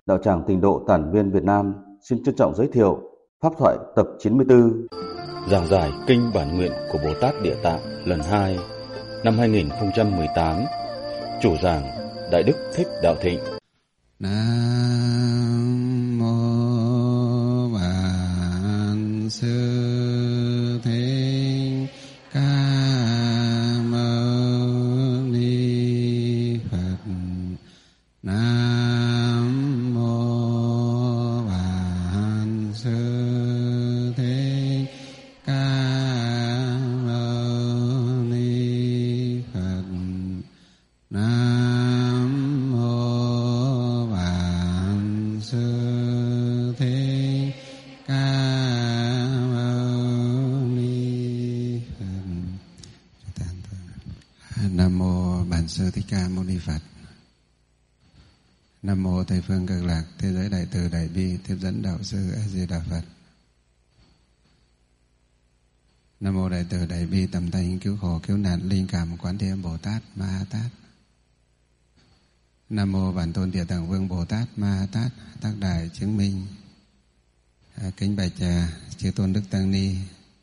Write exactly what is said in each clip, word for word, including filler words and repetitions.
Đạo tràng Tịnh Độ Tản Viên Việt Nam xin trân trọng giới thiệu Pháp thoại tập chín mươi tư, giảng giải Kinh Bản Nguyện của Bồ Tát Địa Tạng lần hai, năm hai nghìn không trăm mười tám. Chủ giảng Đại Đức Thích Đạo Thịnh. Nam mô Bản Sư Thích Ca Mâu Ni Phật. Nam mô Bản Sư Thích Ca Mâu Ni Phật. Nam mô Bản Sư Thích Ca Mâu Ni Phật. Nam mô Bản Sư Thích Ca Mâu Ni Phật. Nam mô Tây phương Cực Lạc Thế giới Đại Từ Đại Bi Tiếp dẫn Đạo Sư A Di Đà Phật. Nam mô Đại Từ Đại Bi Tầm Tay Cứu Khổ Cứu Nạn Linh Cảm Quán Thế Âm Bồ Tát Ma Ha Tát. Nam mô Bản Tôn Địa Tạng Vương Bồ Tát Ma Ha Tát Tác Đại Chứng Minh. À, kính bạch à, chư tôn đức tăng ni.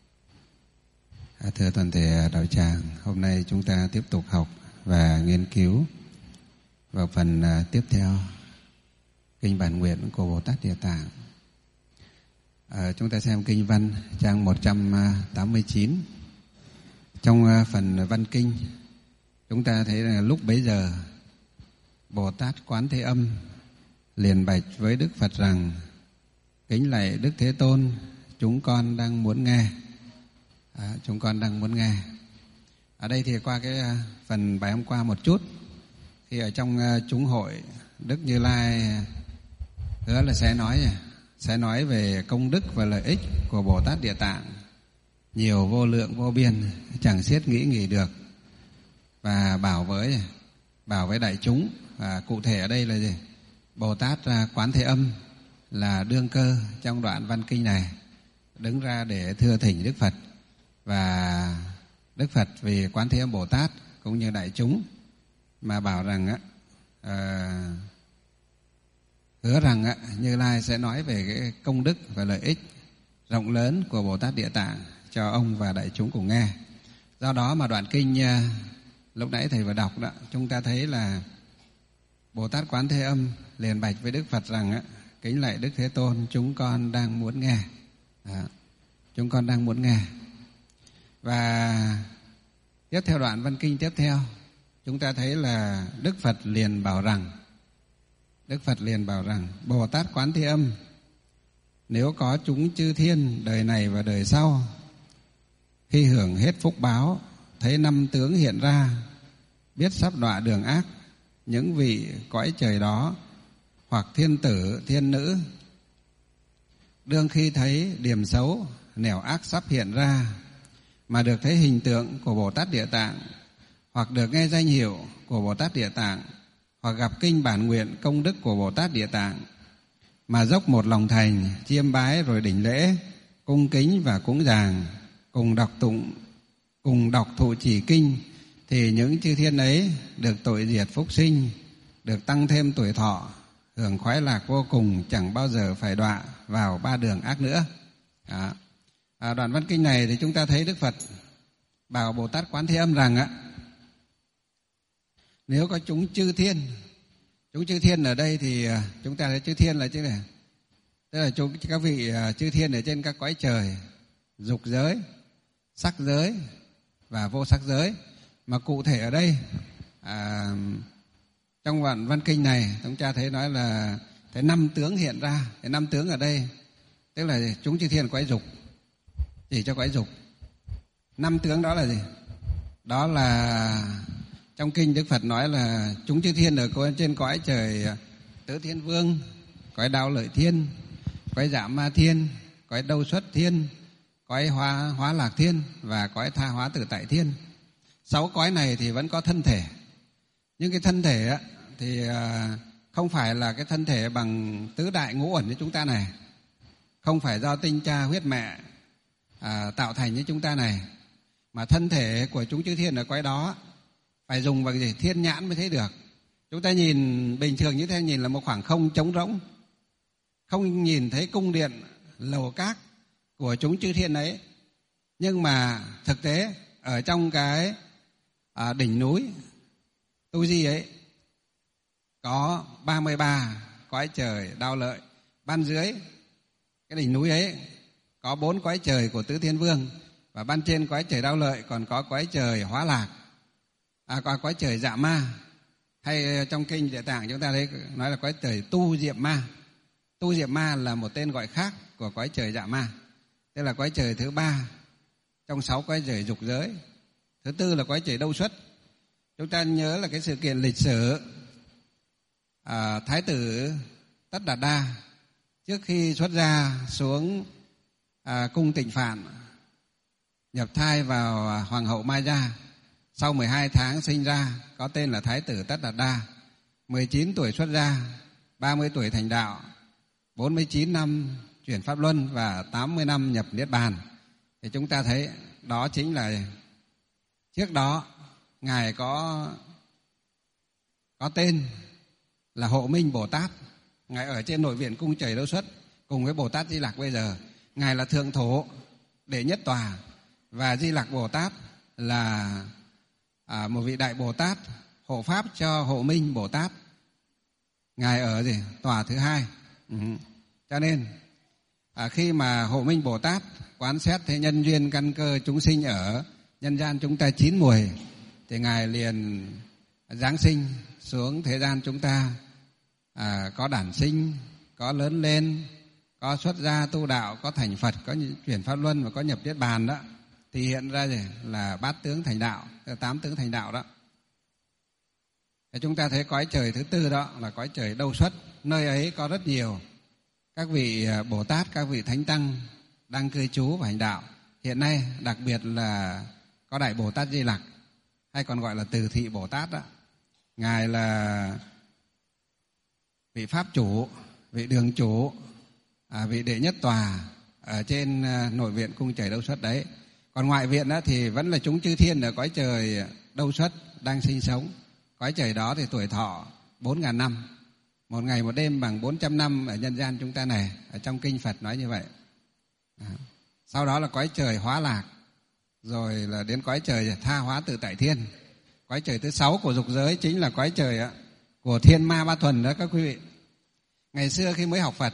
À, thưa toàn thể đạo tràng, hôm nay chúng ta tiếp tục học và nghiên cứu vào phần à, tiếp theo Kinh Bản Nguyện của Bồ Tát Địa Tạng. À, chúng ta xem kinh văn trang một trăm tám mươi chín. Trong à, phần văn kinh, chúng ta thấy là lúc bấy giờ Bồ Tát Quán Thế Âm liền bạch với Đức Phật rằng: kính lạy Đức Thế Tôn, chúng con đang muốn nghe. À, chúng con đang muốn nghe. Ở đây thì qua cái à, phần bài hôm qua một chút, thì ở trong à, chúng hội, Đức Như Lai hứa là sẽ nói sẽ nói về công đức và lợi ích của Bồ Tát Địa Tạng nhiều vô lượng vô biên, chẳng xiết nghĩ nghỉ được, và bảo với bảo với đại chúng. Và cụ thể ở đây là gì? Bồ Tát Quán Thế Âm là đương cơ trong đoạn văn kinh này, đứng ra để thưa thỉnh Đức Phật. Và Đức Phật vì Quán Thế Âm Bồ Tát cũng như đại chúng mà bảo rằng á, à, hứa rằng á, Như Lai sẽ nói về cái công đức và lợi ích rộng lớn của Bồ Tát Địa Tạng cho ông và đại chúng cùng nghe. Do đó mà đoạn kinh lúc nãy thầy vừa đọc đó, chúng ta thấy là Bồ Tát Quán Thế Âm liền bạch với Đức Phật rằng á, kính lạy Đức Thế Tôn, chúng con đang muốn nghe. Đó, chúng con đang muốn nghe. Và tiếp theo đoạn văn kinh tiếp theo, chúng ta thấy là Đức Phật liền bảo rằng Đức Phật liền bảo rằng Bồ Tát Quán Thế Âm nếu có chúng chư thiên đời này và đời sau, khi hưởng hết phúc báo, thấy năm tướng hiện ra, biết sắp đọa đường ác, những vị cõi trời đó hoặc thiên tử thiên nữ, đương khi thấy điểm xấu nẻo ác sắp hiện ra, mà được thấy hình tượng của Bồ Tát Địa Tạng, hoặc được nghe danh hiệu của Bồ Tát Địa Tạng, hoặc gặp kinh bản nguyện công đức của Bồ Tát Địa Tạng, mà dốc một lòng thành chiêm bái rồi đảnh lễ, cung kính và cúng dường, cùng đọc tụng cùng đọc thụ trì kinh, thì những chư thiên ấy được tội diệt phúc sinh, được tăng thêm tuổi thọ, hưởng khoái lạc vô cùng, chẳng bao giờ phải đọa vào ba đường ác nữa. Đó. À, đoạn văn kinh này thì chúng ta thấy Đức Phật bảo Bồ Tát Quán Thế Âm rằng á, nếu có chúng chư thiên, chúng chư thiên ở đây thì chúng ta thấy chư thiên là chứ này, tức là chúng các vị chư thiên ở trên các cõi trời, dục giới, sắc giới và vô sắc giới. Mà cụ thể ở đây à, trong đoạn văn kinh này chúng ta thấy nói là cái năm tướng hiện ra. Cái năm tướng ở đây tức là chúng chư thiên cõi dục, chỉ cho cõi dục. Năm tướng đó là gì? Đó là trong kinh Đức Phật nói là chúng chư thiên ở trên cõi trời Tứ Thiên Vương, cõi Đạo Lợi Thiên, cõi Dạ Ma Thiên, cõi Đâu Xuất Thiên, cõi Hóa Hóa Lạc Thiên và cõi Tha Hóa Tự Tại Thiên. Sáu cõi này thì vẫn có thân thể, nhưng cái thân thể á, thì không phải là cái thân thể bằng tứ đại ngũ uẩn như chúng ta này, không phải do tinh cha huyết mẹ à, tạo thành như chúng ta này, mà thân thể của chúng chư thiên ở cõi đó phải dùng bằng gì? Thiên nhãn mới thấy được. Chúng ta nhìn bình thường như thế, nhìn là một khoảng không trống rỗng, không nhìn thấy cung điện lầu các của chúng chư thiên ấy. Nhưng mà thực tế ở trong cái à, đỉnh núi Tu Di ấy có ba mươi ba cõi trời Đao Lợi. Ban dưới cái đỉnh núi ấy có bốn cõi trời của Tứ Thiên Vương, và ban trên cõi trời Đao Lợi còn có cõi trời Hóa Lạc, à, có cõi trời Dạ Ma, hay trong kinh Địa Tạng chúng ta thấy nói là cõi trời Tu Diệm Ma. Tu Diệm Ma là một tên gọi khác của cõi trời Dạ Ma, tức là cõi trời thứ ba trong sáu cõi trời dục giới. Thứ tư là cõi trời Đâu Xuất. Chúng ta nhớ là cái sự kiện lịch sử à, Thái tử Tất Đạt Đa trước khi xuất gia xuống à, cung Tịnh Phạn, nhập thai vào hoàng hậu Maya, sau mười hai tháng sinh ra, có tên là Thái tử Tất Đạt Đa. mười chín tuổi xuất gia, ba mươi tuổi thành đạo, bốn mươi chín năm chuyển pháp luân và tám mươi năm nhập niết bàn. Thì chúng ta thấy đó chính là trước đó ngài có có tên là Hộ Minh Bồ Tát. Ngài ở trên nội viện cung trời Đâu Xuất cùng với Bồ Tát Di Lặc. Bây giờ ngài là thượng thổ đệ nhất tòa, và Di Lặc Bồ Tát là à, một vị đại Bồ Tát hộ pháp cho Hộ Minh Bồ Tát. Ngài ở gì tòa thứ hai. Ừ. Cho nên à, khi mà Hộ Minh Bồ Tát quán xét thế nhân duyên căn cơ chúng sinh ở nhân gian chúng ta chín mùi, thì ngài liền giáng sinh xuống thế gian chúng ta, à, có đản sinh, có lớn lên, có xuất gia tu đạo, có thành Phật, có chuyển pháp luân và có nhập niết bàn đó, thì hiện ra gì là bát tướng thành đạo, tám tướng thành đạo đó. Thì chúng ta thấy cõi trời thứ tư đó là cõi trời Đâu Xuất. Nơi ấy có rất nhiều các vị Bồ Tát, các vị Thánh Tăng đang cư trú và hành đạo. Hiện nay đặc biệt là có Đại Bồ Tát Di Lặc, hay còn gọi là Từ Thị Bồ Tát đó. Ngài là vị Pháp chủ, vị Đường chủ, à, vị đệ nhất tòa ở trên nội viện cung trời Đâu Xuất đấy. Còn ngoại viện đó thì vẫn là chúng chư thiên ở cõi trời Đâu Xuất đang sinh sống. Cõi trời đó thì tuổi thọ bốn ngàn năm, một ngày một đêm bằng bốn trăm năm ở nhân gian chúng ta này. Ở trong kinh Phật nói như vậy. À. Sau đó là cõi trời Hóa Lạc, rồi là đến cõi trời Tha Hóa Tự Tại Thiên. Cõi trời thứ sáu của dục giới chính là cõi trời của Thiên Ma Ba Thuần đó các quý vị. Ngày xưa khi mới học Phật,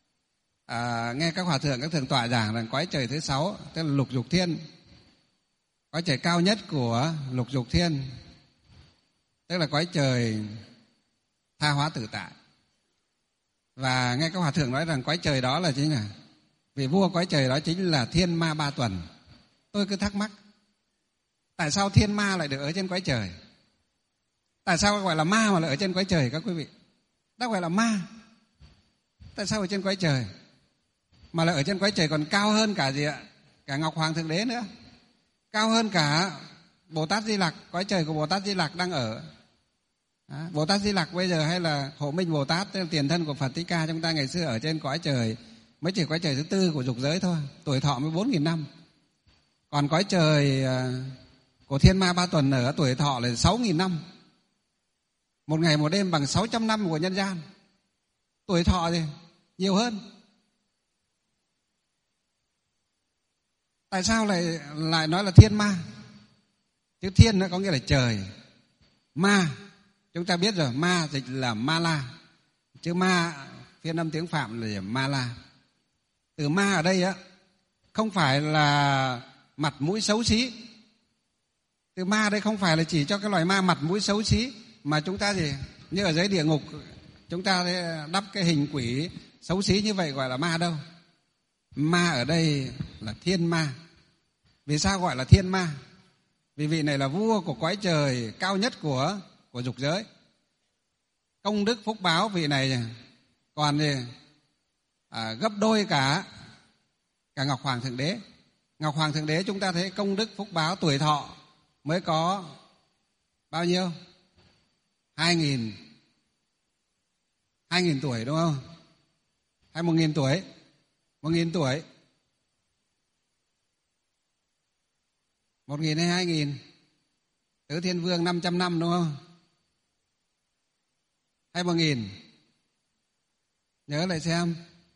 à, nghe các hòa thượng, các thượng tọa giảng là cõi trời thứ sáu, tức là lục dục thiên, cõi trời cao nhất của lục dục thiên, tức là cõi trời Tha Hóa Tự Tại. Và nghe các hòa thượng nói rằng cõi trời đó là chính là vị vua cõi trời đó chính là Thiên Ma Ba Tuần. Tôi cứ thắc mắc, tại sao thiên ma lại được ở trên cõi trời? Tại sao gọi là ma mà lại ở trên cõi trời các quý vị? Đã gọi là ma, tại sao ở trên cõi trời? Mà lại ở trên cõi trời còn cao hơn cả gì ạ? Cả Ngọc Hoàng Thượng Đế nữa, cao hơn cả Bồ Tát Di Lặc. Cõi trời của Bồ Tát Di Lặc đang ở. À, Bồ Tát Di Lặc bây giờ hay là Hộ Minh Bồ Tát, tức là tiền thân của Phật Thích Ca chúng ta ngày xưa ở trên cõi trời mới chỉ cõi trời thứ tư của dục giới thôi, tuổi thọ mới bốn nghìn năm. Còn cõi trời của Thiên Ma Ba Tuần ở tuổi thọ là sáu nghìn năm, một ngày một đêm bằng sáu trăm năm của nhân gian. Tuổi thọ thì nhiều hơn. Tại sao lại lại nói là thiên ma? Chữ thiên nó có nghĩa là trời, ma chúng ta biết rồi, ma dịch là ma la. Chữ ma phiên âm tiếng Phạm là ma la. Từ ma ở đây á không phải là mặt mũi xấu xí. Từ ma đây không phải là chỉ cho cái loài ma mặt mũi xấu xí, mà chúng ta gì như ở dưới địa ngục chúng ta đắp cái hình quỷ xấu xí như vậy gọi là ma đâu. Ma ở đây là thiên ma. Vì sao gọi là thiên ma? Vì vị này là vua của cõi trời cao nhất của của dục giới. Công đức phúc báo vị này còn gì à, gấp đôi cả cả Ngọc Hoàng Thượng Đế. Ngọc Hoàng Thượng Đế chúng ta thấy công đức phúc báo tuổi thọ mới có bao nhiêu? Hai nghìn hai nghìn tuổi đúng không? Hay một nghìn tuổi? Một nghìn tuổi. Một nghìn hay hai nghìn? Tứ Thiên Vương năm trăm năm đúng không? hay một nghìn? Nhớ lại xem.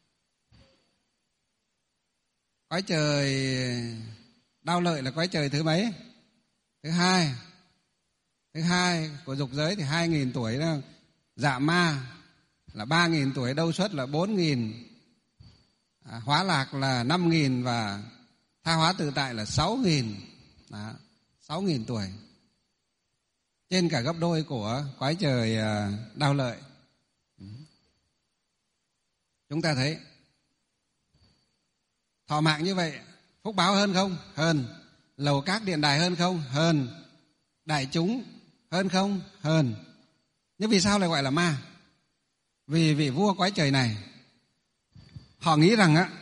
Cõi trời Đao Lợi là cõi trời thứ mấy? Thứ hai. Thứ hai của dục giới thì hai nghìn tuổi đó. Dạ ma là ba nghìn tuổi, Đâu Xuất là bốn nghìn, à, Hóa Lạc là năm nghìn và Tha Hóa Tự Tại là sáu nghìn. Đó, sáu nghìn tuổi. Trên cả gấp đôi của cõi trời Đao Lợi. Chúng ta thấy thọ mạng như vậy phúc báo hơn không? Hơn. Lầu các điện đài hơn không? Hơn. Đại chúng hơn không? Hơn. Nhưng vì sao lại gọi là ma? Vì vị vua cõi trời này họ nghĩ rằng á,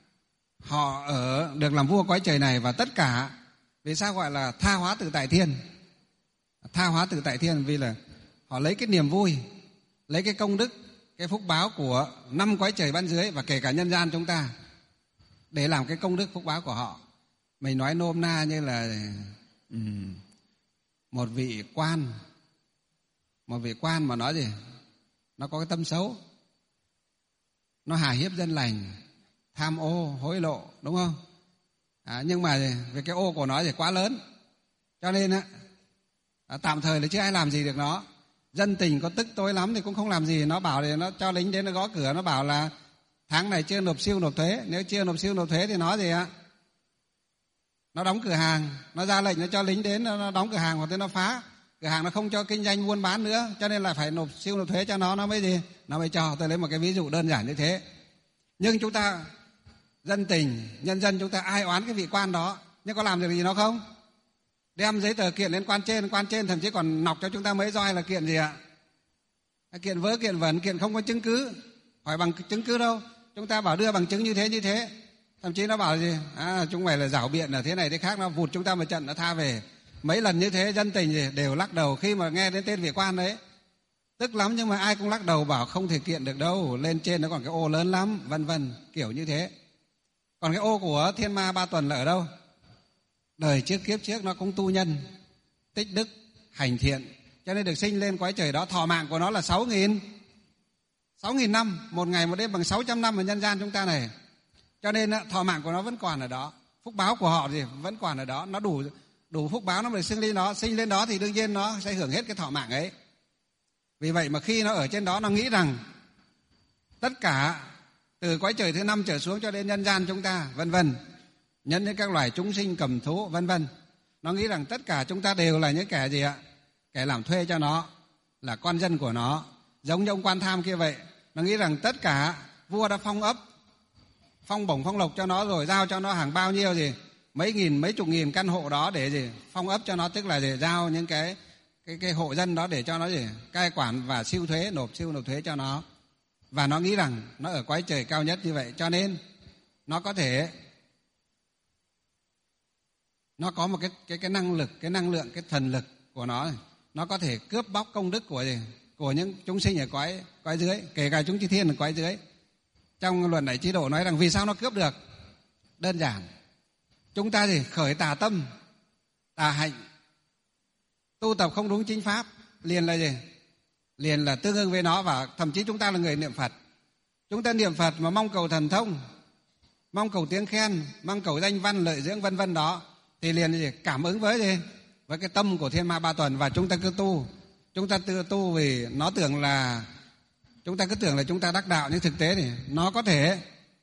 họ ở được làm vua cõi trời này và tất cả. Vì sao gọi là tha hóa tự tại thiên? Tha hóa tự tại thiên vì là họ lấy cái niềm vui, lấy cái công đức, cái phúc báo của năm cõi trời ban dưới và kể cả nhân gian chúng ta để làm cái công đức phúc báo của họ. Mình nói nôm na như là um, một vị quan, một vị quan mà nói gì? Nó có cái tâm xấu, nó hà hiếp dân lành, tham ô, hối lộ, đúng không? À, nhưng mà về cái ô của nó thì quá lớn, cho nên á, à, tạm thời là chưa ai làm gì được nó. Dân tình có tức tối lắm thì cũng không làm gì. Nó bảo thì nó cho lính đến nó gõ cửa, nó bảo là tháng này chưa nộp siêu nộp thuế. Nếu chưa nộp siêu nộp thuế thì nó gì ạ? Nó đóng cửa hàng, nó ra lệnh nó cho lính đến nó đóng cửa hàng hoặc nó phá cửa hàng, nó không cho kinh doanh buôn bán nữa, cho nên là phải nộp siêu nộp thuế cho nó nó mới gì, nó mới cho. Tôi lấy một cái ví dụ đơn giản như thế. Nhưng chúng ta dân tình, nhân dân chúng ta ai oán cái vị quan đó, nhưng có làm được gì nó không? Đem giấy tờ kiện lên quan trên, quan trên thậm chí còn nọc cho chúng ta mấy roi là kiện gì ạ? Kiện vớ, kiện vẩn, kiện không có chứng cứ. Hỏi bằng chứng cứ đâu, chúng ta bảo đưa bằng chứng như thế như thế, thậm chí nó bảo là gì? À, chúng mày là giảo biện là thế này thế khác, nó vụt chúng ta một trận nó tha về. Mấy lần như thế dân tình gì đều lắc đầu khi mà nghe đến tên vị quan đấy, tức lắm, nhưng mà ai cũng lắc đầu bảo không thể kiện được đâu, lên trên nó còn cái ô lớn lắm, vân vân, kiểu như thế. Còn cái ô của thiên ma ba tuần là ở đâu? Đời trước kiếp trước nó cũng tu nhân, tích đức, hành thiện, cho nên được sinh lên cõi trời đó. Thọ mạng của nó là sáu nghìn sáu nghìn năm, một ngày một đêm bằng sáu trăm năm ở nhân gian chúng ta này. Cho nên thọ mạng của nó vẫn còn ở đó, phúc báo của họ gì vẫn còn ở đó. Nó đủ đủ phúc báo nó mới sinh lên đó, sinh lên đó thì đương nhiên nó sẽ hưởng hết cái thọ mạng ấy. Vì vậy mà khi nó ở trên đó, nó nghĩ rằng tất cả từ cõi trời thứ năm trở xuống cho đến nhân gian chúng ta, vân vân, nhân đến các loài chúng sinh cầm thú, vân vân, nó nghĩ rằng tất cả chúng ta đều là những kẻ gì ạ? Kẻ làm thuê cho nó, là con dân của nó. Giống như ông quan tham kia vậy, nó nghĩ rằng tất cả vua đã phong ấp, phong bổng phong lộc cho nó rồi, giao cho nó hàng bao nhiêu gì, mấy nghìn mấy chục nghìn căn hộ đó để gì phong ấp cho nó, tức là để giao những cái cái cái hộ dân đó để cho nó gì cai quản và siêu thuế, nộp siêu nộp thuế cho nó. Và nó nghĩ rằng nó ở cõi trời cao nhất như vậy, cho nên nó có thể nó có một cái cái cái năng lực, cái năng lượng, cái thần lực của nó, nó có thể cướp bóc công đức của gì của những chúng sinh ở cõi cõi dưới, kể cả chúng chư thiên ở cõi dưới. Trong luận Đại Trí Độ nói rằng vì sao nó cướp được? Đơn giản, chúng ta gì khởi tà tâm, tà hạnh, tu tập không đúng chính pháp, liền là gì? Liền là tương ưng với nó. Và thậm chí chúng ta là người niệm Phật, chúng ta niệm Phật mà mong cầu thần thông, mong cầu tiếng khen, mong cầu danh văn lợi dưỡng vân vân đó, thì liền gì cảm ứng với gì với cái tâm của thiên ma ba tuần. Và chúng ta cứ tu, chúng ta tự tu vì nó tưởng là chúng ta cứ tưởng là chúng ta đắc đạo, nhưng thực tế thì nó có thể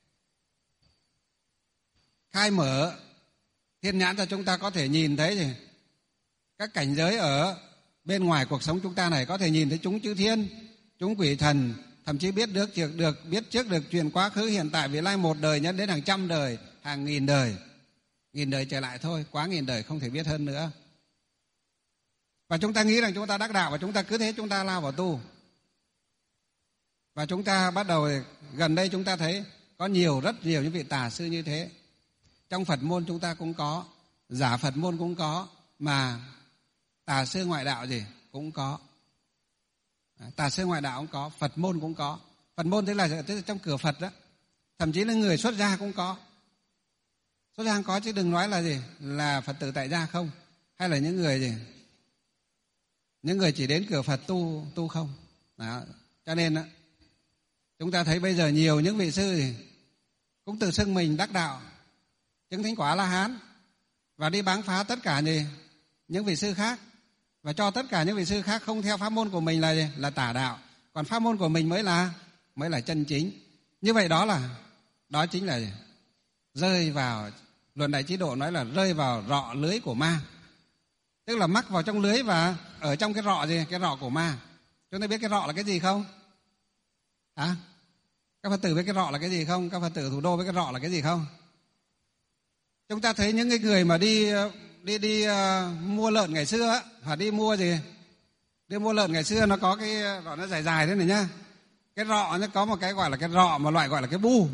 khai mở thiên nhãn cho chúng ta, có thể nhìn thấy gì các cảnh giới ở bên ngoài cuộc sống chúng ta này, có thể nhìn thấy chúng chư thiên, chúng quỷ thần, thậm chí biết được được biết trước được chuyện quá khứ, hiện tại, vị lai, một đời nhân đến hàng trăm đời, hàng nghìn đời, nghìn đời trở lại thôi, quá nghìn đời không thể biết hơn nữa. Và chúng ta nghĩ rằng chúng ta đắc đạo, và chúng ta cứ thế chúng ta lao vào tu. Và chúng ta bắt đầu, gần đây chúng ta thấy có nhiều, rất nhiều những vị tà sư như thế. Trong Phật môn chúng ta cũng có, giả Phật môn cũng có, mà tà sư ngoại đạo gì cũng có. Tà sư ngoại đạo cũng có, Phật môn cũng có. Phật môn tức là, tức là trong cửa Phật đó, thậm chí là người xuất gia cũng có. Xuất gia có chứ đừng nói là gì là Phật tử tại gia không, hay là những người gì những người chỉ đến cửa Phật tu tu không. Đó. Cho nên chúng ta thấy bây giờ nhiều những vị sư thì cũng tự xưng mình đắc đạo, chứng thánh quả La Hán, và đi báng phá tất cả gì? Những vị sư khác, và cho tất cả những vị sư khác không theo pháp môn của mình là gì? Là tà đạo, còn pháp môn của mình mới là mới là chân chính. Như vậy đó là đó chính là gì? Rơi vào, Luận Đại Chí Độ nói là rơi vào rọ lưới của ma, tức là mắc vào trong lưới và ở trong cái rọ gì? Cái rọ của ma. Chúng ta biết cái rọ là cái gì không? À, các Phật tử biết cái rọ là cái gì không? Các Phật tử thủ đô biết cái rọ là cái gì không? Chúng ta thấy những cái người mà đi đi đi uh, mua lợn ngày xưa, hoặc đi mua gì? Đi mua lợn ngày xưa nó có cái rọ nó dài dài thế này nhá. Cái rọ nó có một cái gọi là cái rọ, một loại gọi là cái bu.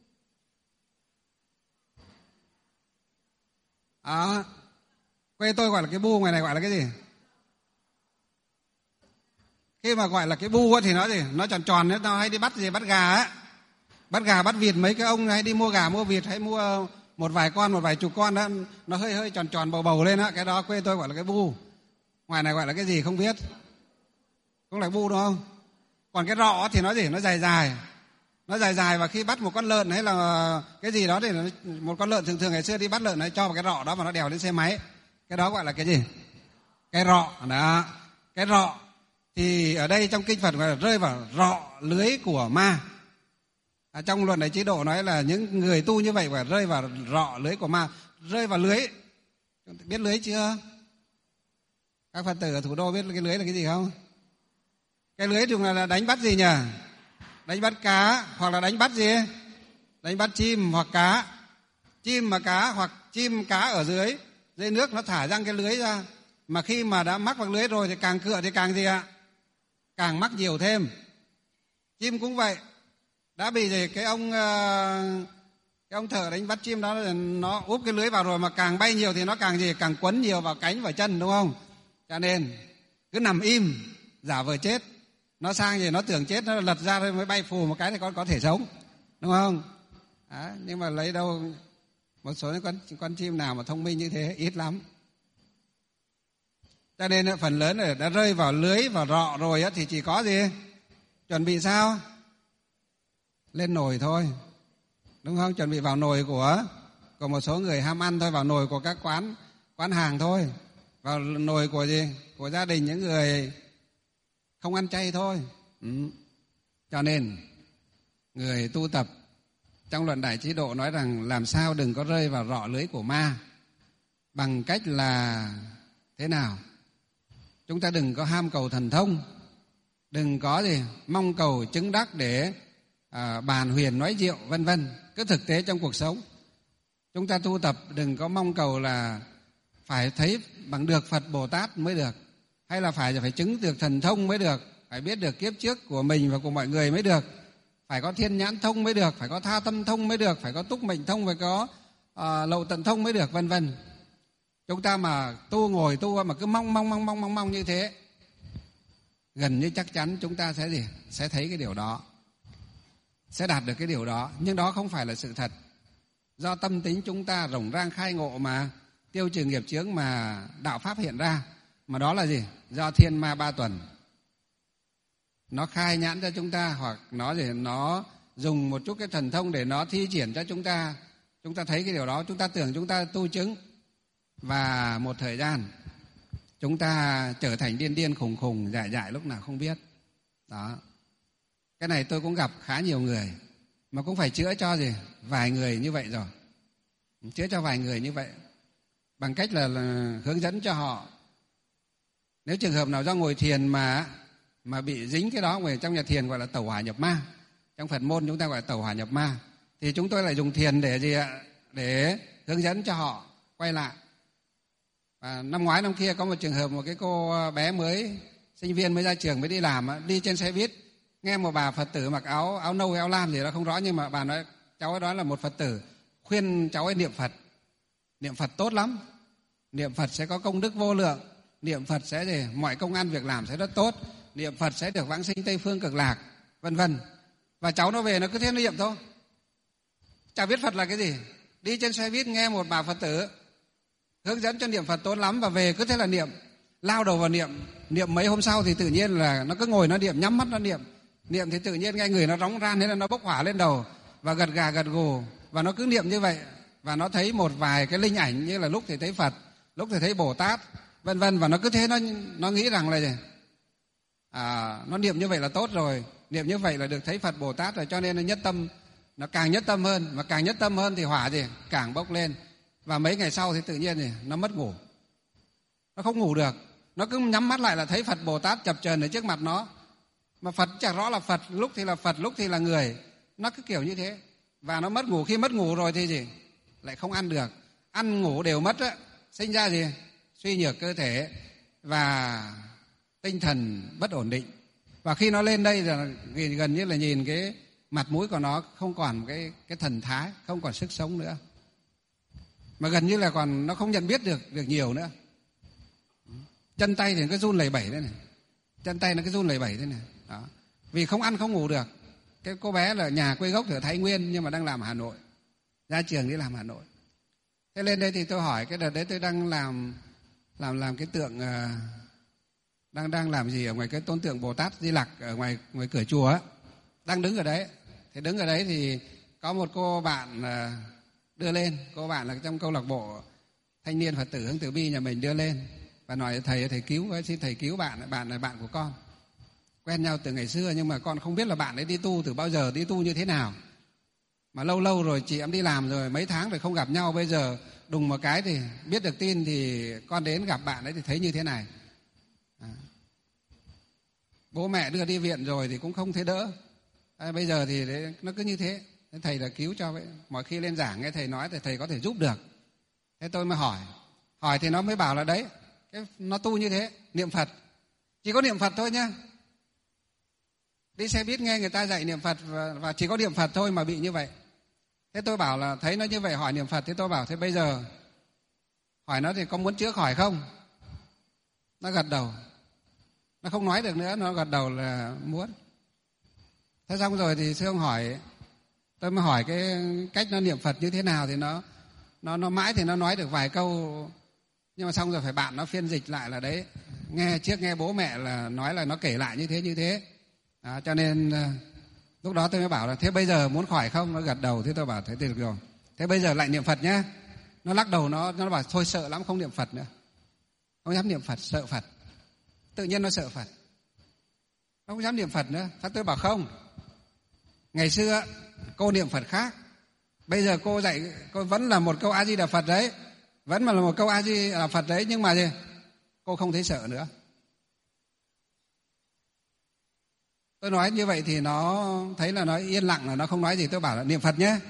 À, quê tôi gọi là cái bu, ngoài này gọi là cái gì? Khi mà gọi là cái bu thì nó gì? Nó tròn tròn, nó hay đi bắt gì? Bắt gà á, bắt gà bắt vịt. Mấy cái ông hay đi mua gà mua vịt, hay mua một vài con, một vài chục con đó, nó hơi hơi tròn tròn bầu bầu lên á, cái đó quê tôi gọi là cái bu. Ngoài này gọi là cái gì không biết, cũng là bu đúng không? Còn cái rọ thì nó gì? Nó dài dài, nó dài dài, và khi bắt một con lợn hay là cái gì đó thì một con lợn thường thường ngày xưa đi bắt lợn nó cho vào cái rọ đó mà nó đèo lên xe máy, cái đó gọi là cái gì? Cái rọ đó. Cái rọ thì ở đây trong kinh Phật gọi là rơi vào rọ lưới của ma. À, trong Luận Đại Chí Độ nói là những người tu như vậy phải rơi vào rọ lưới của ma. Rơi vào lưới, biết lưới chưa? Các Phật tử ở thủ đô biết cái lưới là cái gì không? Cái lưới thường là đánh bắt gì nhỉ? Đánh bắt cá, hoặc là đánh bắt gì? Đánh bắt chim hoặc cá. Chim mà cá, hoặc chim cá ở dưới dưới nước nó thả răng cái lưới ra, mà khi mà đã mắc vào lưới rồi thì càng cựa thì càng gì ạ? Càng mắc nhiều thêm. Chim cũng vậy, đã bị gì cái ông cái ông thợ đánh bắt chim đó, nó úp cái lưới vào rồi mà càng bay nhiều thì nó càng gì? Càng quấn nhiều vào cánh và chân, đúng không? Cho nên cứ nằm im giả vờ chết, nó sang gì nó tưởng chết, nó lật ra rồi mới bay phù một cái thì con có thể sống, đúng không? À, nhưng mà lấy đâu một số những con con chim nào mà thông minh như thế, ít lắm. Cho nên phần lớn là đã rơi vào lưới, vào rọ rồi thì chỉ có gì? Chuẩn bị sao? Lên nồi thôi, đúng không? Chuẩn bị vào nồi của của một số người ham ăn thôi, vào nồi của các quán quán hàng thôi, vào nồi của gì? Của gia đình những người không ăn chay thôi. Ừ. Cho nên người tu tập trong Luận Đại Chí Độ nói rằng làm sao đừng có rơi vào rọ lưới của ma, bằng cách là thế nào? Chúng ta đừng có ham cầu thần thông, đừng có gì mong cầu chứng đắc để à, bàn huyền nói diệu vân vân. Cứ thực tế trong cuộc sống chúng ta tu tập, đừng có mong cầu là phải thấy bằng được Phật Bồ Tát mới được, hay là phải phải chứng được thần thông mới được, phải biết được kiếp trước của mình và của mọi người mới được, phải có thiên nhãn thông mới được, phải có tha tâm thông mới được, phải có túc mệnh thông, phải có à, lậu tận thông mới được, vân vân. Chúng ta mà tu ngồi tu mà cứ mong mong mong mong mong mong như thế, gần như chắc chắn chúng ta sẽ gì? Sẽ thấy cái điều đó, sẽ đạt được cái điều đó, nhưng đó không phải là sự thật. Do tâm tính chúng ta rộng rang khai ngộ mà tiêu trừ nghiệp chướng mà đạo pháp hiện ra, mà đó là gì? Do thiên ma ba tuần nó khai nhãn cho chúng ta, hoặc nó gì? Nó dùng một chút cái thần thông để nó thi triển cho chúng ta. Chúng ta thấy cái điều đó, chúng ta tưởng chúng ta tu chứng, và một thời gian chúng ta trở thành điên điên khùng khùng dại dại lúc nào không biết. Đó. Cái này tôi cũng gặp khá nhiều người, mà cũng phải chữa cho gì? Vài người như vậy rồi. Chữa cho vài người như vậy bằng cách là, là hướng dẫn cho họ. Nếu trường hợp nào do ngồi thiền mà mà bị dính cái đó, người trong nhà thiền gọi là tẩu hỏa nhập ma. Trong Phật môn chúng ta gọi là tẩu hỏa nhập ma. Thì chúng tôi lại dùng thiền để gì ạ? Để hướng dẫn cho họ quay lại. Và năm ngoái năm kia có một trường hợp, một cái cô bé mới sinh viên mới ra trường mới đi làm, đi trên xe buýt, nghe một bà Phật tử mặc áo áo nâu áo lam gì đó không rõ, nhưng mà bà nói cháu ấy đó là một Phật tử, khuyên cháu ấy niệm Phật. Niệm Phật tốt lắm, niệm Phật sẽ có công đức vô lượng, niệm Phật sẽ gì? Mọi công ăn việc làm sẽ rất tốt, niệm Phật sẽ được vãng sinh Tây phương cực lạc, vân vân. Và cháu nó về nó cứ thế nó niệm thôi, chả biết Phật là cái gì. Đi trên xe buýt nghe một bà Phật tử hướng dẫn cho niệm Phật tốt lắm, và về cứ thế là niệm, lao đầu vào niệm. Niệm mấy hôm sau thì tự nhiên là nó cứ ngồi nó niệm, nhắm mắt nó niệm, Niệm thì tự nhiên ngay người nó nóng ran, thế là nó bốc hỏa lên đầu và gật gà gật gù, và nó cứ niệm như vậy, và nó thấy một vài cái linh ảnh, như là lúc thì thấy Phật, lúc thì thấy Bồ Tát, vân vân, và nó cứ thế nó nó nghĩ rằng là gì? À, nó niệm như vậy là tốt rồi, niệm như vậy là được thấy Phật Bồ Tát rồi, cho nên nó nhất tâm, nó càng nhất tâm hơn, mà càng nhất tâm hơn thì hỏa gì càng bốc lên. Và mấy ngày sau thì tự nhiên thì nó mất ngủ, nó không ngủ được, nó cứ nhắm mắt lại là thấy Phật Bồ Tát chập chờn ở trước mặt nó, mà Phật chẳng rõ là Phật, lúc thì là Phật, lúc thì là người, nó cứ kiểu như thế, và nó mất ngủ. Khi mất ngủ rồi thì gì? Lại không ăn được, ăn ngủ đều mất á, sinh ra gì? Suy nhược cơ thể và tinh thần bất ổn định. Và khi nó lên đây là gần như là nhìn cái mặt mũi của nó không còn cái cái thần thái, không còn sức sống nữa, mà gần như là còn nó không nhận biết được được nhiều nữa. Chân tay thì nó cứ run lẩy bẩy thế này, chân tay nó cứ run lẩy bẩy thế này. Đó. Vì không ăn không ngủ được. Cái cô bé là nhà quê gốc ở Thái Nguyên nhưng mà đang làm ở Hà Nội, ra trường đi làm Hà Nội. Thế lên đây thì tôi hỏi, cái đợt đấy tôi đang làm làm làm cái tượng uh, đang đang làm gì ở ngoài cái tôn tượng Bồ Tát Di Lặc ở ngoài ngoài cửa chùa á, đang đứng ở đấy. Thì đứng ở đấy thì có một cô bạn uh, đưa lên, cô bạn là trong câu lạc bộ thanh niên Phật tử Hướng Từ Bi nhà mình đưa lên và nói thầy thầy cứu với, xin thầy cứu bạn, bạn là bạn của con, quen nhau từ ngày xưa nhưng mà con không biết là bạn ấy đi tu từ bao giờ, đi tu như thế nào, mà lâu lâu rồi chị em đi làm rồi mấy tháng rồi không gặp nhau, bây giờ đùng một cái thì biết được tin thì con đến gặp bạn ấy thì thấy như thế này. À. Bố mẹ đưa đi viện rồi thì cũng không thấy đỡ, à, bây giờ thì đấy, nó cứ như thế. Thầy là cứu cho vậy. Mọi khi lên giảng nghe thầy nói thì thầy có thể giúp được. Thế tôi mới hỏi, hỏi thì nó mới bảo là đấy, cái nó tu như thế, niệm Phật, chỉ có niệm Phật thôi nhá. Đi xe buýt nghe người ta dạy niệm Phật và, và chỉ có niệm Phật thôi mà bị như vậy. Thế tôi bảo là thấy nó như vậy hỏi niệm Phật, thế tôi bảo thế bây giờ hỏi nó thì có muốn chữa khỏi không? Nó gật đầu, nó không nói được nữa, nó gật đầu là muốn. Thế xong rồi thì sư ông hỏi, tôi mới hỏi cái cách nó niệm Phật như thế nào thì nó nó nó mãi thì nó nói được vài câu, nhưng mà xong rồi phải bạn nó phiên dịch lại là đấy, nghe trước nghe bố mẹ là nói là nó kể lại như thế như thế. À, cho nên uh, lúc đó tôi mới bảo là thế bây giờ muốn khỏi không? Nó gật đầu. Thế tôi bảo thế thì được rồi, thế bây giờ lại niệm Phật nhá. Nó lắc đầu, nó nó bảo thôi sợ lắm không niệm Phật nữa, không dám niệm Phật, sợ Phật. Tự nhiên nó sợ Phật, nó không dám niệm Phật nữa. Thế tôi bảo không, ngày xưa cô niệm Phật khác, bây giờ cô dạy cô vẫn là một câu A Di Đà Phật đấy, vẫn là một câu A Di Đà Phật đấy, nhưng mà gì? Cô không thấy sợ nữa. Tôi nói như vậy thì nó thấy là nó yên lặng, là nó không nói gì. Tôi bảo là niệm Phật nhé.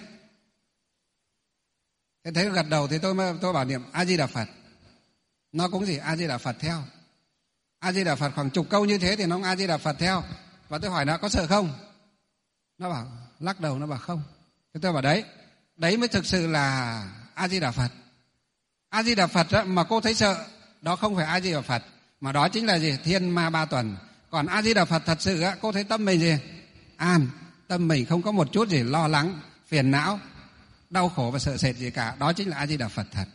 Thế thấy nó gật đầu thì tôi tôi bảo niệm A Di Đà Phật. Nó cũng gì A Di Đà Phật theo. A Di Đà Phật khoảng chục câu như thế thì nó cũng A Di Đà Phật theo. Và tôi hỏi nó có sợ không? Nó bảo lắc đầu, nó bảo không. Thế tôi bảo đấy, đấy mới thực sự là A Di Đà Phật. A Di Đà Phật đó, mà cô thấy sợ, đó không phải A Di Đà Phật, mà đó chính là gì? Thiên ma ba tuần. Còn A Di Đà Phật thật sự á, cô thấy tâm mình gì? An, tâm mình không có một chút gì lo lắng, phiền não, đau khổ và sợ sệt gì cả. Đó chính là A Di Đà Phật thật.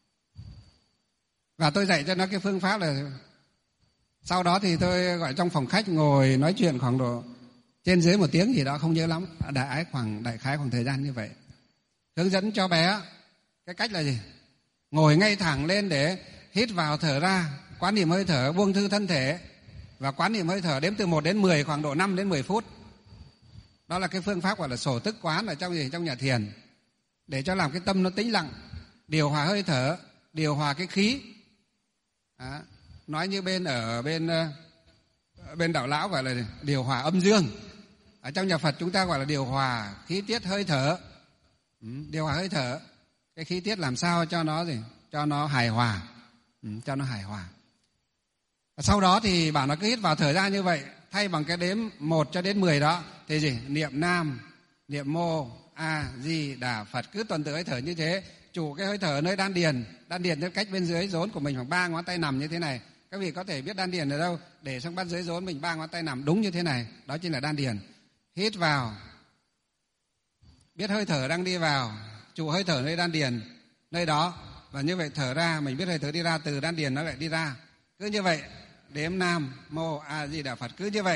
Và tôi dạy cho nó cái phương pháp là sau đó thì tôi gọi trong phòng khách ngồi nói chuyện khoảng độ trên dưới một tiếng gì đó, không nhớ lắm, đại khoảng đại khái khoảng thời gian như vậy. Hướng dẫn cho bé cái cách là gì? Ngồi ngay thẳng lên để hít vào thở ra, quán niệm hơi thở, buông thư thân thể và quán niệm hơi thở đếm từ một đến mười, khoảng độ năm đến mười phút. Đó là cái phương pháp gọi là sổ tức quán ở trong gì? Trong nhà thiền, để cho làm cái tâm nó tĩnh lặng, điều hòa hơi thở, điều hòa cái khí. Đó. Nói như bên ở bên bên đạo lão gọi là điều hòa âm dương. Ở trong nhà Phật chúng ta gọi là điều hòa khí tiết hơi thở. Ừ, điều hòa hơi thở, cái khí tiết làm sao cho nó gì? Cho nó hài hòa. Ừ, cho nó hài hòa. Và sau đó thì bảo nó cứ hít vào thở ra như vậy, thay bằng cái đếm một cho đến mười đó thì gì? Niệm Nam, niệm Mô A Di Đà Phật, cứ tuần tự hơi thở như thế, chủ cái hơi thở nơi đan điền, đan điền trên cách bên dưới rốn của mình khoảng ba ngón tay nằm như thế này. Các vị có thể biết đan điền ở đâu, để sang bên dưới rốn mình ba ngón tay nằm đúng như thế này, đó chính là đan điền. Hít vào, biết hơi thở đang đi vào, chủ hơi thở nơi đan điền, nơi đó, và như vậy thở ra, mình biết hơi thở đi ra, từ đan điền nó lại đi ra. Cứ như vậy, đếm Nam Mô A Di Đà Phật, cứ như vậy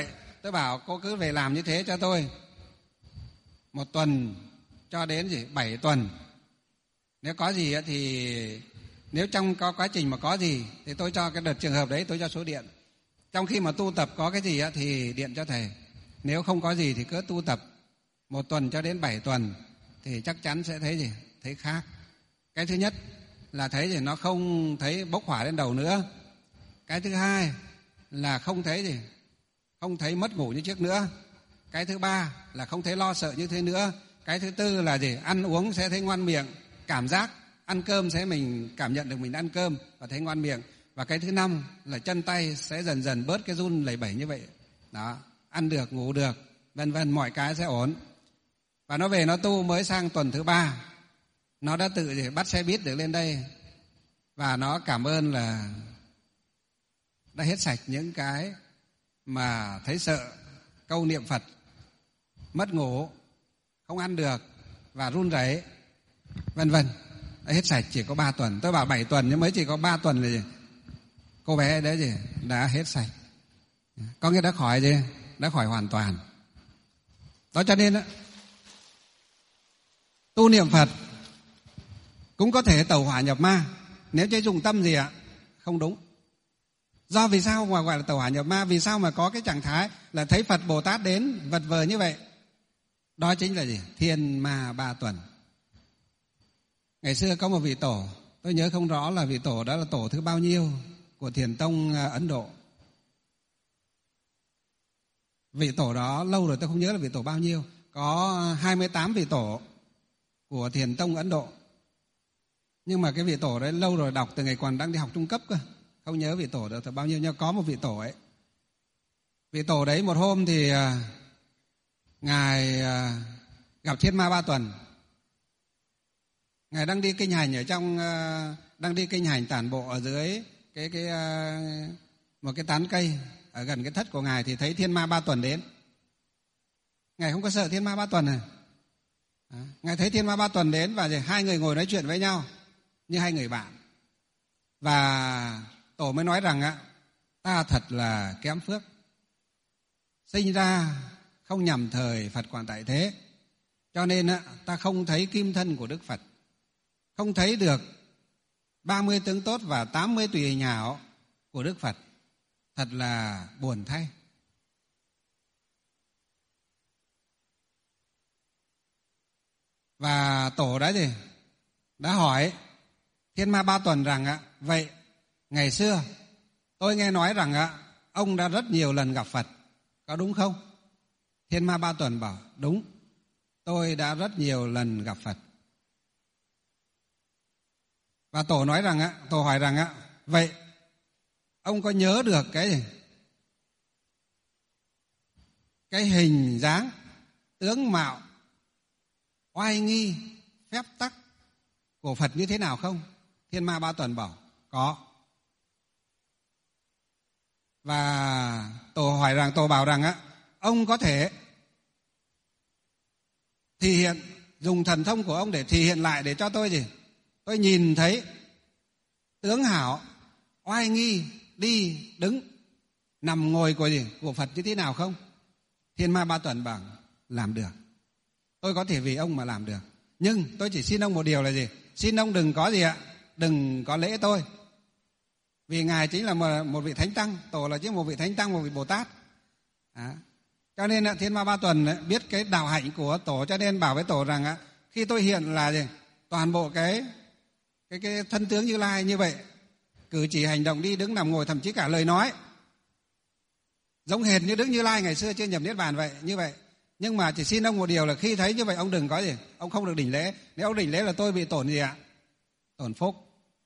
tôi bảo cô cứ về làm như thế cho tôi một tuần cho đến gì bảy tuần. Nếu có gì thì nếu trong có quá trình mà có gì thì tôi cho cái đợt trường hợp đấy tôi cho số điện. Trong khi mà tu tập có cái gì thì điện cho thầy. Nếu không có gì thì cứ tu tập một tuần cho đến bảy tuần thì chắc chắn sẽ thấy gì thấy khác. Cái thứ nhất là thấy thì nó không thấy bốc hỏa lên đầu nữa. Cái thứ hai là không thấy gì không thấy mất ngủ như trước nữa. Cái thứ ba là không thấy lo sợ như thế nữa. Cái thứ tư là gì ăn uống sẽ thấy ngoan miệng, cảm giác ăn cơm sẽ mình cảm nhận được mình ăn cơm và thấy ngoan miệng. Và cái thứ năm là chân tay sẽ dần dần bớt cái run lẩy bẩy như vậy. Đó, ăn được, ngủ được, vân vân, mọi cái sẽ ổn. Và nó về nó tu mới sang tuần thứ ba, nó đã tự gì bắt xe buýt được lên đây và nó cảm ơn là đã hết sạch những cái mà thấy sợ, câu niệm Phật, mất ngủ, không ăn được và run rẩy, vân vân. Đã hết sạch chỉ có ba tuần. Tôi bảo bảy tuần nhưng mới chỉ có ba tuần là gì? Cô bé đấy gì đã hết sạch. Có nghĩa đã khỏi gì? Đã khỏi hoàn toàn. Đó cho nên đó, tu niệm Phật cũng có thể tẩu hỏa nhập ma nếu chứ dùng tâm gì ạ? Không đúng. Do vì sao mà gọi là tẩu hỏa nhập ma? Vì sao mà có cái trạng thái là thấy Phật Bồ Tát đến vật vờ như vậy? Đó chính là gì? Thiên ma ba tuần. Ngày xưa có một vị tổ, tôi nhớ không rõ là vị tổ đó là tổ thứ bao nhiêu của Thiền Tông Ấn Độ. Vị tổ đó lâu rồi tôi không nhớ là vị tổ bao nhiêu. Có hai mươi tám vị tổ của Thiền Tông Ấn Độ. Nhưng mà cái vị tổ đấy lâu rồi, đọc từ ngày còn đang đi học trung cấp cơ. Không nhớ vị tổ được bao nhiêu, nhưng có một vị tổ ấy. Vị tổ đấy một hôm thì Ngài gặp thiên ma ba tuần. Ngài đang đi kinh hành ở trong đang đi kinh hành tản bộ ở dưới cái cái một cái tán cây ở gần cái thất của Ngài thì thấy thiên ma ba tuần đến. Ngài không có sợ thiên ma ba tuần này. Ngài thấy thiên ma ba tuần đến và hai người ngồi nói chuyện với nhau như hai người bạn. Và tổ mới nói rằng á, ta thật là kém phước, sinh ra không nhằm thời Phật còn tại thế, cho nên á, ta không thấy kim thân của Đức Phật, không thấy được ba mươi tướng tốt và tám mươi tùy hình hảo của Đức Phật. Thật là buồn thay. Và tổ đã gì? Đã hỏi thiên ma ba tuần rằng ạ, vậy ngày xưa tôi nghe nói rằng ạ, ông đã rất nhiều lần gặp Phật, có đúng không? Thiên ma ba tuần bảo đúng, tôi đã rất nhiều lần gặp Phật. Và tổ nói rằng ạ, tổ hỏi rằng ạ, vậy ông có nhớ được cái gì? Cái hình dáng, tướng mạo, oai nghi, phép tắc của Phật như thế nào không? Thiên ma ba tuần bảo có. Và tổ hỏi rằng, tổ bảo rằng á, ông có thể thể hiện, dùng thần thông của ông để thể hiện lại để cho tôi gì? Tôi nhìn thấy tướng hảo, oai nghi, đi, đứng, nằm ngồi của gì? Của Phật như thế nào không? Thiên ma ba tuần bảo làm được. Tôi có thể vì ông mà làm được. Nhưng tôi chỉ xin ông một điều là gì? Xin ông đừng có gì ạ? Đừng có lễ tôi. Vì Ngài chính là một vị Thánh Tăng, tổ là chính một vị Thánh Tăng, một vị Bồ Tát. À, cho nên thiên ma ba tuần biết cái đạo hạnh của tổ, cho nên bảo với tổ rằng khi tôi hiện là gì? Toàn bộ cái, cái, cái thân tướng Như Lai như vậy, cử chỉ hành động đi đứng nằm ngồi, thậm chí cả lời nói giống hệt như Đức Như Lai ngày xưa chưa nhập Niết Bàn vậy, như vậy. Nhưng mà chỉ xin ông một điều là khi thấy như vậy ông đừng có gì, ông không được đỉnh lễ. Nếu ông đỉnh lễ là tôi bị tổn gì ạ? Tổn phúc.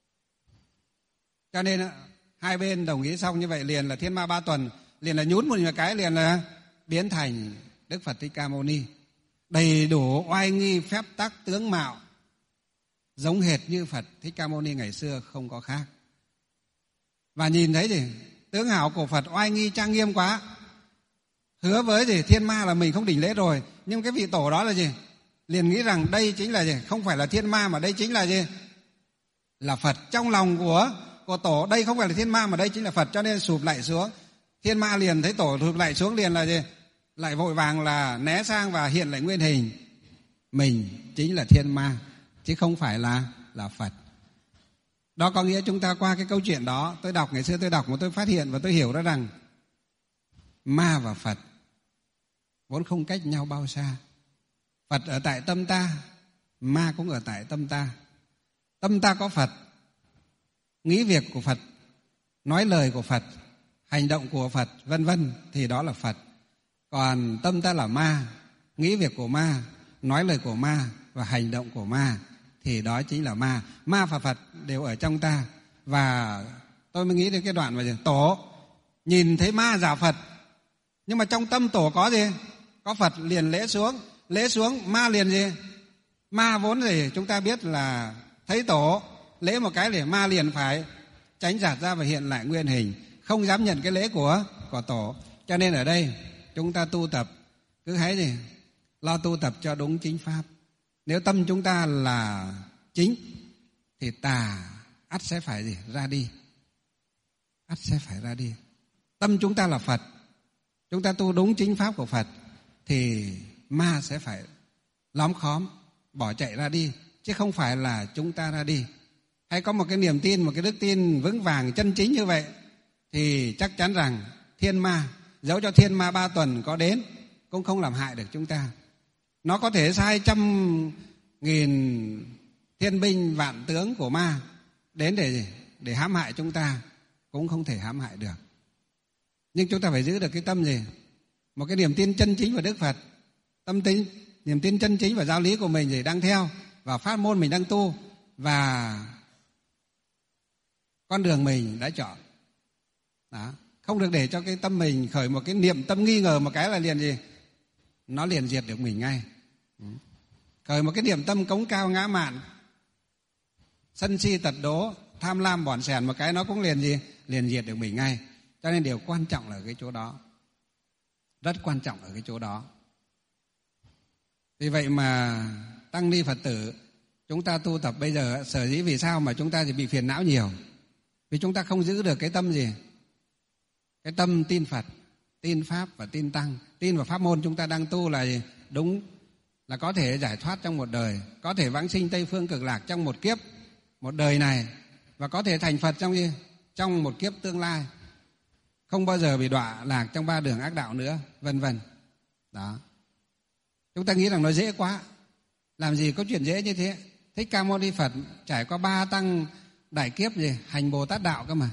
Cho nên hai bên đồng ý xong như vậy, liền là thiên ma ba tuần, liền là nhún một cái, liền là biến thành Đức Phật Thích Ca Mâu Ni, đầy đủ oai nghi, phép tắc, tướng mạo giống hệt như Phật Thích Ca Mâu Ni ngày xưa, không có khác. Và nhìn thấy gì? Tướng hảo của Phật oai nghi trang nghiêm quá. Hứa với gì? Thiên ma là mình không đỉnh lễ rồi. Nhưng cái vị tổ đó là gì? Liền nghĩ rằng đây chính là gì? Không phải là thiên ma mà đây chính là gì? Là Phật. Trong lòng của, của tổ đây không phải là thiên ma mà đây chính là Phật. Cho nên sụp lại xuống, Thiên ma liền thấy tổ thụp lại xuống liền là gì? Lại vội vàng là né sang và hiện lại nguyên hình. Mình chính là thiên ma, chứ không phải là, là Phật. Đó có nghĩa chúng ta qua cái câu chuyện đó, tôi đọc ngày xưa tôi đọc mà tôi phát hiện và tôi hiểu ra rằng ma và Phật vốn không cách nhau bao xa. Phật ở tại tâm ta, ma cũng ở tại tâm ta. Tâm ta có Phật, nghĩ việc của Phật, nói lời của Phật, hành động của Phật, vân vân thì đó là Phật. Còn tâm ta là ma, nghĩ việc của ma, nói lời của ma và hành động của ma thì đó chính là ma. Ma và Phật đều ở trong ta. Và tôi mới nghĩ đến cái đoạn mà tổ nhìn thấy ma giả Phật, nhưng mà trong tâm tổ có gì? Có Phật, liền lễ xuống. Lễ xuống ma liền gì? Ma vốn gì chúng ta biết là thấy tổ lễ một cái để ma liền phải tránh giạt ra và hiện lại nguyên hình, không dám nhận cái lễ của của tổ. Cho nên ở đây chúng ta tu tập cứ hãy gì lo tu tập cho đúng chính pháp. Nếu tâm chúng ta là chính thì tà ắt sẽ phải gì ra đi, ắt sẽ phải ra đi. Tâm chúng ta là Phật, chúng ta tu đúng chính pháp của Phật thì ma sẽ phải lóm khóm bỏ chạy ra đi, chứ không phải là chúng ta ra đi. Hay có một cái niềm tin, một cái đức tin vững vàng chân chính như vậy thì chắc chắn rằng thiên ma, dẫu cho thiên ma ba tuần có đến cũng không làm hại được chúng ta. Nó có thể sai trăm nghìn thiên binh vạn tướng của ma đến để để hãm hại chúng ta cũng không thể hãm hại được. Nhưng chúng ta phải giữ được cái tâm gì? Một cái niềm tin chân chính vào Đức Phật, tâm tính, niềm tin chân chính vào giáo lý của mình gì đang theo, và pháp môn mình đang tu, và con đường mình đã chọn. Đó. Không được để cho cái tâm mình khởi một cái niệm tâm nghi ngờ một cái là liền gì? Nó liền diệt được mình ngay. Khởi một cái niệm tâm cống cao ngã mạn, sân si tật đố, tham lam bỏn sẻn một cái nó cũng liền gì? Liền diệt được mình ngay. Cho nên điều quan trọng là ở cái chỗ đó. Rất quan trọng ở cái chỗ đó. Vì vậy mà tăng ni Phật tử chúng ta tu tập bây giờ, sở dĩ vì sao mà chúng ta thì bị phiền não nhiều? Vì chúng ta không giữ được cái tâm gì? Cái tâm tin Phật, tin Pháp và tin Tăng. Tin vào pháp môn chúng ta đang tu là gì? Đúng là có thể giải thoát trong một đời, có thể vãng sinh Tây Phương Cực Lạc trong một kiếp, một đời này, và có thể thành Phật trong gì? Trong một kiếp tương lai, không bao giờ bị đọa lạc trong ba đường ác đạo nữa, vân vân. Đó. Chúng ta nghĩ rằng nó dễ quá, làm gì có chuyện dễ như thế. Thích Ca Mâu Ni Phật trải qua ba tăng đại kiếp gì hành Bồ Tát đạo cơ mà.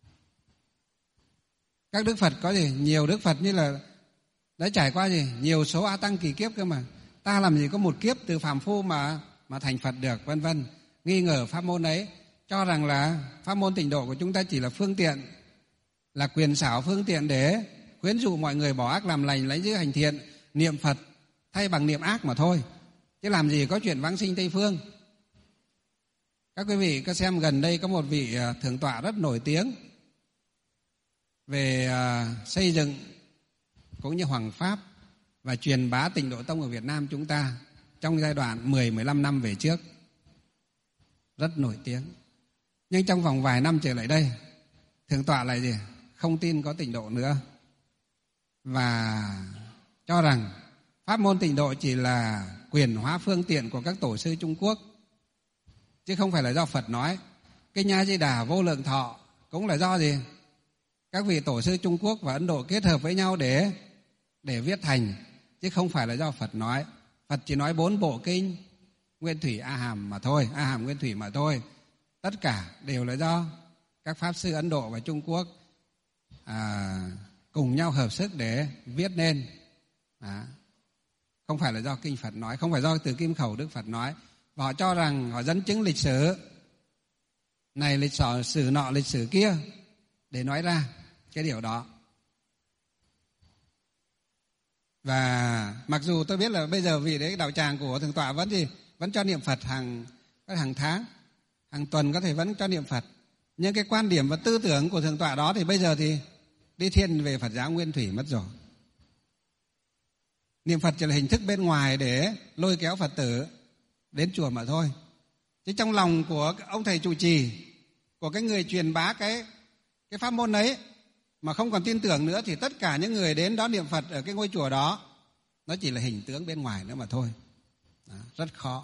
Các Đức Phật có gì nhiều Đức Phật như là đã trải qua gì nhiều số A Tăng kỳ kiếp cơ mà. Ta làm gì có một kiếp từ phàm phu mà mà thành Phật được, vân vân. Nghi ngờ pháp môn ấy, cho rằng là pháp môn tịnh độ của chúng ta chỉ là phương tiện, là quyền xảo phương tiện để khuyến dụ mọi người bỏ ác làm lành, lấy giữ hành thiện, niệm Phật thay bằng niệm ác mà thôi. Chứ làm gì có chuyện vãng sinh Tây Phương. Các quý vị có xem gần đây có một vị thượng tọa rất nổi tiếng về xây dựng cũng như hoằng pháp và truyền bá Tịnh Độ Tông ở Việt Nam chúng ta trong giai đoạn mười mười lăm năm về trước. Rất nổi tiếng. Nhưng trong vòng vài năm trở lại đây, thượng tọa lại gì? Không tin có Tịnh Độ nữa. Và cho rằng pháp môn Tịnh Độ chỉ là quyền hóa phương tiện của các tổ sư Trung Quốc, chứ không phải là do Phật nói. Kinh A Di Đà Vô Lượng Thọ cũng là do gì? Các vị tổ sư Trung Quốc và Ấn Độ kết hợp với nhau để để viết thành, chứ không phải là do Phật nói. Phật chỉ nói bốn bộ kinh Nguyên Thủy A Hàm mà thôi, A Hàm Nguyên Thủy mà thôi. Tất cả đều là do các pháp sư Ấn Độ và Trung Quốc à, cùng nhau hợp sức để viết nên. À, không phải là do kinh Phật nói, không phải do từ kim khẩu Đức Phật nói. Và họ cho rằng họ dẫn chứng lịch sử này, lịch sử, sử nọ, lịch sử kia để nói ra cái điều đó. Và mặc dù tôi biết là bây giờ vị đấy đạo tràng của thượng tọa vẫn gì vẫn cho niệm Phật hàng hàng tháng, hàng tuần có thể vẫn cho niệm Phật, nhưng cái quan điểm và tư tưởng của thượng tọa đó thì bây giờ thì đi thiên về Phật giáo Nguyên Thủy mất rồi. Niệm Phật chỉ là hình thức bên ngoài để lôi kéo Phật tử đến chùa mà thôi. Chứ trong lòng của ông thầy trụ trì, của cái người truyền bá cái cái pháp môn ấy, mà không còn tin tưởng nữa thì tất cả những người đến đón niệm Phật ở cái ngôi chùa đó nó chỉ là hình tướng bên ngoài nữa mà thôi. Đó, rất khó.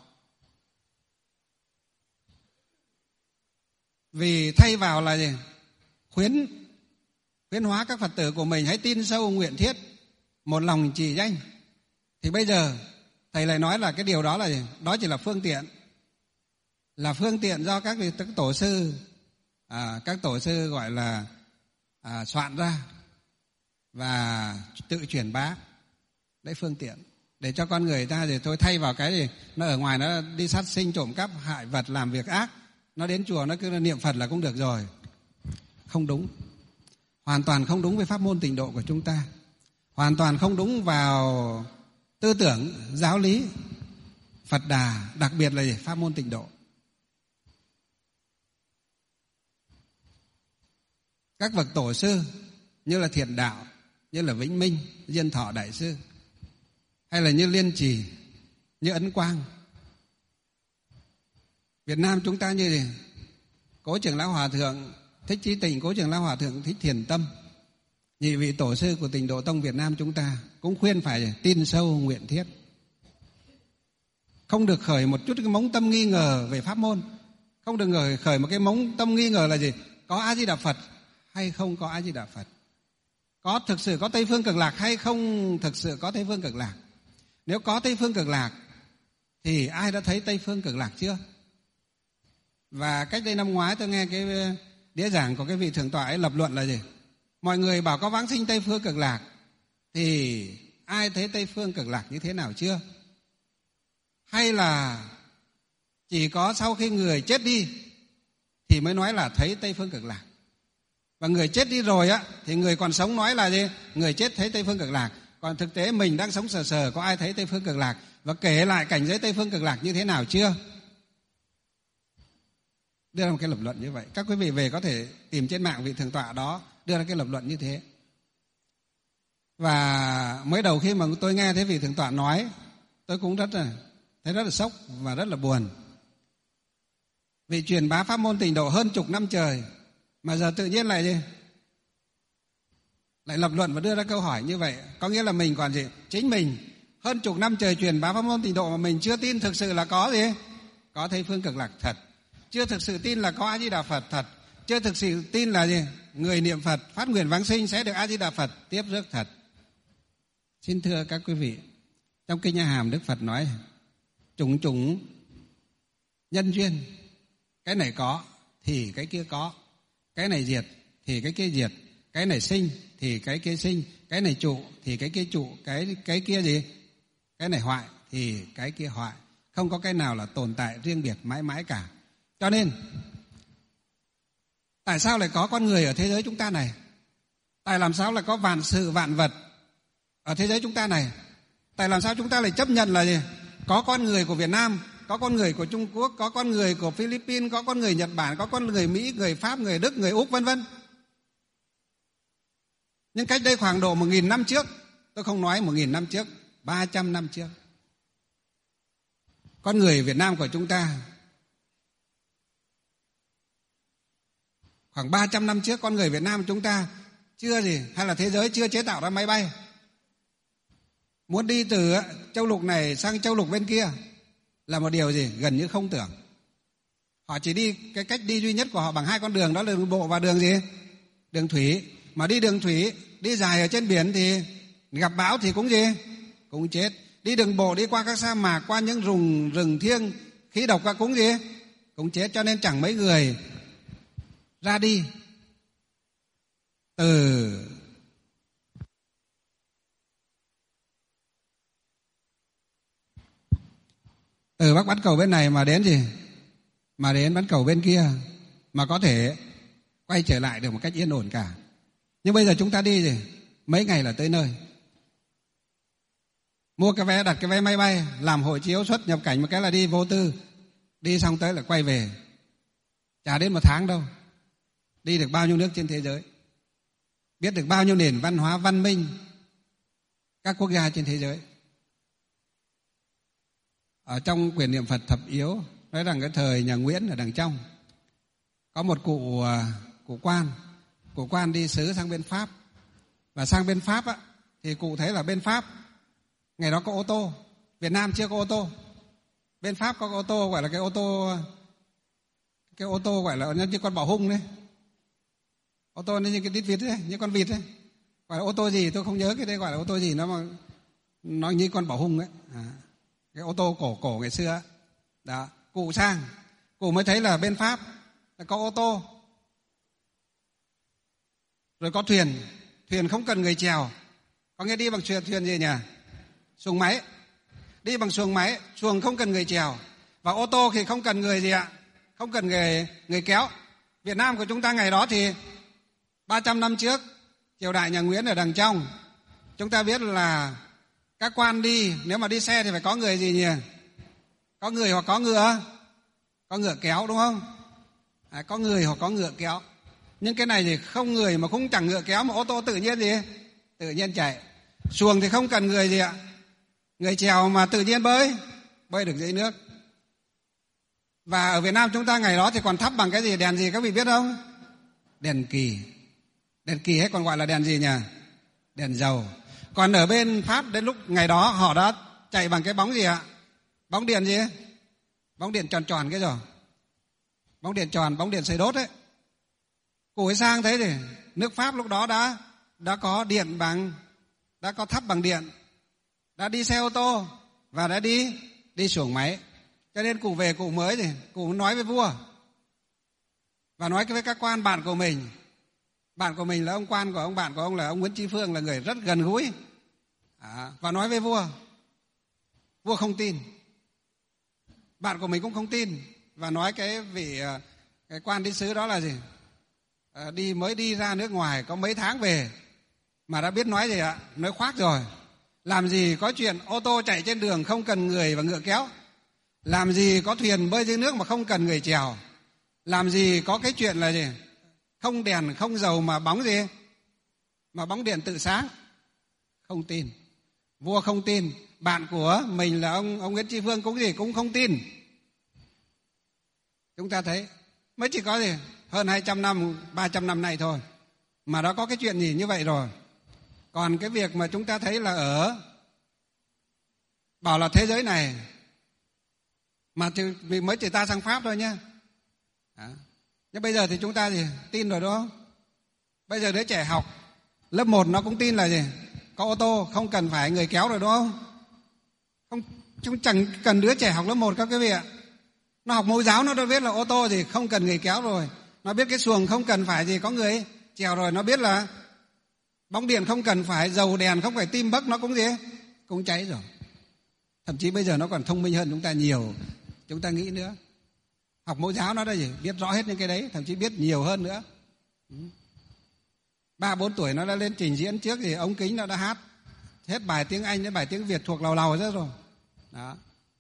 Vì thay vào là gì? Khuyến khuyến hóa các Phật tử của mình hãy tin sâu nguyện thiết, một lòng trì danh. Thì bây giờ thầy lại nói là cái điều đó là gì? Đó chỉ là phương tiện, là phương tiện do các vị các tổ sư à, các tổ sư gọi là à, soạn ra và tự truyền bá. Đấy, phương tiện để cho con người ta thì thôi, thay vào cái gì nó ở ngoài nó đi sát sinh trộm cắp hại vật làm việc ác, nó đến chùa nó cứ niệm Phật là cũng được rồi. Không đúng, hoàn toàn không đúng với pháp môn tịnh độ của chúng ta, hoàn toàn không đúng vào tư tưởng giáo lý Phật Đà, đặc biệt là gì? Pháp môn tịnh độ. Các bậc tổ sư như là Thiện Đạo, như là Vĩnh Minh, Diên Thọ Đại Sư, hay là như Liên Trì, như Ấn Quang. Việt Nam chúng ta như gì? Cố Trưởng Lão Hòa Thượng Thích Chí Tịnh, Cố Trưởng Lão Hòa Thượng Thích Thiền Tâm, nhị vị tổ sư của Tịnh Độ Tông Việt Nam chúng ta cũng khuyên phải tin sâu nguyện thiết, không được khởi một chút cái mống tâm nghi ngờ về pháp môn, không được khởi một cái mống tâm nghi ngờ là gì? Có A Di Đà Phật hay không có A Di Đà Phật, có thực sự có Tây Phương Cực Lạc hay không thực sự có Tây Phương Cực Lạc. Nếu có Tây Phương Cực Lạc thì ai đã thấy Tây Phương Cực Lạc chưa? Và cách đây năm ngoái tôi nghe cái đĩa giảng của cái vị thượng tọa ấy lập luận là gì? Mọi người bảo có vãng sinh Tây Phương Cực Lạc thì ai thấy Tây Phương Cực Lạc như thế nào chưa? Hay là chỉ có sau khi người chết đi thì mới nói là thấy Tây Phương Cực Lạc? Và người chết đi rồi á thì người còn sống nói là gì? Người chết thấy Tây Phương Cực Lạc. Còn thực tế mình đang sống sờ sờ, có ai thấy Tây Phương Cực Lạc và kể lại cảnh giới Tây Phương Cực Lạc như thế nào chưa? Đưa ra một cái lập luận như vậy. Các quý vị về có thể tìm trên mạng vị thượng tọa đó đưa ra cái lập luận như thế. Và mới đầu khi mà tôi nghe thấy vị thượng tọa nói, tôi cũng rất là thấy rất là sốc và rất là buồn. Vì truyền bá pháp môn tịnh độ hơn chục năm trời mà giờ tự nhiên lại gì? Lại lập luận và đưa ra câu hỏi như vậy. Có nghĩa là mình còn gì? Chính mình hơn chục năm trời truyền bá pháp môn tịnh độ mà mình chưa tin thực sự là có gì? Có Tây Phương Cực Lạc thật. Chưa thực sự tin là có A Di Đà Phật thật. Chưa thực sự tin là gì? Người niệm Phật phát nguyện vãng sinh sẽ được A Di Đà Phật tiếp rước thật. Xin thưa các quý vị, trong Kinh A Hàm Đức Phật nói chủng chủng nhân duyên, cái này có thì cái kia có, cái này diệt thì cái kia diệt, cái này sinh thì cái kia sinh, cái này trụ thì cái kia trụ, cái cái kia gì? Cái này hoại thì cái kia hoại. Không có cái nào là tồn tại riêng biệt mãi mãi cả. Cho nên tại sao lại có con người ở thế giới chúng ta này? Tại làm sao lại có vạn sự vạn vật ở thế giới chúng ta này? Tại làm sao chúng ta lại chấp nhận là gì? Có con người của Việt Nam, có con người của Trung Quốc, có con người của Philippines, có con người Nhật Bản, có con người Mỹ, người Pháp, người Đức, người Úc vân vân. Nhưng cách đây khoảng độ một nghìn năm trước, tôi không nói một nghìn năm trước, ba trăm năm trước, con người Việt Nam của chúng ta, khoảng ba trăm năm trước, con người Việt Nam chúng ta chưa gì, hay là thế giới chưa chế tạo ra máy bay. Muốn đi từ châu lục này sang châu lục bên kia là một điều gì gần như không tưởng. Họ chỉ đi, cái cách đi duy nhất của họ bằng hai con đường, đó là đường bộ và đường gì? Đường thủy. Mà đi đường thủy, đi dài ở trên biển thì gặp bão thì cũng gì? Cũng chết. Đi đường bộ, đi qua các sa mạc, qua những rừng rừng thiêng, khí độc cũng gì? Cũng chết. Cho nên chẳng mấy người ra đi từ từ Bắc bán cầu bên này mà đến gì? Mà đến bán cầu bên kia mà có thể quay trở lại được một cách yên ổn cả. Nhưng bây giờ chúng ta đi gì? Mấy ngày là tới nơi. Mua cái vé, đặt cái vé máy bay, làm hộ chiếu xuất nhập cảnh một cái là đi vô tư. Đi xong tới là quay về. Chả đến một tháng đâu. Đi được bao nhiêu nước trên thế giới, biết được bao nhiêu nền văn hóa văn minh các quốc gia trên thế giới. Ở trong quyển niệm Phật thập yếu nói rằng cái thời nhà Nguyễn ở đằng trong có một cụ cụ quan, của quan đi sứ sang bên Pháp. Và sang bên Pháp á, thì cụ thấy là bên Pháp ngày đó có ô tô, Việt Nam chưa có ô tô. Bên Pháp có ô tô gọi là cái ô tô cái ô tô gọi là như con bò hung đấy. Ô tô như cái đít vịt đấy, như con vịt đấy. Gọi là ô tô gì tôi không nhớ cái đấy gọi là ô tô gì, nó mà nó như con bò hung ấy. À, cái ô tô cổ cổ ngày xưa. Đó, cụ sang, cụ mới thấy là bên Pháp là có ô tô. Rồi có thuyền, thuyền không cần người chèo. Có nghĩa đi bằng thuyền thuyền gì nhỉ? Xuồng máy. Đi bằng xuồng máy, xuồng không cần người chèo. Và ô tô thì không cần người gì ạ? Không cần người người kéo. Việt Nam của chúng ta ngày đó thì ba trăm năm trước, triều đại nhà Nguyễn ở đằng trong, chúng ta biết là các quan đi, nếu mà đi xe thì phải có người gì nhỉ? Có người hoặc có ngựa. Có ngựa kéo đúng không? À, có người hoặc có ngựa kéo. Nhưng cái này thì không người mà cũng chẳng ngựa kéo, mà ô tô tự nhiên gì? Tự nhiên chạy. Xuồng thì không cần người gì ạ? Người chèo mà tự nhiên bơi, bơi được dưới nước. Và ở Việt Nam chúng ta ngày đó thì còn thắp bằng cái gì? Đèn gì các vị biết không? Đèn kỳ. Đèn kỳ hay còn gọi là đèn gì nhỉ? Đèn dầu. Còn ở bên Pháp đến lúc ngày đó họ đã chạy bằng cái bóng gì ạ? Bóng điện gì? Bóng điện tròn tròn cái rồi. Bóng điện tròn, bóng điện sưởi đốt ấy. Cụ ấy sang thấy thì nước Pháp lúc đó đã đã có điện bằng, đã có thắp bằng điện, đã đi xe ô tô và đã đi đi xuồng máy. Cho nên cụ về cụ mới thì cụ nói với vua và nói với các quan bạn của mình. Bạn của mình là ông quan của ông bạn của ông là ông Nguyễn Tri Phương, là người rất gần gũi. À, và nói với vua. Vua không tin. Bạn của mình cũng không tin. Và nói cái vị cái quan đi sứ đó là gì? À, đi mới đi ra nước ngoài có mấy tháng về mà đã biết nói gì ạ? Nói khoác rồi. Làm gì có chuyện ô tô chạy trên đường không cần người và ngựa kéo. Làm gì có thuyền bơi dưới nước mà không cần người chèo. Làm gì có cái chuyện là gì? Không đèn, không dầu mà bóng gì? Mà bóng điện tự sáng. Không tin. Vua không tin. Bạn của mình là ông ông Nguyễn Tri Phương cũng gì cũng không tin. Chúng ta thấy mới chỉ có gì hơn hai trăm năm, ba trăm năm nay thôi mà đã có cái chuyện gì như vậy rồi. Còn cái việc mà chúng ta thấy là ở bảo là thế giới này mà thì mới chỉ ta sang Pháp thôi nhá. À. Nhưng bây giờ thì chúng ta gì tin rồi đúng không? Bây giờ đứa trẻ học lớp một nó cũng tin là gì? Có ô tô không cần phải người kéo rồi đúng không? Không, chúng chẳng cần đứa trẻ học lớp một các quý vị ạ. Nó học mẫu giáo nó đã biết là ô tô thì không cần người kéo rồi. Nó biết cái xuồng không cần phải gì có người chèo rồi. Nó biết là bóng điện không cần phải, dầu đèn không phải tim bấc nó cũng gì cũng cháy rồi. Thậm chí bây giờ nó còn thông minh hơn chúng ta nhiều. Chúng ta nghĩ nữa. Học mẫu giáo nó đã gì biết rõ hết những cái đấy, thậm chí biết nhiều hơn nữa. Ba bốn tuổi nó đã lên trình diễn trước thì ống kính nó đã hát hết bài tiếng Anh đến bài tiếng Việt thuộc lầu lầu hết rồi. Đó.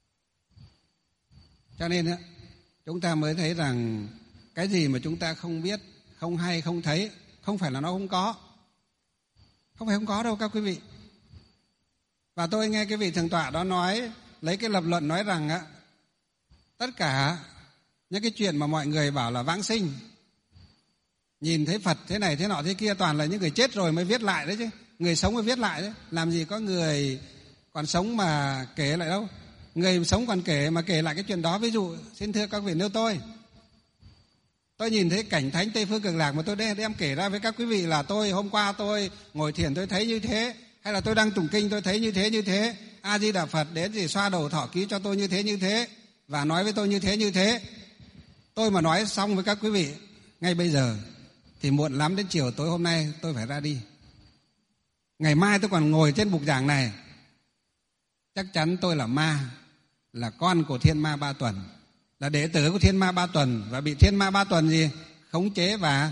Cho nên chúng ta mới thấy rằng cái gì mà chúng ta không biết, không hay, không thấy, không phải là nó không có. Không phải không có đâu các quý vị. Và tôi nghe cái vị thượng tọa đó nói, lấy cái lập luận nói rằng á, tất cả những cái chuyện mà mọi người bảo là vãng sinh, nhìn thấy Phật thế này thế nọ thế kia, toàn là những người chết rồi mới viết lại đấy chứ. Người sống mới viết lại đấy. Làm gì có người còn sống mà kể lại đâu. Người sống còn kể mà kể lại cái chuyện đó. Ví dụ xin thưa các vị, nếu tôi Tôi nhìn thấy cảnh thánh Tây Phương Cực Lạc mà tôi đem, đem kể ra với các quý vị là tôi hôm qua tôi ngồi thiền tôi thấy như thế, hay là tôi đang tụng kinh tôi thấy như thế như thế, A Di Đà Phật đến thì xoa đầu thọ ký cho tôi như thế như thế và nói với tôi như thế như thế. Tôi mà nói xong với các quý vị ngay bây giờ thì muộn lắm, đến chiều tối hôm nay tôi phải ra đi. Ngày mai tôi còn ngồi trên bục giảng này, chắc chắn tôi là ma, là con của thiên ma ba tuần, là đệ tử của thiên ma ba tuần và bị thiên ma ba tuần gì khống chế và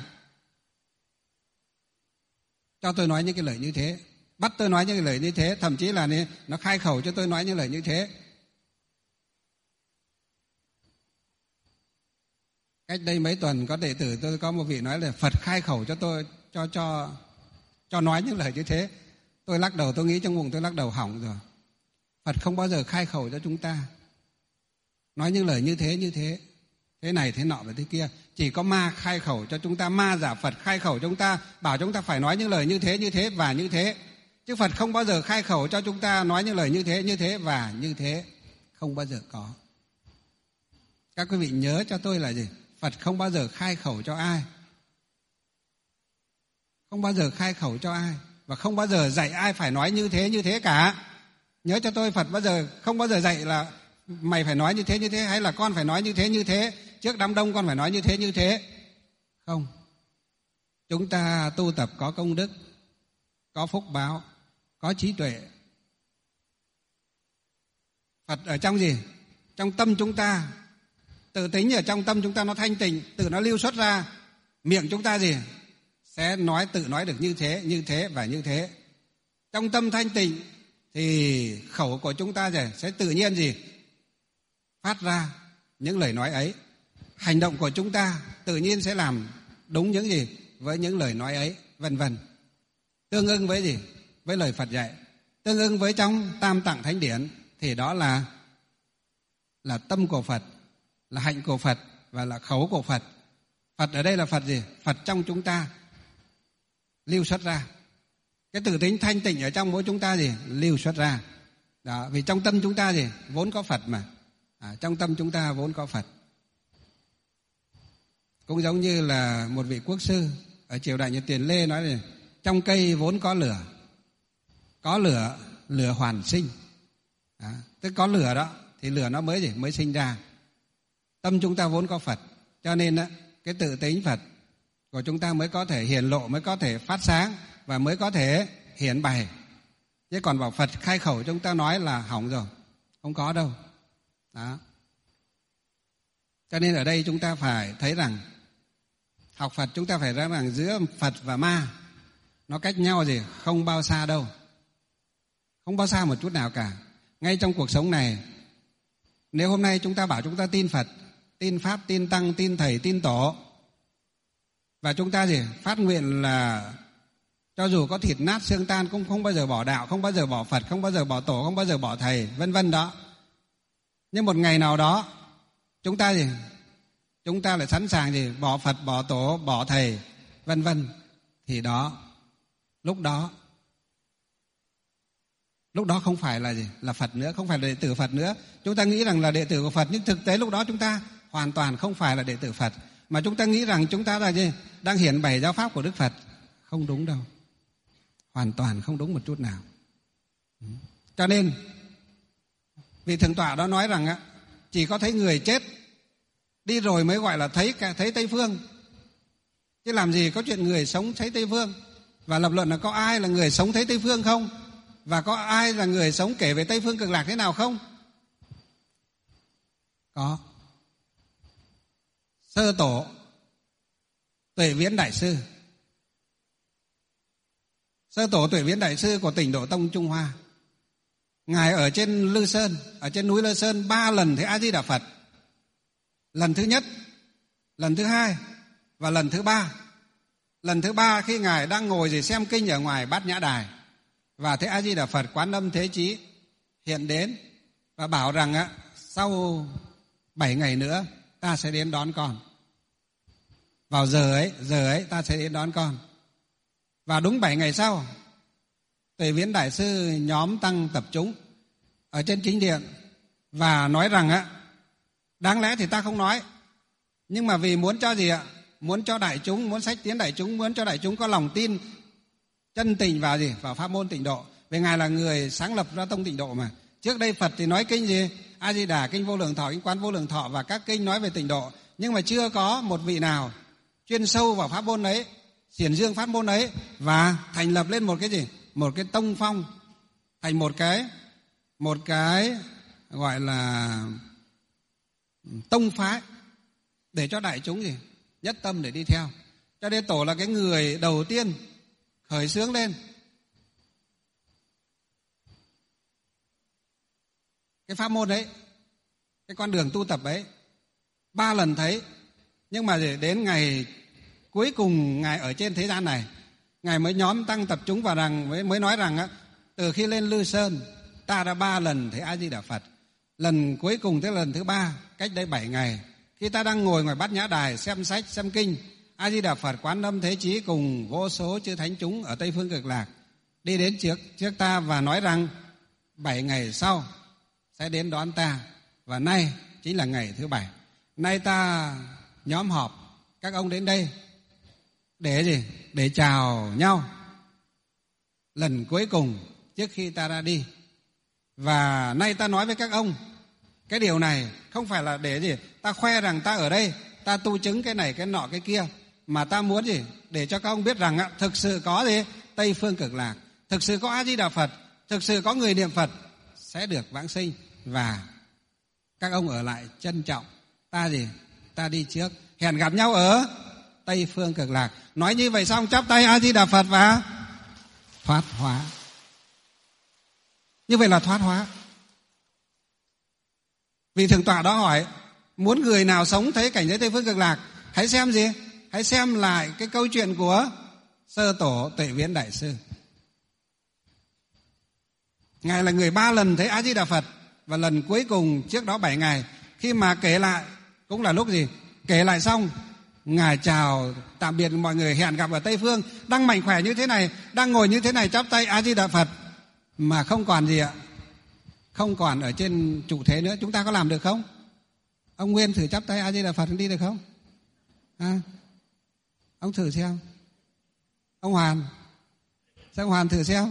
cho tôi nói những cái lời như thế, bắt tôi nói những cái lời như thế, thậm chí là nó khai khẩu cho tôi nói những lời như thế. Cách đây mấy tuần có đệ tử tôi có một vị nói là Phật khai khẩu cho tôi cho cho cho nói những lời như thế. Tôi lắc đầu, tôi nghĩ trong bụng tôi lắc đầu hỏng rồi. Phật không bao giờ khai khẩu cho chúng ta nói những lời như thế như thế. thế này thế nọ và thế kia. Chỉ có ma khai khẩu cho chúng ta, ma giả Phật khai khẩu cho chúng ta, bảo chúng ta phải nói những lời như thế, như thế và như thế. Chứ Phật không bao giờ khai khẩu cho chúng ta nói những lời như thế, như thế và như thế. Không bao giờ có. Các quý vị nhớ cho tôi là gì? Phật không bao giờ khai khẩu cho ai. Không bao giờ khai khẩu cho ai. Và không bao giờ dạy ai phải nói như thế, như thế cả. Nhớ cho tôi, Phật bao giờ không bao giờ dạy là mày phải nói như thế, như thế, hay là con phải nói như thế, như thế, trước đám đông con phải nói như thế, như thế. Không. Chúng ta tu tập có công đức, có phúc báo, có trí tuệ. Phật ở trong gì? Trong tâm chúng ta. Tự tính ở trong tâm chúng ta nó thanh tịnh, tự nó lưu xuất ra. Miệng chúng ta gì? Sẽ nói, tự nói được như thế, như thế và như thế. Trong tâm thanh tịnh thì khẩu của chúng ta gì? Sẽ tự nhiên gì? Phát ra những lời nói ấy. Hành động của chúng ta tự nhiên sẽ làm đúng những gì? Với những lời nói ấy, vân vân. Tương ưng với gì? Với lời Phật dạy. Tương ưng với trong Tam Tạng Thánh Điển thì đó là là tâm của Phật, là hạnh của Phật và là khẩu của Phật. Phật ở đây là Phật gì? Phật trong chúng ta lưu xuất ra. Cái tự tính thanh tịnh ở trong mỗi chúng ta gì? Lưu xuất ra. Đó, vì trong tâm chúng ta gì? Vốn có Phật mà. À, trong tâm chúng ta vốn có Phật. Cũng giống như là một vị quốc sư ở triều đại Nhật Tiền Lê nói là trong cây vốn có lửa, có lửa, lửa hoàn sinh. Đó, tức có lửa đó thì lửa nó mới gì? Mới sinh ra. Tâm chúng ta vốn có Phật, cho nên đó, cái tự tính Phật của chúng ta mới có thể hiển lộ, mới có thể phát sáng và mới có thể hiển bày. Chứ còn bảo Phật khai khẩu chúng ta nói là hỏng rồi, không có đâu. Đó. Cho nên ở đây chúng ta phải thấy rằng học Phật chúng ta phải thấy rằng giữa Phật và ma nó cách nhau gì? Không bao xa đâu. Không bao xa một chút nào cả. Ngay trong cuộc sống này, nếu hôm nay chúng ta bảo chúng ta tin Phật, tin Pháp, tin Tăng, tin Thầy, tin Tổ, và chúng ta gì? Phát nguyện là cho dù có thịt nát xương tan cũng không bao giờ bỏ đạo, không bao giờ bỏ Phật, không bao giờ bỏ Tổ, không bao giờ bỏ Thầy, vân vân đó. Nhưng một ngày nào đó chúng ta gì? Chúng ta lại sẵn sàng gì? Bỏ Phật, bỏ Tổ, bỏ Thầy, vân vân. Thì đó, lúc đó Lúc đó không phải là gì? Là Phật nữa, không phải là đệ tử Phật nữa. Chúng ta nghĩ rằng là đệ tử của Phật, nhưng thực tế lúc đó chúng ta hoàn toàn không phải là đệ tử Phật. Mà chúng ta nghĩ rằng chúng ta là gì? Đang hiển bày giáo pháp của Đức Phật. Không đúng đâu. Hoàn toàn không đúng một chút nào. Cho nên vị Thượng Tọa đó nói rằng chỉ có thấy người chết đi rồi mới gọi là thấy thấy Tây Phương. Chứ làm gì có chuyện người sống thấy Tây Phương. Và lập luận là có ai là người sống thấy Tây Phương không? Và có ai là người sống kể về Tây Phương Cực Lạc thế nào không? Có. Sơ tổ Tuệ Viễn Đại Sư. Sơ tổ Tuệ Viễn Đại Sư của Tịnh Độ Tông Trung Hoa. Ngài ở trên Lư Sơn, ở trên núi Lư Sơn ba lần thấy A Di Đà Phật. Lần thứ nhất, lần thứ hai và lần thứ ba. Lần thứ ba khi Ngài đang ngồi gì xem kinh ở ngoài Bát Nhã Đài, và thấy A Di Đà Phật Quán Âm Thế Chí hiện đến và bảo rằng á, sau bảy ngày nữa ta sẽ đến đón con. Vào giờ ấy, giờ ấy ta sẽ đến đón con. Và đúng bảy ngày sau, Tuệ Viễn Đại Sư nhóm tăng tập trung ở trên chính điện và nói rằng á, đáng lẽ thì ta không nói, nhưng mà vì muốn cho gì ạ? Muốn cho đại chúng, muốn xách tiến đại chúng, muốn cho đại chúng có lòng tin chân tình vào gì? Vào pháp môn Tịnh Độ. Vì Ngài là người sáng lập ra tông Tịnh Độ mà. Trước đây Phật thì nói kinh gì? A Di Đà, kinh Vô Lượng Thọ, kinh Quán Vô Lượng Thọ và các kinh nói về Tịnh Độ. Nhưng mà chưa có một vị nào chuyên sâu vào pháp môn ấy, xiển dương pháp môn ấy và thành lập lên một cái gì? Một cái tông phong, thành một cái một cái gọi là tông phái để cho đại chúng gì? Nhất tâm để đi theo. Cho nên Tổ là cái người đầu tiên khởi xướng lên cái pháp môn ấy, cái con đường tu tập ấy. Ba lần thấy, nhưng mà đến ngày cuối cùng Ngài ở trên thế gian này, Ngài mới nhóm tăng tập chúng vào rằng mới, mới nói rằng á, từ khi lên Lư Sơn ta đã ba lần thấy A Di Đà Phật. Lần cuối cùng tới lần thứ ba cách đây bảy ngày, khi Khi ta đang ngồi ngoài Bát Nhã Đài xem sách, xem kinh, A Di Đà Phật, Quán Âm Thế Chí cùng vô số chư thánh chúng ở Tây Phương Cực Lạc đi đến trước trước ta và nói rằng bảy ngày sau sẽ đến đón ta, và nay chính là ngày thứ bảy. Nay ta nhóm họp các ông đến đây để gì? Để chào nhau lần cuối cùng trước khi ta ra đi. Và nay ta nói với các ông cái điều này không phải là để gì? Ta khoe rằng ta ở đây, ta tu chứng cái này, cái nọ, cái kia, mà ta muốn gì? Để cho các ông biết rằng thực sự có gì? Tây Phương Cực Lạc, thực sự có A Di Đà Phật, thực sự có người niệm Phật sẽ được vãng sinh, và các ông ở lại trân trọng. Ta gì? Ta đi trước, hẹn gặp nhau ở Tây Phương Cực Lạc. Nói như vậy xong chắp tay A Di Đà Phật và thoát hóa. Như vậy là thoát hóa. Vị Thượng Tọa đó hỏi, muốn người nào sống thấy cảnh giới Tây Phương Cực Lạc, hãy xem gì? Hãy xem lại cái câu chuyện của Sơ Tổ Tuệ Viễn Đại Sư. Ngài là người ba lần thấy A Di Đà Phật, và lần cuối cùng trước đó bảy ngày, khi mà kể lại cũng là lúc gì? Kể lại xong, Ngài chào tạm biệt mọi người, hẹn gặp ở Tây Phương. Đang mạnh khỏe như thế này, đang ngồi như thế này, chắp tay A Di Đà Phật, mà không còn gì ạ? Không còn ở trên trụ thế nữa. Chúng ta có làm được không? Ông Nguyên thử chắp tay A Di Đà Phật đi được không? À, ông thử xem. Ông Hoàn, sao ông Hoàn thử xem?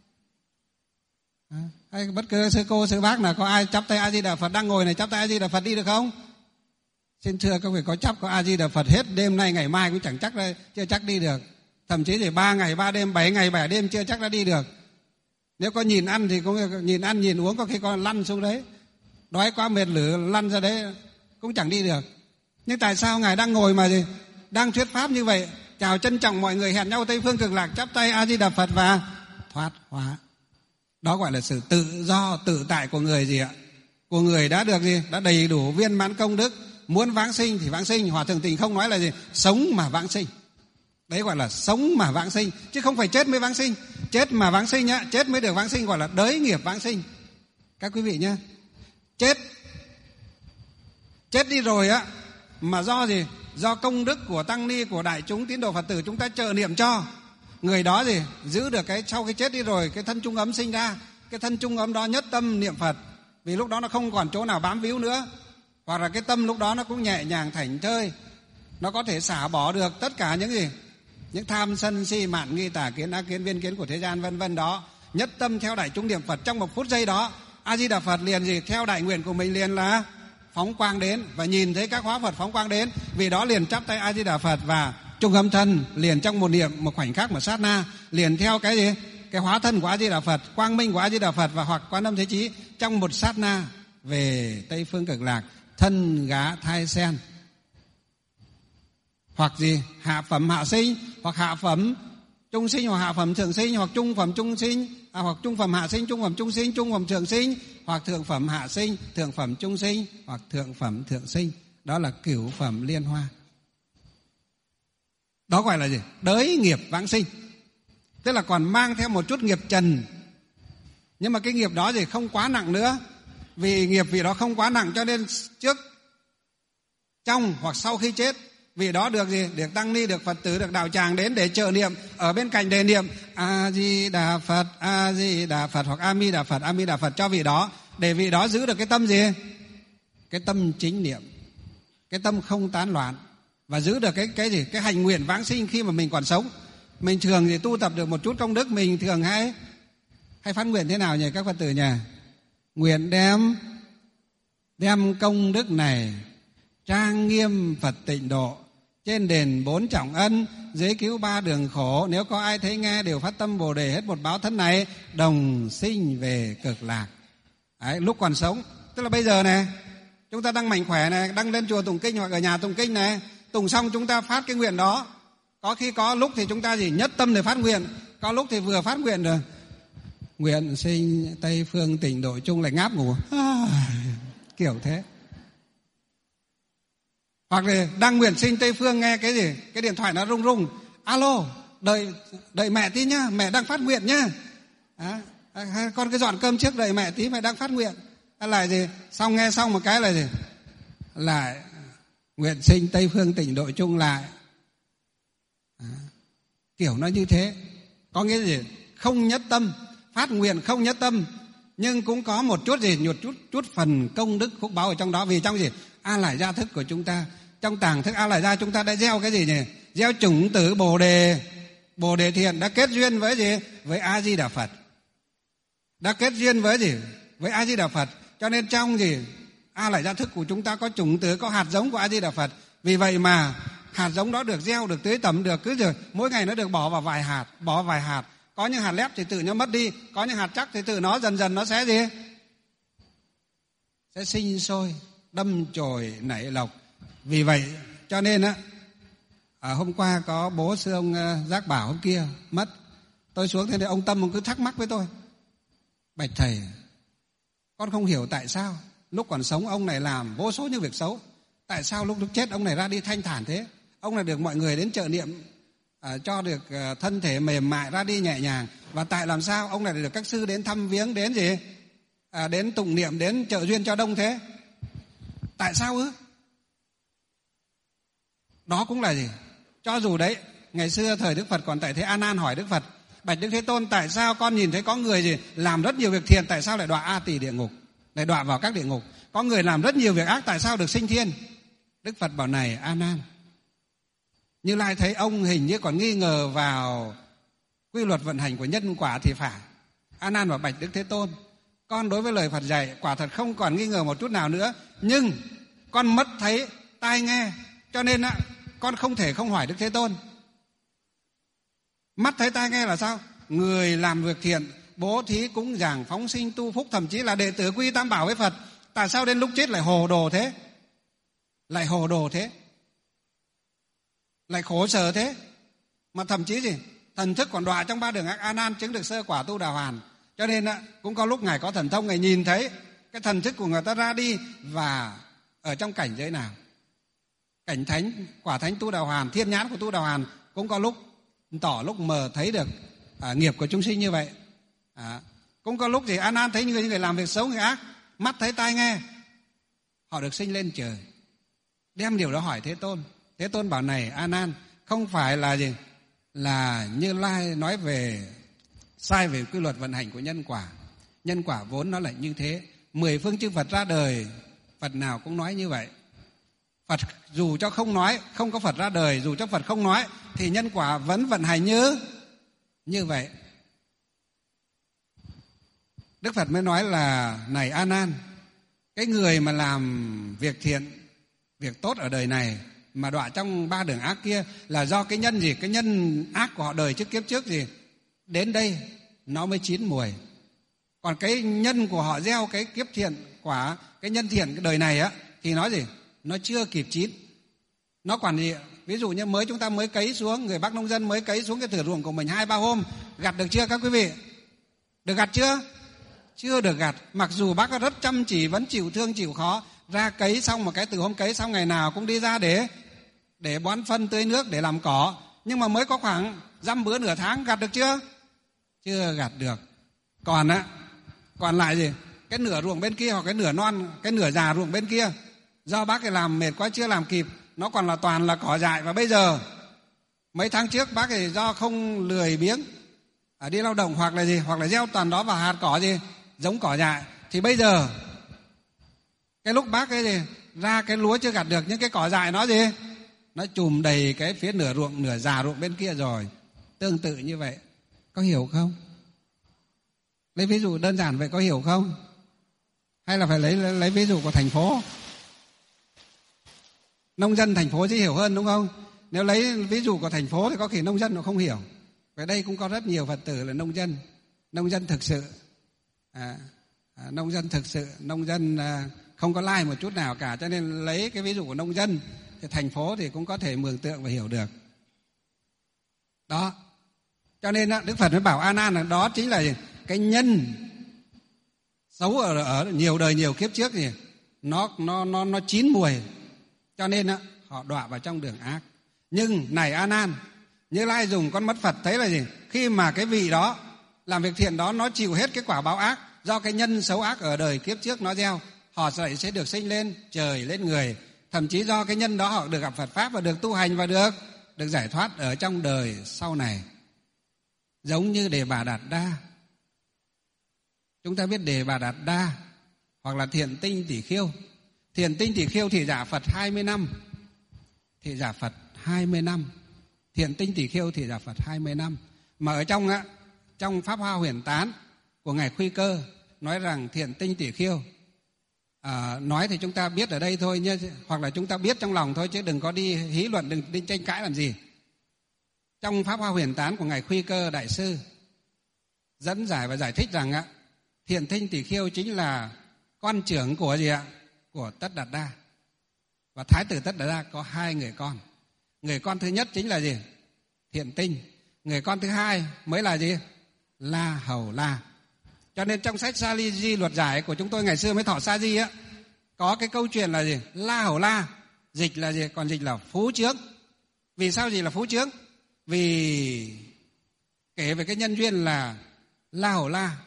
À, hay bất cứ sư cô sư bác nào có ai chắp tay A Di Đà Phật đang ngồi này, chắp tay A Di Đà Phật đi được không? Xin thưa các vị, có chắp có A Di Đà Phật hết đêm nay ngày mai cũng chẳng chắc đây, chưa chắc đi được. Thậm chí thì ba ngày ba đêm, bảy ngày bảy đêm chưa chắc đã đi được. Nếu có nhìn ăn thì cũng nhìn ăn nhìn uống, có khi có lăn xuống đấy, đói quá mệt lử lăn ra đấy cũng chẳng đi được. Nhưng tại sao Ngài đang ngồi mà gì? Đang thuyết pháp như vậy, chào trân trọng mọi người, hẹn nhau Tây Phương Cực Lạc, chắp tay A Di Đà Phật và thoát hóa. Đó gọi là sự tự do tự tại của người gì ạ? Của người đã được gì? Đã đầy đủ viên mãn công đức, muốn vãng sinh thì vãng sinh. Hòa Thượng Tịnh không nói là gì? Sống mà vãng sinh. Đấy gọi là sống mà vãng sinh, chứ không phải chết mới vãng sinh. Chết mà vãng sinh nhá, chết mới được vãng sinh, gọi là đới nghiệp vãng sinh. Các quý vị nhá, chết chết đi rồi á, mà do gì? Do công đức của tăng ni, của đại chúng tín đồ Phật tử chúng ta trợ niệm cho người đó gì? Giữ được cái sau khi chết đi rồi, cái thân trung ấm sinh ra, cái thân trung ấm đó nhất tâm niệm Phật, vì lúc đó nó không còn chỗ nào bám víu nữa. Hoặc là cái tâm lúc đó nó cũng nhẹ nhàng thảnh thơi, nó có thể xả bỏ được tất cả những gì? Những tham sân si mạn nghi tà kiến ác kiến viên kiến của thế gian vân vân đó. Nhất tâm theo đại chúng niệm Phật, trong một phút giây đó A Di Đà Phật liền gì? Theo đại nguyện của mình liền là phóng quang đến, và nhìn thấy các hóa Phật phóng quang đến, vì đó liền chắp tay A Di Đà Phật và trung âm thân, liền trong một niệm, một khoảnh khắc, một sát na, liền theo cái gì? Cái hóa thân của A Di Đà Phật, quang minh của A Di Đà Phật, và hoặc Quán Âm Thế Chí, trong một sát na về Tây Phương Cực Lạc, thân gá thai sen. Hoặc gì? Hạ phẩm hạ sinh, hoặc hạ phẩm trung sinh, hoặc hạ phẩm thượng sinh, hoặc trung phẩm trung sinh, à, hoặc trung phẩm hạ sinh, trung phẩm trung sinh, trung phẩm thượng sinh, hoặc thượng phẩm hạ sinh, thượng phẩm trung sinh, hoặc thượng phẩm thượng sinh. Đó là cửu phẩm liên hoa. Đó gọi là gì? Đới nghiệp vãng sinh. Tức là còn mang theo một chút nghiệp trần, nhưng mà cái nghiệp đó thì không quá nặng nữa. Vì nghiệp vị đó không quá nặng, cho nên trước, trong hoặc sau khi chết, vì đó được gì? Được tăng ni, được Phật tử, được đạo tràng đến để trợ niệm, ở bên cạnh đề niệm A Di Đà Phật, A Di Đà Phật, hoặc A Mi Đà Phật, A Mi Đà Phật cho vị đó, để vị đó giữ được cái tâm gì? Cái tâm chính niệm, cái tâm không tán loạn, và giữ được cái cái gì? Cái hành nguyện vãng sinh khi mà mình còn sống. Mình thường thì tu tập được một chút công đức, mình thường hay hay phát nguyện thế nào nhỉ các Phật tử nhỉ? Nguyện đem đem công đức này trang nghiêm Phật tịnh độ, trên đền bốn trọng ân, dưới cứu ba đường khổ. Nếu có ai thấy nghe đều phát tâm Bồ Đề, hết một báo thân này đồng sinh về Cực Lạc. Đấy, lúc còn sống, tức là bây giờ này, chúng ta đang mạnh khỏe này, đang lên chùa tụng kinh hoặc ở nhà tụng kinh này, tụng xong chúng ta phát cái nguyện đó. Có khi có lúc thì chúng ta gì? Nhất tâm để phát nguyện, có lúc thì vừa phát nguyện rồi nguyện sinh Tây Phương tịnh độ chung lại ngáp ngủ à, kiểu thế. Hoặc là đang nguyện sinh Tây Phương, nghe cái gì? Cái điện thoại nó rung rung, alo, đợi đợi mẹ tí nhá, mẹ đang phát nguyện nhá. À, con cứ dọn cơm trước, đợi mẹ tí, mẹ đang phát nguyện. Lại gì? Xong nghe xong một cái là gì? Lại nguyện sinh Tây Phương Tịnh Độ chung lại. À, kiểu nó như thế. Có nghĩa gì? Không nhất tâm, phát nguyện không nhất tâm, nhưng cũng có một chút gì, một chút chút phần công đức phúc báo ở trong đó. Vì trong gì? A Lại Gia thức của chúng ta, trong tàng thức A Lại Gia chúng ta đã gieo cái gì nhỉ? Gieo chủng tử Bồ đề, Bồ đề thiện đã kết duyên với gì? Với A Di Đà Phật. Đã kết duyên với gì? Với A Di Đà Phật. Cho nên trong gì? A Lại Gia thức của chúng ta có chủng tử, có hạt giống của A Di Đà Phật. Vì vậy mà hạt giống đó được gieo, được tưới tẩm, được cứ rồi mỗi ngày nó được bỏ vào vài hạt, bỏ vài hạt. Có những hạt lép thì tự nó mất đi, có những hạt chắc thì tự nó dần dần nó sẽ gì? Sẽ sinh sôi, đâm chồi nảy lộc. Vì vậy cho nên á, à, hôm qua có bố sư ông Giác Bảo hôm kia mất. Tôi xuống thế này, ông Tâm ông cứ thắc mắc với tôi: bạch thầy, con không hiểu tại sao lúc còn sống ông này làm vô số những việc xấu, tại sao lúc lúc chết ông này ra đi thanh thản thế? Ông này được mọi người đến trợ niệm, à, cho được à, thân thể mềm mại, ra đi nhẹ nhàng. Và tại làm sao ông này được các sư đến thăm viếng, đến gì? À, đến tụng niệm, đến trợ duyên cho đông thế? Tại sao ư? Đó cũng là gì? Cho dù đấy, ngày xưa thời Đức Phật còn tại thế, A Nan hỏi Đức Phật: bạch Đức Thế Tôn, tại sao con nhìn thấy có người gì làm rất nhiều việc thiện, tại sao lại đọa A Tỳ địa ngục, lại đọa vào các địa ngục? Có người làm rất nhiều việc ác, tại sao được sinh thiên? Đức Phật bảo: này A Nan, Như Lai thấy ông hình như còn nghi ngờ vào quy luật vận hành của nhân quả thì phải. A Nan bảo: bạch Đức Thế Tôn, con đối với lời Phật dạy quả thật không còn nghi ngờ một chút nào nữa, nhưng con mất thấy tai nghe, cho nên á, con không thể không hỏi Đức Thế Tôn. Mắt thấy tai nghe là sao? Người làm việc thiện, bố thí cúng dường, phóng sinh tu phúc, thậm chí là đệ tử quy tam bảo với Phật, tại sao đến lúc chết lại hồ đồ thế? Lại hồ đồ thế? Lại khổ sở thế? Mà thậm chí gì? Thần thức còn đọa trong ba đường ác. A Nan chứng được sơ quả Tu Đà Hoàn. Cho nên cũng có lúc Ngài có thần thông, Ngài nhìn thấy cái thần thức của người ta ra đi và ở trong cảnh giới nào. Cảnh thánh, quả thánh Tu Đà Hoàn, thiên nhãn của Tu Đà Hoàn cũng có lúc tỏ, lúc mờ thấy được à, nghiệp của chúng sinh như vậy. À, cũng có lúc gì A Nan thấy những người, những người làm việc xấu, người ác, mắt thấy tai nghe, họ được sinh lên trời. Đem điều đó hỏi Thế Tôn. Thế Tôn bảo: này A Nan, không phải là gì? Là Như Lai nói về sai về quy luật vận hành của nhân quả. Nhân quả vốn nó là như thế. Mười phương chư Phật ra đời, Phật nào cũng nói như vậy. Phật dù cho không nói, không có Phật ra đời, dù cho Phật không nói, thì nhân quả vẫn vận hành như như vậy. Đức Phật mới nói là: này A Nan, cái người mà làm việc thiện, việc tốt ở đời này mà đọa trong ba đường ác kia là do cái nhân gì? Cái nhân ác của họ đời trước kiếp trước gì? Đến đây nó mới chín mùi. Còn cái nhân của họ gieo cái kiếp thiện quả, cái nhân thiện cái đời này á, thì nó gì? Nó chưa kịp chín. Nó còn gì? Ví dụ như mới chúng ta mới cấy xuống, người bác nông dân mới cấy xuống cái thửa ruộng của mình hai ba hôm, gặt được chưa các quý vị? Được gặt chưa? Chưa được gặt. Mặc dù bác rất chăm chỉ, vẫn chịu thương chịu khó, ra cấy xong một cái từ hôm cấy xong ngày nào cũng đi ra để để bón phân tưới nước, để làm cỏ, nhưng mà mới có khoảng dăm bữa nửa tháng, gặt được chưa? Chưa gặt được. Còn á, còn lại gì? Cái nửa ruộng bên kia, hoặc cái nửa non, cái nửa già ruộng bên kia, do bác ấy làm mệt quá chưa làm kịp, nó còn là toàn là cỏ dại. Và bây giờ mấy tháng trước bác ấy do không lười biếng à, đi lao động hoặc là gì, hoặc là gieo toàn đó vào hạt cỏ gì, giống cỏ dại, thì bây giờ cái lúc bác ấy gì ra cái lúa chưa gặt được, những cái cỏ dại nó gì, nó chùm đầy cái phía nửa ruộng, nửa già ruộng bên kia rồi. Tương tự như vậy, có hiểu không? Lấy ví dụ đơn giản vậy, có hiểu không? Hay là phải lấy lấy ví dụ của thành phố? Nông dân thành phố sẽ hiểu hơn, đúng không? Nếu lấy ví dụ của thành phố thì có khi nông dân nó không hiểu. Vậy đây cũng có rất nhiều Phật tử là nông dân, nông dân thực sự, à, à, nông dân thực sự, nông dân à, không có lai một chút nào cả. Cho nên lấy cái ví dụ của nông dân thì thành phố thì cũng có thể mường tượng và hiểu được. Đó. Cho nên Đức Phật mới bảo A Nan là đó chính là cái nhân xấu ở, ở nhiều đời nhiều kiếp trước thì nó nó nó nó chín mùi, cho nên họ đọa vào trong đường ác. Nhưng này A Nan, Như Lai dùng con mắt Phật thấy là gì? Khi mà cái vị đó làm việc thiện đó, nó chịu hết cái quả báo ác do cái nhân xấu ác ở đời kiếp trước nó gieo, họ sẽ sẽ được sinh lên trời, lên người, thậm chí do cái nhân đó họ được gặp Phật Pháp và được tu hành và được, được giải thoát ở trong đời sau này. Giống như Đề Bà Đạt Đa. Chúng ta biết Đề Bà Đạt Đa hoặc là Thiện Tinh Tỷ Khiêu. Thiện Tinh Tỷ Khiêu thị giả Phật hai mươi năm. Thị giả Phật hai mươi năm. Thiện Tinh Tỷ Khiêu thị giả Phật hai mươi năm. Mà ở trong á, trong Pháp Hoa Huyền Tán của Ngài Khuy Cơ nói rằng Thiện Tinh Tỷ Khiêu, à, nói thì chúng ta biết ở đây thôi nhé, hoặc là chúng ta biết trong lòng thôi chứ đừng có đi hí luận, đừng đi tranh cãi làm gì. Trong Pháp Hoa Huyền Tán của Ngài Khuy Cơ Đại Sư dẫn giải và giải thích rằng á, Thiện Tinh Tỷ Khiêu chính là con trưởng của gì ạ? Của Tất Đạt Đa. Và Thái tử Tất Đạt Đa có hai người con. Người con thứ nhất chính là gì? Thiện Tinh. Người con thứ hai mới là gì? La Hầu La. Cho nên trong sách Sa Ly Di Luật Giải của chúng tôi ngày xưa mới Thọ Sa Di á, có cái câu chuyện là gì? La Hầu La, dịch là gì? Còn dịch là phú chướng. Vì sao gì là phú chướng? Vì kể về cái nhân duyên là La Hầu La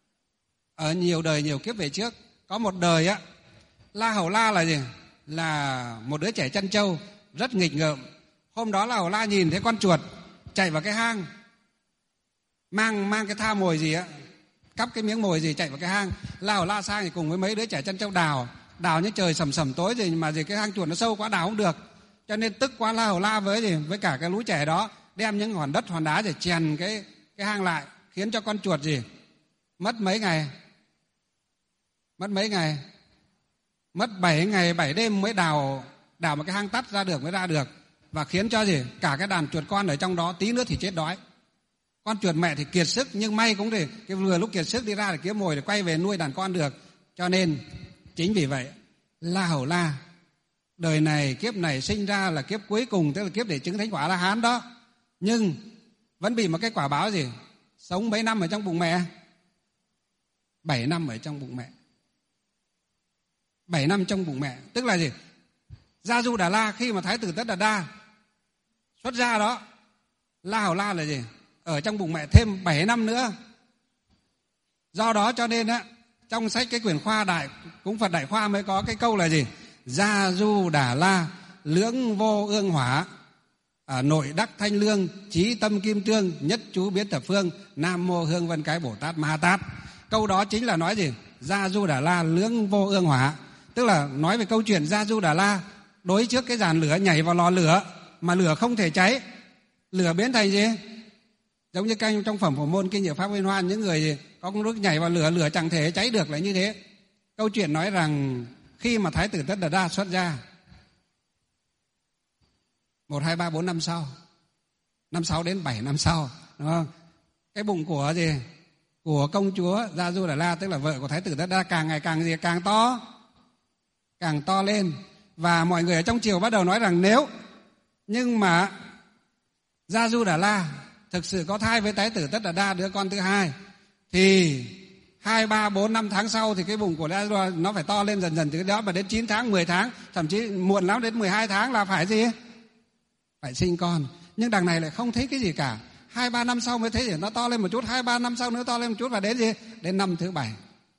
ở nhiều đời nhiều kiếp về trước, có một đời á, La Hầu La là gì? Là một đứa trẻ chăn trâu rất nghịch ngợm. Hôm đó La Hầu La nhìn thấy con chuột chạy vào cái hang, mang mang cái tha mồi gì á, cắp cái miếng mồi gì chạy vào cái hang. La Hầu La sang thì cùng với mấy đứa trẻ chăn trâu đào, đào như trời sầm sầm tối gì mà gì cái hang chuột nó sâu quá đào không được. Cho nên tức quá, La Hầu La với gì với cả cái lũ trẻ đó đem những hòn đất hòn đá để chèn cái cái hang lại, khiến cho con chuột gì mất mấy ngày, mất mấy ngày, mất bảy ngày bảy đêm mới đào đào một cái hang tắt ra được mới ra được, và khiến cho gì cả cái đàn chuột con ở trong đó tí nữa thì chết đói. Con chuột mẹ thì kiệt sức, nhưng may cũng để cái vừa lúc kiệt sức đi ra để kiếm mồi để quay về nuôi đàn con được. Cho nên chính vì vậy La Hầu La đời này kiếp này sinh ra là kiếp cuối cùng, tức là kiếp để chứng thánh quả A La Hán đó, nhưng vẫn bị một cái quả báo gì? Sống mấy năm ở trong bụng mẹ? Bảy năm ở trong bụng mẹ. Bảy năm trong bụng mẹ, tức là gì? Gia Du Đà La khi mà Thái tử Tất Đạt Đa xuất gia đó, La Hầu La là gì? Ở trong bụng mẹ thêm bảy năm nữa. Do đó cho nên á, trong sách cái quyển khoa đại cũng Phật Đại Khoa mới có cái câu là gì? Gia Du Đà La lưỡng vô ương hỏa, à, nội đắc thanh lương, trí tâm kim trương, nhất chú biến thập phương, nam mô hương vân cái Bồ Tát Ma Ha Tát. Câu đó chính là nói gì? Gia Du Đà La lưỡng vô ương hỏa, tức là nói về câu chuyện Gia Du Đà La đối trước cái giàn lửa nhảy vào lò lửa mà lửa không thể cháy, lửa biến thành gì? Giống như canh trong phẩm Phổ Môn Kinh Diệu Pháp Liên Hoan, những người gì có con nước nhảy vào lửa, lửa chẳng thể cháy được là như thế. Câu chuyện nói rằng khi mà Thái tử Tất Đạt Đa xuất gia, một, hai, ba, bốn năm sau, năm sáu đến bảy năm sau, đúng không? Cái bụng của gì? Của công chúa Gia Du Đà La, tức là vợ của Thái tử Tất Đạt Đa càng ngày càng gì? Càng to, càng to lên. Và mọi người ở trong triều bắt đầu nói rằng nếu nhưng mà Gia Du Đà La thực sự có thai với Thái tử Tất Đạt Đa đứa con thứ hai, thì hai, ba, bốn, năm tháng sau thì cái bụng của Gia Du Đà La nó phải to lên dần dần từ đó mà đến chín tháng, mười tháng, thậm chí muộn lắm đến mười hai tháng là phải gì? Phải sinh con. Nhưng đằng này lại không thấy cái gì cả. Hai, ba năm sau mới thấy gì? Nó to lên một chút, hai, ba năm sau nữa to lên một chút, và đến gì? Đến năm thứ bảy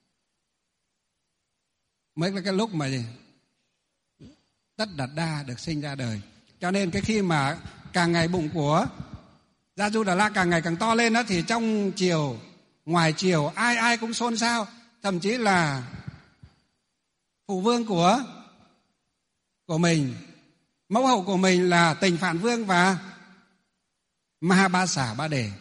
mới là cái lúc mà gì? Tất Đạt Đa được sinh ra đời. Cho nên cái khi mà càng ngày bụng của Gia Du Đà La càng ngày càng to lên đó, thì trong triều, ngoài triều ai ai cũng xôn xao, thậm chí là phụ vương của của mình, mẫu hậu của mình là Tình Phạn Vương và Ma Ba Xả Ba Đề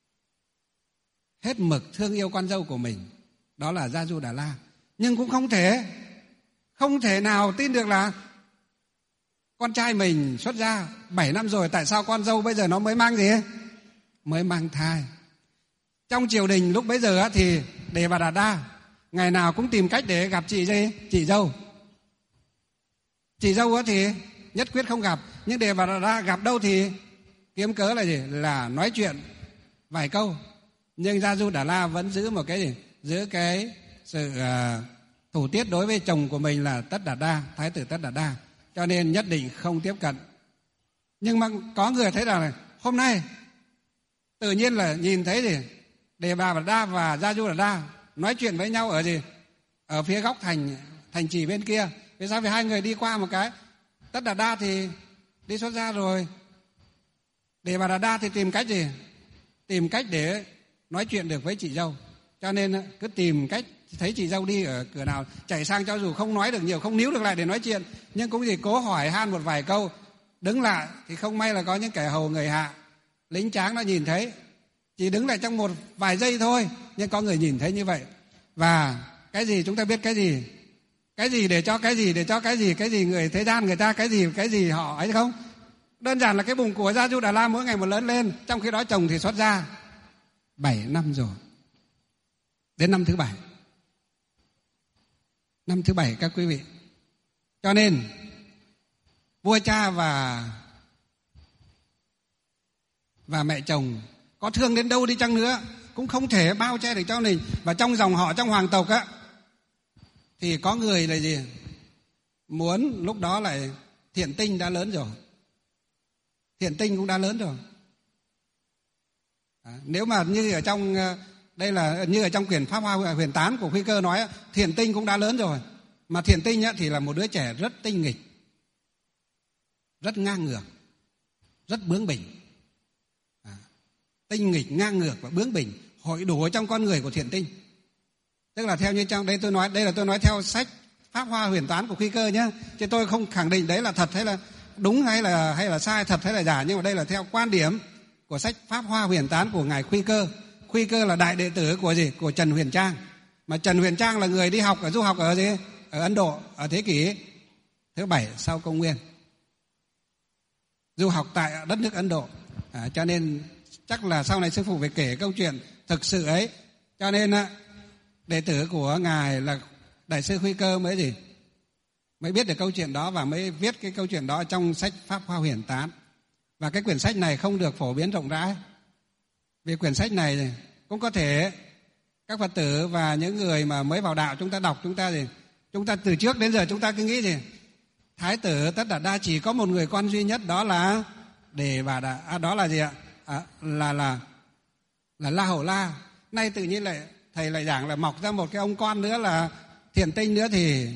hết mực thương yêu con dâu của mình, đó là Gia Du Đà La. Nhưng cũng không thể không thể nào tin được là con trai mình xuất gia bảy năm rồi, tại sao con dâu bây giờ nó mới mang gì? Mới mang thai. Trong triều đình lúc bấy giờ thì Đề Bà Đạt Đa ngày nào cũng tìm cách để gặp chị gì? Chị dâu. Chị dâu thì nhất quyết không gặp, nhưng Đề Bà Đạt Đa gặp đâu thì kiếm cớ là gì? Là nói chuyện vài câu. Nhưng Gia Du Đà La vẫn giữ một cái gì? Giữ cái sự uh, thủ tiết đối với chồng của mình là Tất Đạt Đa, Thái tử Tất Đạt Đa, cho nên nhất định không tiếp cận. Nhưng mà có người thấy rằng hôm nay tự nhiên là nhìn thấy gì? Đề Bà Đạt Đa và Gia Du Đà La nói chuyện với nhau ở gì? Ở phía góc thành thành trì bên kia. Vì sao? Vì hai người đi qua một cái Tất Đạt Đa thì đi xuất gia rồi. Đề Bà Đạt Đa thì tìm cách gì? Tìm cách để nói chuyện được với chị dâu. Cho nên cứ tìm cách, thấy chị dâu đi ở cửa nào chạy sang, cho dù không nói được nhiều, không níu được lại để nói chuyện, nhưng cũng gì cố hỏi han một vài câu. Đứng lại thì không may là có những kẻ hầu người hạ, lính tráng nó nhìn thấy, chỉ đứng lại trong một vài giây thôi, nhưng có người nhìn thấy như vậy. Và cái gì chúng ta biết, cái gì cái gì để cho cái gì để cho cái gì cái gì người thế gian người ta cái gì cái gì họ ấy không? Đơn giản là cái bụng của Gia Du Đà La mỗi ngày một lớn lên, trong khi đó chồng thì xuất gia bảy năm rồi. Đến năm thứ bảy. Năm thứ bảy các quý vị. Cho nên vua cha và và mẹ chồng có thương đến đâu đi chăng nữa cũng không thể bao che được cho mình. Và trong dòng họ, trong hoàng tộc á, thì có người là gì? Muốn lúc đó lại Thiện Tinh đã lớn rồi. Thiện Tinh cũng đã lớn rồi. À, nếu mà như ở trong đây là như ở trong quyển Pháp Hoa Huyền Tán của Khuy Cơ nói, Thiện Tinh cũng đã lớn rồi. Mà Thiện Tinh á, thì là một đứa trẻ rất tinh nghịch, rất ngang ngược, rất bướng bỉnh. À, tinh nghịch, ngang ngược và bướng bỉnh hội đủ ở trong con người của Thiện Tinh. Tức là theo như trong đây tôi nói, đây là tôi nói theo sách Pháp Hoa Huyền Tán của Khuy Cơ nhé, chứ tôi không khẳng định đấy là thật hay là đúng hay là hay là sai, thật hay là giả, nhưng mà đây là theo quan điểm của sách Pháp Hoa Huyền Tán của ngài Khuy Cơ. Khuy Cơ là đại đệ tử của gì? Của Trần Huyền Trang. Mà Trần Huyền Trang là người đi học ở du học ở gì? Ở Ấn Độ ở thế kỷ thứ bảy sau công nguyên. Du học tại đất nước Ấn Độ. À, cho nên chắc là sau này sư phụ phải kể câu chuyện thực sự ấy. Cho nên đệ tử của ngài là đại sư Khuy Cơ mới gì? Mới biết được câu chuyện đó và mới viết cái câu chuyện đó trong sách Pháp Hoa Huyền Tán. Và cái quyển sách này không được phổ biến rộng rãi. Vì quyển sách này cũng có thể các Phật tử và những người mà mới vào đạo chúng ta đọc, chúng ta gì? Chúng ta từ trước đến giờ chúng ta cứ nghĩ gì? Thái tử Tất Đạt Đa chỉ có một người con duy nhất, đó là Đề Bà Đà, à, đó là gì ạ? À, là là là La Hầu La. Nay tự nhiên lại thầy lại giảng là mọc ra một cái ông con nữa là Thiện Tinh nữa, thì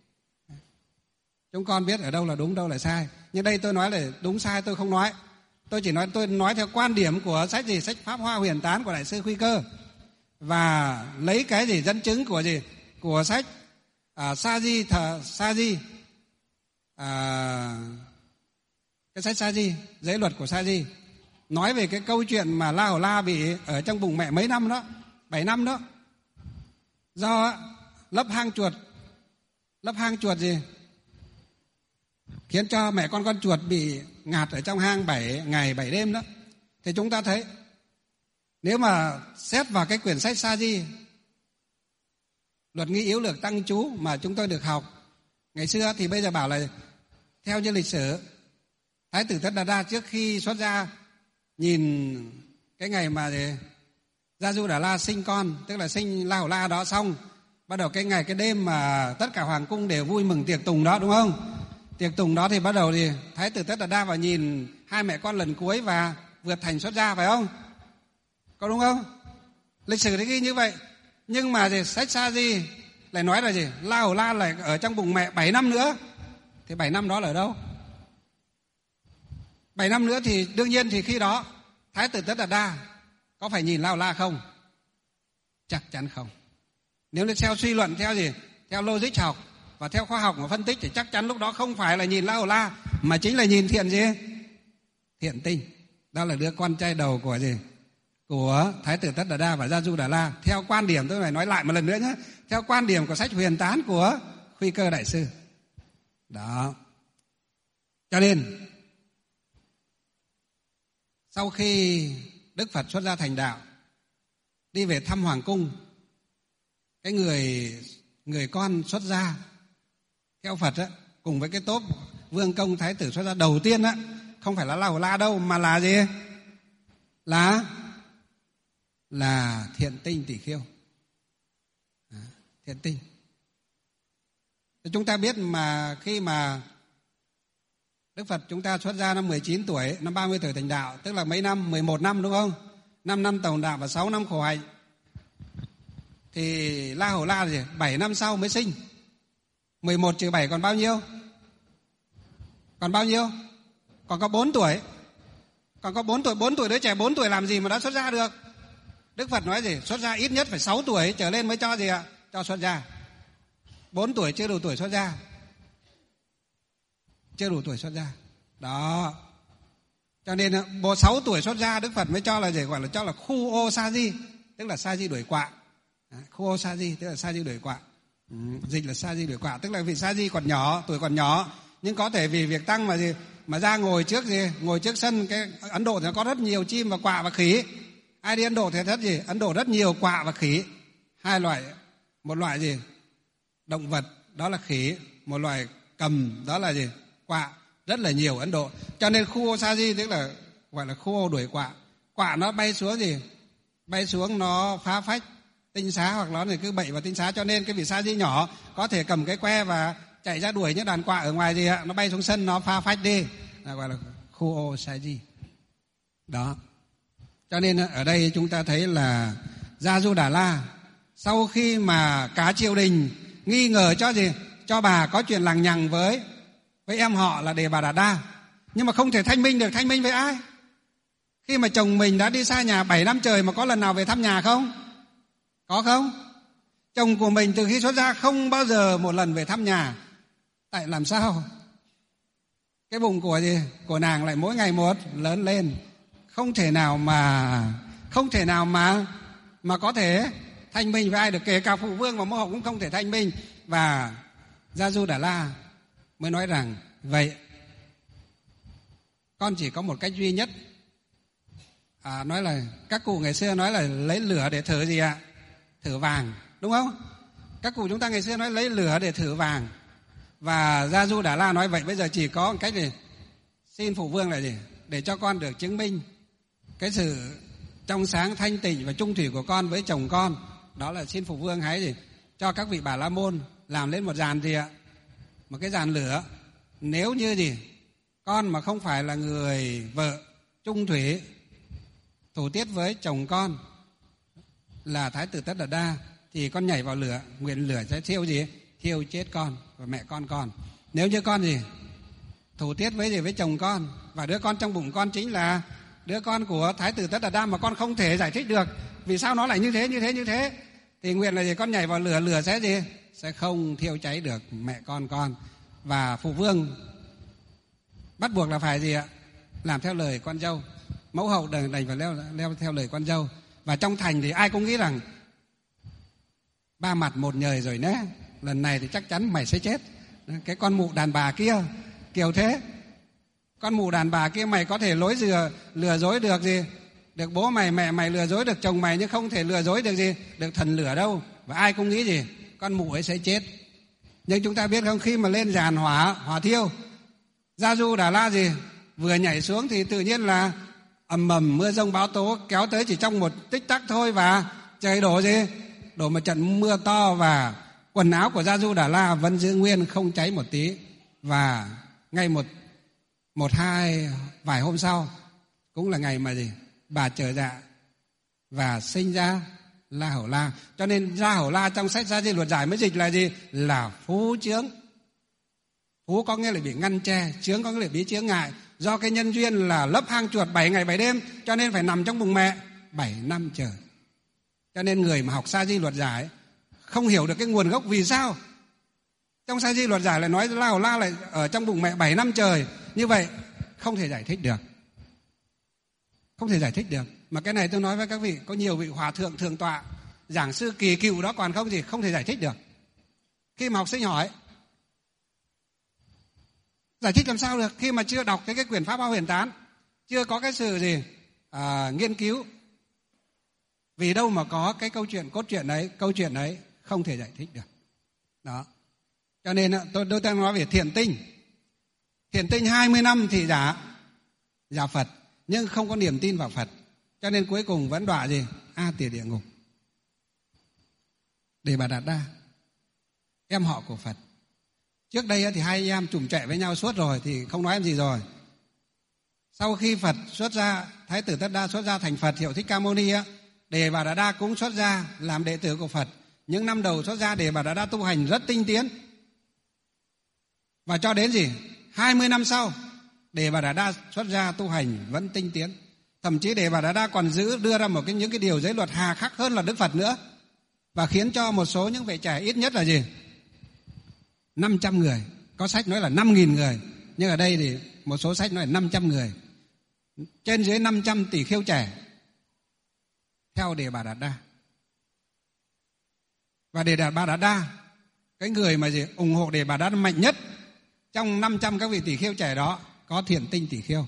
chúng con biết ở đâu là đúng, đâu là sai. Nhưng đây tôi nói là đúng sai tôi không nói. Tôi chỉ nói tôi nói theo quan điểm của sách gì? Sách Pháp Hoa Huyền Tán của đại sư Khuy Cơ. Và lấy cái gì dẫn chứng của gì? Của sách à, Sa Di thờ Sa Di. À, cái sách Sa Di, giới luật của Sa Di, nói về cái câu chuyện mà La Hầu La bị ở trong bụng mẹ mấy năm đó, bảy năm đó. Do lấp hang chuột, lấp hang chuột gì? Khiến cho mẹ con con chuột bị ngạt ở trong hang bảy ngày bảy đêm đó. Thì chúng ta thấy nếu mà xét vào cái quyển sách Sa Di, luật nghi yếu lược tăng chú mà chúng tôi được học ngày xưa, thì bây giờ bảo là theo như lịch sử, Thái tử Tất Đạt Đa trước khi xuất gia nhìn cái ngày mà Gia Du Đà La sinh con, tức là sinh La Hầu La đó xong, bắt đầu cái ngày cái đêm mà tất cả hoàng cung đều vui mừng tiệc tùng đó, đúng không? Tiệc tùng đó thì bắt đầu thì Thái tử Tất Đạt Đa vào nhìn hai mẹ con lần cuối và vượt thành xuất gia, phải không? Có đúng không? Lịch sử thì ghi như vậy. Nhưng mà gì, sách Sa Di lại nói là gì? La Hầu La lại ở trong bụng mẹ bảy năm nữa. Thì bảy năm đó là ở đâu? bảy năm nữa thì đương nhiên thì khi đó Thái tử Tất Đạt Đa có phải nhìn La Hầu La không? Chắc chắn không. Nếu như theo suy luận theo gì? Theo logic học và theo khoa học mà phân tích thì chắc chắn lúc đó không phải là nhìn La Hầu La, mà chính là nhìn Thiện gì? Thiện Tinh. Đó là đứa con trai đầu của gì? Của Thái tử Tất Đạt Đa và Gia Du Đà La. Theo quan điểm, tôi phải nói lại một lần nữa nhé, theo quan điểm của sách Huyền Tán của Khuy Cơ đại sư. Đó. Cho nên sau khi Đức Phật xuất gia thành đạo, đi về thăm hoàng cung, cái người người con xuất gia theo Phật á, cùng với cái tốp vương công thái tử xuất gia đầu tiên á, không phải là La Hầu La đâu, mà là gì? Là là Thiện Tinh Tỷ Khiêu. À, Thiện Tinh. Chúng ta biết mà khi mà Đức Phật chúng ta xuất gia năm mười chín tuổi, năm ba mươi tuổi thành đạo, tức là mấy năm? mười một năm đúng không? năm năm tòng đạo và sáu năm khổ hạnh. Thì La Hầu La gì? bảy năm sau mới sinh. mười một trừ bảy còn bao nhiêu? Còn bao nhiêu? Còn có bốn tuổi. Còn có bốn tuổi, bốn tuổi đứa trẻ bốn tuổi làm gì mà đã xuất gia được? Đức Phật nói gì? Xuất gia ít nhất phải sáu tuổi trở lên mới cho gì ạ? Cho xuất gia. bốn tuổi chưa đủ tuổi xuất gia. Chưa đủ tuổi xuất gia. Đó. Cho nên bộ sáu tuổi xuất gia Đức Phật mới cho là gì? Gọi là cho là khu ô sa di, tức là sa di đuổi quạ. Khu ô sa di tức là sa di đuổi quạ. Ừ, dịch là sa di đuổi quạ, tức là vì sa di còn nhỏ, tuổi còn nhỏ, nhưng có thể vì việc tăng mà gì mà ra ngồi trước gì, ngồi trước sân. Cái Ấn Độ thì nó có rất nhiều chim và quạ và khỉ. Ai đi Ấn Độ thì rất gì? Ấn Độ rất nhiều quạ và khỉ. Hai loại, một loại gì? Động vật, đó là khỉ, một loại cầm, đó là gì? Quạ, rất là nhiều Ấn Độ. Cho nên khu ô sa di tức là gọi là khu ô đuổi quạ. Quạ nó bay xuống gì? Bay xuống nó phá phách tinh xá, hoặc nó thì cứ bậy vào tinh xá. Cho nên cái vị sa di nhỏ có thể cầm cái que và chạy ra đuổi những đàn quạ ở ngoài gì ạ, nó bay xuống sân nó phá phách đi, là gọi là khu ô sa di. Đó. Cho nên ở đây chúng ta thấy là Gia Du Đà La sau khi mà cả triều đình nghi ngờ cho gì, cho bà có chuyện lằng nhằng với với em họ là Đề Bà Đạt Đa, nhưng mà không thể thanh minh được. Thanh minh với ai? Khi mà chồng mình đã đi xa nhà bảy năm trời mà có lần nào về thăm nhà không? Có không? Chồng của mình từ khi xuất gia không bao giờ một lần về thăm nhà. Tại làm sao? Cái bụng của gì? Của nàng lại mỗi ngày một lớn lên, không thể nào mà không thể nào mà mà có thể thanh minh với ai được, kể cả phụ vương và mẫu hậu cũng không thể thanh minh. Và Gia Du Đà La mới nói rằng vậy con chỉ có một cách duy nhất. À, nói là các cụ ngày xưa nói là lấy lửa để thử gì ạ? Thử vàng, đúng không? Các cụ chúng ta ngày xưa nói lấy lửa để thử vàng. Và Gia Du Đà La nói vậy bây giờ chỉ có một cách gì? Xin phụ vương là gì? Để cho con được chứng minh cái sự trong sáng thanh tịnh và trung thủy của con với chồng con. Đó là xin phụ vương hãy gì? Cho các vị Bà La Môn làm lên một giàn gì ạ? Một cái giàn lửa. Nếu như gì? Con mà không phải là người vợ trung thủy thủ tiết với chồng con là Thái tử Tất Đạt Đa thì con nhảy vào lửa, nguyện lửa sẽ thiêu gì? Thiêu chết con và mẹ con con. Nếu như con gì? Thủ tiết với gì? Với chồng con, và đứa con trong bụng con chính là đứa con của Thái tử Tất Đạt Đa mà con không thể giải thích được vì sao nó lại như thế, như thế, như thế, thì nguyện là gì? Con nhảy vào lửa, lửa sẽ gì? Sẽ không thiêu cháy được mẹ con con. Và phụ vương bắt buộc là phải gì ạ? Làm theo lời con dâu. Mẫu hậu đành đành phải leo, leo theo lời con dâu. Và trong thành thì ai cũng nghĩ rằng ba mặt một nhời rồi nhé, lần này thì chắc chắn mày sẽ chết. Cái con mụ đàn bà kia kiểu thế, con mụ đàn bà kia mày có thể lối lừa lừa dối được gì? Được bố mày mẹ mày, lừa dối được chồng mày, nhưng không thể lừa dối được gì? Được thần lửa đâu. Và ai cũng nghĩ gì? Con mụ ấy sẽ chết. Nhưng chúng ta biết không, khi mà lên giàn hỏa hỏa thiêu, Gia Du Đà La gì? Vừa nhảy xuống thì tự nhiên là ầm ầm mưa rông bão tố kéo tới chỉ trong một tích tắc thôi, và trời đổ gì? Đổ một trận mưa to, và quần áo của Gia Du Đà La vẫn giữ nguyên không cháy một tí. Và ngay một một hai vài hôm sau cũng là ngày mà gì? Bà trở dạ và sinh ra La Hầu La. Cho nên La Hầu La trong sách Gia Di Luật Giải mới dịch là gì? Là phú chướng. Phú có nghĩa là bị ngăn che, chướng có nghĩa là bị chướng ngại. Do cái nhân duyên là lấp hang chuột bảy ngày bảy đêm, cho nên phải nằm trong bụng mẹ bảy năm trời. Cho nên người mà học Sa Di Luật Giải không hiểu được cái nguồn gốc vì sao trong Sa Di Luật Giải lại nói La Hầu La lại ở trong bụng mẹ bảy năm trời. Như vậy không thể giải thích được. Không thể giải thích được. Mà cái này tôi nói với các vị, có nhiều vị hòa thượng thường tọa, giảng sư kỳ cựu đó còn không gì không thể giải thích được. Khi mà học sinh hỏi giải thích làm sao được khi mà chưa đọc cái, cái quyển Pháp Hoa Huyền Tán, chưa có cái sự gì à, nghiên cứu. Vì đâu mà có cái câu chuyện cốt truyện ấy, câu chuyện ấy không thể giải thích được. Đó. Cho nên tôi tôi đang nói về thiền tinh. Thiền tinh hai mươi năm thì giả giả Phật, nhưng không có niềm tin vào Phật, cho nên cuối cùng vẫn đọa gì? A Tỳ địa ngục. Đề Bà Đạt Đa, em họ của Phật. Trước đây thì hai em trùng chạy với nhau suốt rồi thì không nói em gì rồi. Sau khi Phật xuất gia, Thái tử Tất Đa xuất gia thành Phật hiệu Thích Ca Mâu Ni á, Đề Bà Đạt Đa cũng xuất gia làm đệ tử của Phật. Những năm đầu xuất gia Đề Bà Đạt Đa tu hành rất tinh tiến. Và cho đến gì? hai mươi năm sau, Đề Bà Đạt Đa xuất gia tu hành vẫn tinh tiến. Thậm chí Đề Bà Đạt Đa còn giữ đưa ra một cái những cái điều giới luật hà khắc hơn là Đức Phật nữa, và khiến cho một số những vị trẻ ít nhất là gì? năm trăm người. Có sách nói là năm nghìn người, nhưng ở đây thì một số sách nói là năm trăm người. Trên dưới năm trăm tỷ khưu trẻ theo Đề Bà Đạt Đa. Và Đề Bà Đạt Đa, cái người mà gì ủng hộ Đề Bà Đạt Đa mạnh nhất trong năm trăm các vị tỷ khưu trẻ đó có Thiện Tinh tỷ khưu.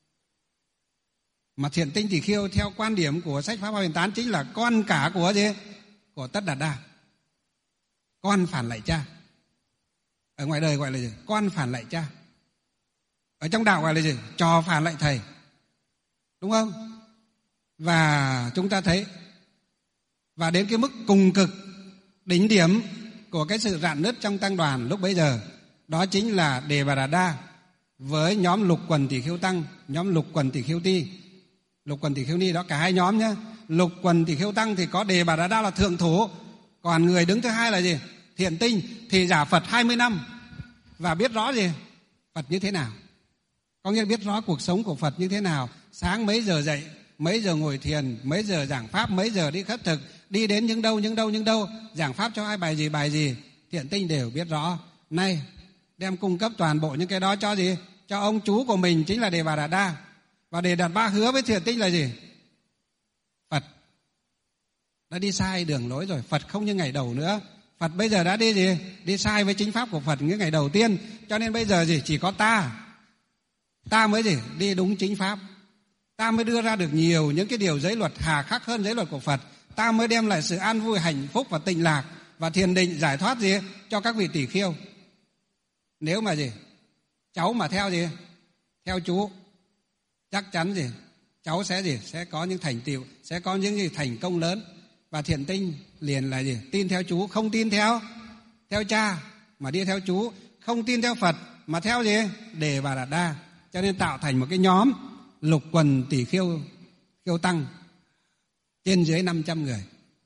Mà Thiện Tinh tỷ khưu theo quan điểm của sách Pháp Hoa Huyền Tán chính là con cả của gì? Của Tất Đạt Đa. Con phản lại cha. Ở ngoài đời gọi là gì? Con phản lại cha. Ở trong đạo gọi là gì? Trò phản lại thầy. Đúng không? Và chúng ta thấy, và đến cái mức cùng cực, đỉnh điểm của cái sự rạn nứt trong tăng đoàn lúc bấy giờ, đó chính là Đề Bà Đạt Đa với nhóm Lục Quần Tỷ Khưu Tăng, nhóm Lục Quần Tỷ Khưu Ti, Lục Quần Tỷ Khưu Ni, đó cả hai nhóm nhé. Lục Quần Tỷ Khưu Tăng thì có Đề Bà Đạt Đa là thượng thủ, còn người đứng thứ hai là gì? Thiện Tinh, thì giả Phật hai mươi năm và biết rõ gì? Phật như thế nào? Có nghĩa là biết rõ cuộc sống của Phật như thế nào. Sáng mấy giờ dậy, mấy giờ ngồi thiền, mấy giờ giảng pháp, mấy giờ đi khất thực, đi đến những đâu, những đâu, những đâu, giảng pháp cho ai bài gì, bài gì. Thiện Tinh đều biết rõ. Nay đem cung cấp toàn bộ những cái đó cho gì? Cho ông chú của mình chính là Đề Bà Đạt Đa. Và Đề Đạt Ba hứa với Thiện Tinh là gì? Phật đã đi sai đường lối rồi. Phật không như ngày đầu nữa. Phật bây giờ đã đi gì? Đi sai với chính pháp của Phật những ngày đầu tiên. Cho nên bây giờ gì? Chỉ có ta. Ta mới gì? Đi đúng chính pháp. Ta mới đưa ra được nhiều những cái điều giới luật hà khắc hơn giới luật của Phật. Ta mới đem lại sự an vui, hạnh phúc và tịnh lạc và thiền định giải thoát gì? Cho các vị tỷ khưu. Nếu mà gì? Cháu mà theo gì? Theo chú, chắc chắn gì? Cháu sẽ gì? Sẽ có những thành tựu, sẽ có những gì thành công lớn. Và Thiện Tinh liền là gì? Tin theo chú, không tin theo theo cha mà đi theo chú, không tin theo Phật mà theo gì? Đề Bà Đạt Đa. Cho nên tạo thành một cái nhóm Lục Quần Tỷ Khưu Khưu Tăng trên dưới năm trăm người.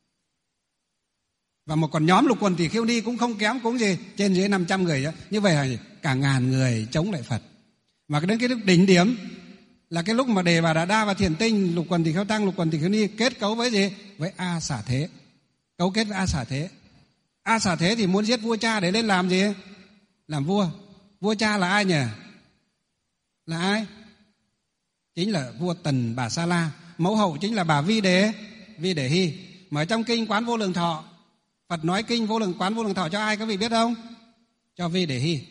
Và một còn nhóm Lục Quần Tỷ Khưu Ni cũng không kém, cũng gì? Trên dưới năm trăm người đó. Như vậy là gì? Cả ngàn người chống lại Phật. Mà đến cái đỉnh điểm là cái lúc mà Đề Bà Đạt Đa và Thiện Tinh, Lục Quần Tỷ Khưu Tăng, Lục Quần Tỷ Khưu Ni kết cấu với gì? Với A Xả Thế. Cấu kết với A Xả Thế. A Xả Thế thì muốn giết vua cha để lên làm gì? Làm vua. Vua cha là ai nhỉ? Là ai? Chính là vua Tần Bà Sa La. Mẫu hậu chính là bà Vi Đề Vi Đề Hy. Mà ở trong kinh Quán Vô Lượng Thọ, Phật nói kinh Vô Lượng Quán Vô Lượng Thọ cho ai, các vị biết không? Cho Vi Đề Hy,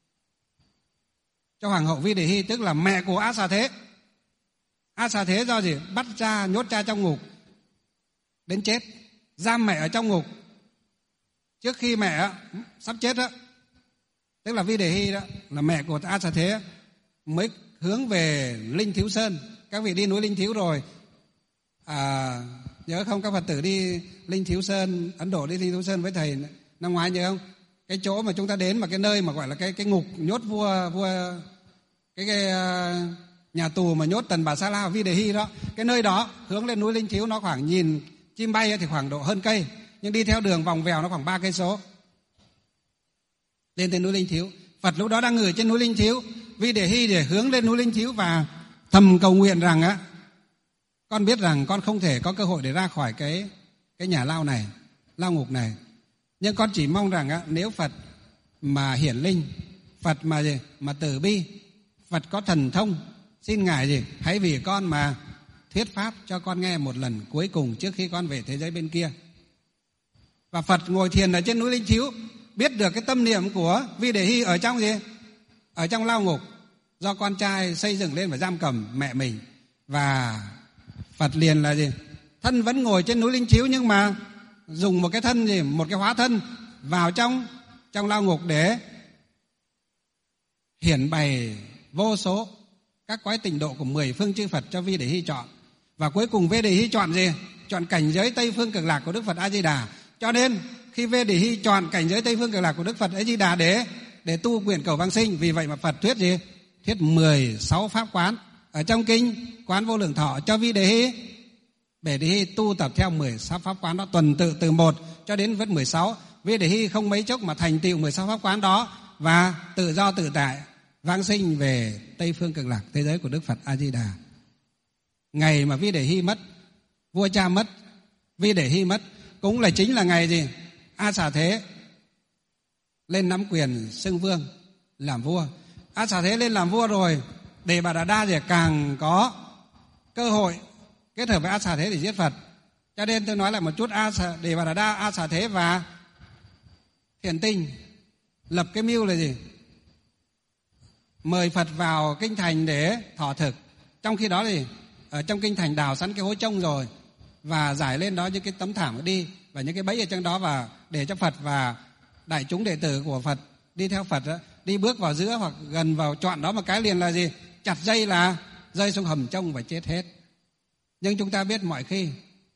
cho hoàng hậu Vi Đề Hy, tức là mẹ của A Xà Thế. A Xà Thế do gì? Bắt cha, nhốt cha trong ngục đến chết, giam mẹ ở trong ngục. Trước khi mẹ sắp chết đó, tức là Vi Đề Hy đó, là mẹ của A Xà Thế, mới hướng về Linh Thiếu Sơn. Các vị đi núi Linh Thiếu rồi à, nhớ không? Các Phật tử đi Linh Thiếu Sơn, Ấn Độ đi Linh Thiếu Sơn với thầy năm ngoái nhớ không? Cái chỗ mà chúng ta đến, mà cái nơi mà gọi là cái cái ngục nhốt vua vua cái, cái uh, nhà tù mà nhốt Tần Bà Sa La và Vi Đề Hy đó, cái nơi đó hướng lên núi Linh Thiếu, nó khoảng nhìn chim bay thì khoảng độ hơn cây, nhưng đi theo đường vòng vèo nó khoảng ba cây số lên tới núi Linh Thiếu. Phật lúc đó đang ngồi trên núi Linh Thiếu, Vi Đề Hy để hướng lên núi Linh Thiếu và thầm cầu nguyện rằng á, con biết rằng con không thể có cơ hội để ra khỏi cái cái nhà lao này, lao ngục này, nhưng con chỉ mong rằng á, nếu Phật mà hiển linh, Phật mà gì mà từ bi, Phật có thần thông, xin Ngài gì hãy vì con mà thuyết pháp cho con nghe một lần cuối cùng trước khi con về thế giới bên kia. Và Phật ngồi thiền ở trên núi Linh Thiếu, biết được cái tâm niệm của Vi Đề Hy ở trong gì, ở trong lao ngục do con trai xây dựng lên và giam cầm mẹ mình. Và Phật liền là gì, thân vẫn ngồi trên núi Linh Thiếu, nhưng mà dùng một cái thân gì, một cái hóa thân vào trong trong lao ngục để hiển bày vô số các cõi tịnh độ của mười phương chư Phật cho Vi Đề Hy chọn. Và cuối cùng Vi Đề Hy chọn gì? Chọn cảnh giới Tây Phương Cực Lạc của Đức Phật A Di Đà. Cho nên khi Vi Đề Hy chọn cảnh giới Tây Phương Cực Lạc của Đức Phật A Di Đà để để tu nguyện cầu vãng sinh, vì vậy mà Phật thuyết gì? Thuyết mười sáu pháp quán ở trong kinh Quán Vô Lượng Thọ cho Vi Đề Hy. Vi Đề Hy tu tập theo mười sáu pháp quán đó, tuần tự từ một cho đến vết mười sáu. Vi Đề Hy không mấy chốc mà thành tựu mười sáu pháp quán đó và tự do tự tại vãng sinh về Tây Phương Cực Lạc, thế giới của Đức Phật A Di Đà. Ngày mà Vi Đề Hy mất, vua cha mất, Vi Đề Hy mất, cũng là chính là ngày gì? A Xà Thế lên nắm quyền xưng vương làm vua. A Xà Thế lên làm vua rồi, Đề Bà Đạt Đa thì càng có cơ hội kết hợp với A Xà Thế để giết Phật. Cho nên tôi nói lại một chút, A Xà, Đề Bà Đạt Đa, A Xà Thế và Thiện Tinh lập cái mưu là gì? Mời Phật vào kinh thành để thọ thực. Trong khi đó thì ở trong kinh thành đào sẵn cái hố trông rồi, và giải lên đó những cái tấm thảm đi và những cái bẫy ở trong đó, và để cho Phật và đại chúng đệ tử của Phật đi theo Phật đó, đi bước vào giữa hoặc gần vào trọn đó một cái liền là gì? Chặt dây là rơi xuống hầm trông và chết hết. Nhưng chúng ta biết mọi khi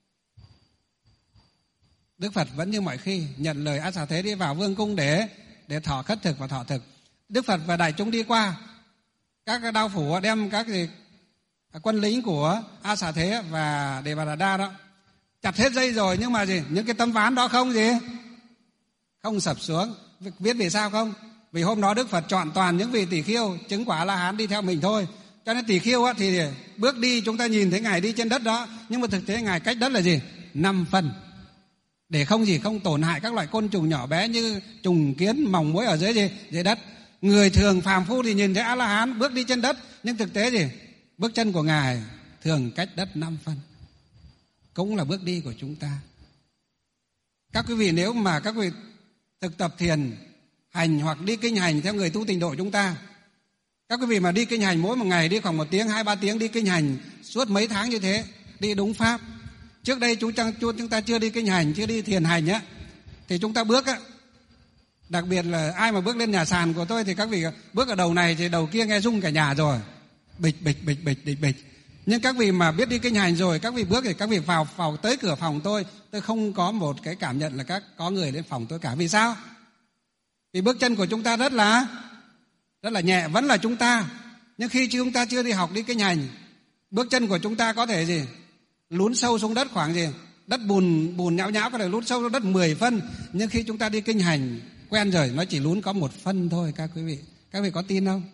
Đức Phật vẫn như mọi khi nhận lời A Xà Thế đi vào vương cung để để thọ khất thực và thọ thực. Đức Phật và đại chúng đi qua, các đao phủ đem các gì quân lính của A Xà Thế và Đề Bà Đạt Đa đó chặt hết dây rồi, nhưng mà gì? Những cái tấm ván đó không gì? Không sập xuống. Biết vì sao không? Vì hôm đó Đức Phật chọn toàn những vị tỷ khiêu chứng quả A-la-hán đi theo mình thôi. Cho nên tỷ khiêu á, thì bước đi chúng ta nhìn thấy Ngài đi trên đất đó, nhưng mà thực tế Ngài cách đất là gì? Năm phân. Để không gì không tổn hại các loại côn trùng nhỏ bé như trùng kiến, mòng muỗi ở dưới gì? Dưới đất. Người thường phàm phu thì nhìn thấy A-la-hán bước đi trên đất, nhưng thực tế gì? Bước chân của Ngài thường cách đất năm phân. Cũng là bước đi của chúng ta. Các quý vị nếu mà các quý vị thực tập thiền hành hoặc đi kinh hành theo người tu tịnh độ chúng ta, các quý vị mà đi kinh hành mỗi một ngày đi khoảng một tiếng, hai ba tiếng đi kinh hành suốt mấy tháng như thế, đi đúng pháp. Trước đây chúng ta, chúng ta chưa đi kinh hành, chưa đi thiền hành á, thì chúng ta bước á, đặc biệt là ai mà bước lên nhà sàn của tôi thì các vị bước ở đầu này thì đầu kia nghe rung cả nhà rồi, bịch bịch bịch bịch bịch bịch. Nhưng các vị mà biết đi kinh hành rồi, các vị bước thì các vị vào vào tới cửa phòng tôi, tôi không có một cái cảm nhận là các có người đến phòng tôi cả. Vì sao? Vì bước chân của chúng ta rất là rất là nhẹ, vẫn là chúng ta. Nhưng khi chúng ta chưa đi học đi kinh hành, bước chân của chúng ta có thể gì? Lún sâu xuống đất khoảng gì? Đất bùn bùn nhão nhão có thể lún sâu xuống đất mười phân. Nhưng khi chúng ta đi kinh hành quen rồi, nó chỉ lún có một phân thôi các quý vị. Các vị có tin không?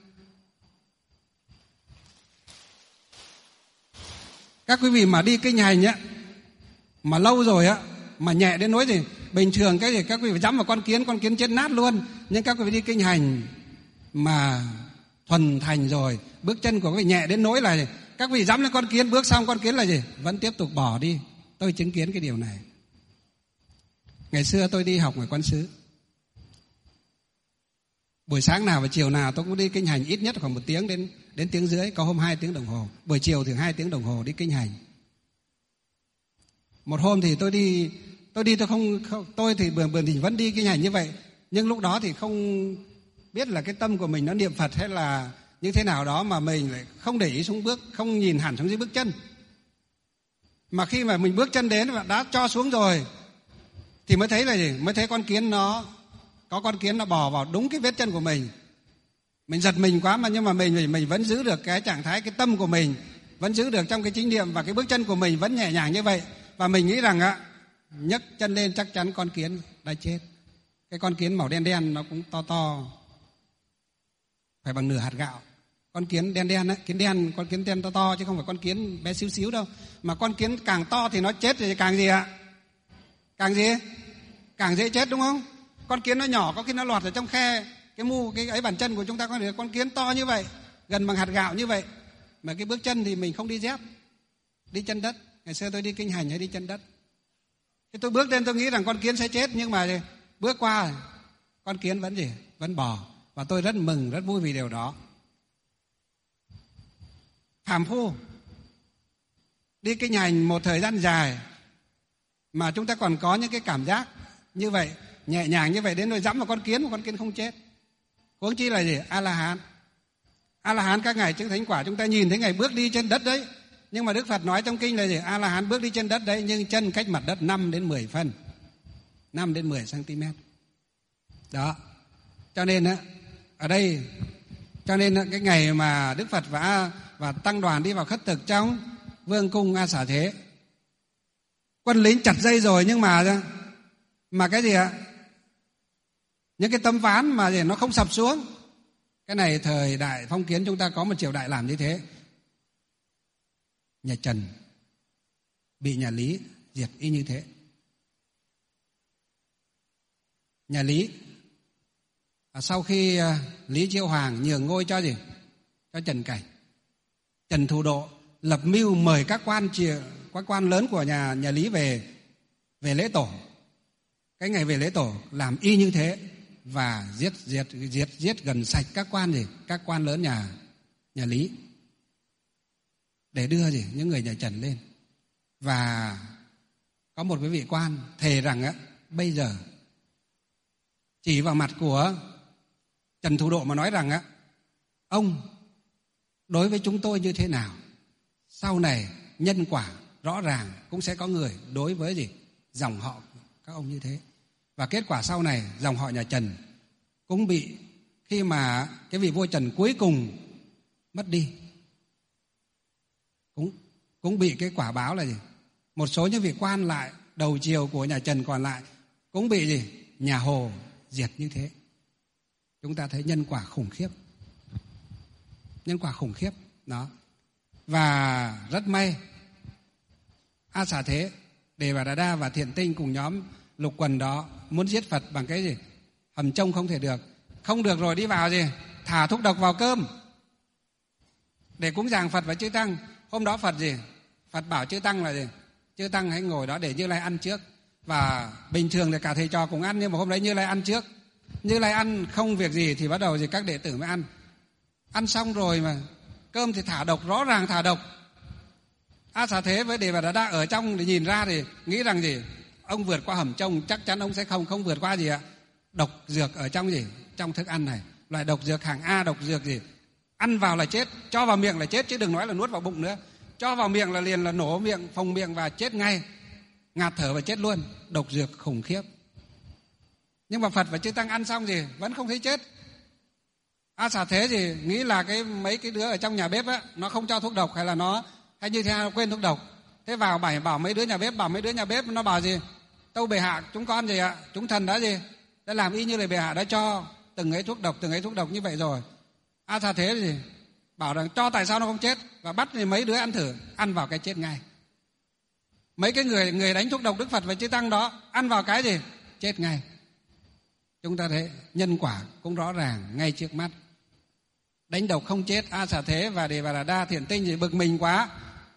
Các quý vị mà đi kinh hành á, mà lâu rồi á, mà nhẹ đến nỗi gì? Bình thường cái gì các quý vị dẫm vào con kiến, con kiến chết nát luôn. Nhưng các quý vị đi kinh hành mà thuần thành rồi, bước chân của quý vị nhẹ đến nỗi là gì? Các vị dẫm lên con kiến, bước xong con kiến là gì? Vẫn tiếp tục bỏ đi. Tôi chứng kiến cái điều này. Ngày xưa tôi đi học ngoài Quán Sứ, buổi sáng nào và chiều nào tôi cũng đi kinh hành ít nhất khoảng một tiếng đến đến tiếng rưỡi, có hôm hai tiếng đồng hồ. Buổi chiều thì hai tiếng đồng hồ đi kinh hành. Một hôm thì tôi đi, tôi đi tôi không, không tôi thì bữa bữa thì vẫn đi kinh hành như vậy, nhưng lúc đó thì không biết là cái tâm của mình nó niệm Phật hay là như thế nào đó, mà mình lại không để ý xuống bước, không nhìn hẳn xuống dưới bước chân. Mà khi mà mình bước chân đến và đã cho xuống rồi thì mới thấy là gì? Mới thấy con kiến nó có con kiến nó bò vào đúng cái vết chân của mình. Mình giật mình quá, mà nhưng mà mình mình vẫn giữ được cái trạng thái, cái tâm của mình vẫn giữ được trong cái chánh niệm, và cái bước chân của mình vẫn nhẹ nhàng như vậy. Và mình nghĩ rằng á, nhấc chân lên chắc chắn con kiến đã chết. Cái con kiến màu đen đen nó cũng to to, phải bằng nửa hạt gạo. Con kiến đen đen á, kiến đen, con kiến đen to to chứ không phải con kiến bé xíu xíu đâu. Mà con kiến càng to thì nó chết thì càng gì ạ? Càng gì? Càng dễ chết, đúng không? Con kiến nó nhỏ có khi nó lọt ở trong khe cái mu cái ấy bàn chân của chúng ta, có thể con kiến to như vậy, gần bằng hạt gạo như vậy, mà cái bước chân thì mình không đi dép, đi chân đất. Ngày xưa tôi đi kinh hành hay đi chân đất, thì tôi bước lên tôi nghĩ rằng con kiến sẽ chết, nhưng mà bước qua con kiến vẫn gì? Vẫn bò. Và tôi rất mừng, rất vui vì điều đó. Phàm phu đi kinh hành một thời gian dài mà chúng ta còn có những cái cảm giác như vậy, nhẹ nhàng như vậy, đến nỗi dẫm vào con kiến mà con kiến không chết. Huống chi là gì? A-la-hán. A-la-hán các ngài chứng thánh quả, chúng ta nhìn thấy ngài bước đi trên đất đấy. Nhưng mà Đức Phật nói trong kinh là gì? A-la-hán bước đi trên đất đấy, nhưng chân cách mặt đất năm đến mười phân, năm đến mười xăng-ti-mét. Đó. Cho nên á, ở đây, cho nên cái ngày mà Đức Phật và và tăng đoàn đi vào khất thực trong vương cung A Xà Thế, quân lính chặt dây rồi, nhưng mà mà cái gì ạ? Những cái tấm ván mà gì nó không sập xuống. Cái này thời đại phong kiến chúng ta có một triều đại làm như thế. Nhà Trần bị nhà Lý diệt y như thế. Nhà Lý sau khi Lý Chiêu Hoàng nhường ngôi cho gì? Cho Trần Cảnh. Trần Thủ Độ lập mưu mời các quan triều, các quan lớn của nhà nhà Lý về về lễ tổ. Cái ngày về lễ tổ làm y như thế và giết giết giết giết gần sạch các quan gì? Các quan lớn nhà nhà Lý để đưa gì? Những người nhà Trần lên. Và có một cái vị quan thề rằng á, bây giờ chỉ vào mặt của Trần Thủ Độ mà nói rằng á, ông đối với chúng tôi như thế nào, sau này nhân quả rõ ràng cũng sẽ có người đối với gì? Dòng họ các ông như thế. Và kết quả sau này dòng họ nhà Trần cũng bị, khi mà cái vị vua Trần cuối cùng mất đi, cũng cũng bị cái quả báo là gì? Một số những vị quan lại đầu triều của nhà Trần còn lại cũng bị gì? Nhà Hồ diệt như thế. Chúng ta thấy nhân quả khủng khiếp. Nhân quả khủng khiếp đó. Và rất may A Xà Thế, Đề Bà Đạt Đa và Thiện Tinh cùng nhóm Lục Quần đó muốn giết Phật bằng cái gì? Hầm trông không thể được. Không được rồi đi vào gì? Thả thuốc độc vào cơm để cúng dường Phật và chư Tăng. Hôm đó Phật gì? Phật bảo chư Tăng là gì? Chư Tăng hãy ngồi đó để Như Lai ăn trước. Và bình thường thì cả thầy trò cùng ăn, nhưng mà hôm đấy Như Lai ăn trước. Như Lai ăn không việc gì thì bắt đầu gì các đệ tử mới ăn. Ăn xong rồi mà cơm thì thả độc, rõ ràng thả độc. A Xà Thế với Đề Bà Đạt Đa ở trong để nhìn ra thì nghĩ rằng gì? Ông vượt qua hầm trông chắc chắn ông sẽ không không vượt qua gì ạ? Độc dược ở trong gì? Trong thức ăn này. Loại độc dược hạng A, độc dược gì? Ăn vào là chết, cho vào miệng là chết, chứ đừng nói là nuốt vào bụng nữa. Cho vào miệng là liền là nổ miệng, phồng miệng và chết ngay. Ngạt thở và chết luôn. Độc dược khủng khiếp. Nhưng mà Phật và chư Tăng ăn xong gì? Vẫn không thấy chết. A Xà Thế gì? Nghĩ là cái mấy cái đứa ở trong nhà bếp á, nó không cho thuốc độc hay là nó hay như thế nào, nó quên thuốc độc. Thế vào bảy bảo mấy đứa nhà bếp, bảo mấy đứa nhà bếp nó bảo gì? Tâu bệ hạ, chúng con gì ạ? Chúng thần đã gì? Đã làm y như lời bệ hạ đã cho từng ấy thuốc độc, từng ấy thuốc độc như vậy rồi. A Xà Thế gì? Bảo rằng cho tại sao nó không chết, và bắt thì mấy đứa ăn thử, ăn vào cái chết ngay. Mấy cái người người đánh thuốc độc Đức Phật và chư Tăng đó ăn vào cái gì? Chết ngay. Chúng ta thấy nhân quả cũng rõ ràng ngay trước mắt. Đánh độc không chết, A Xà Thế và Đề Bà Đạt Đa, Thiện Tinh thì bực mình quá.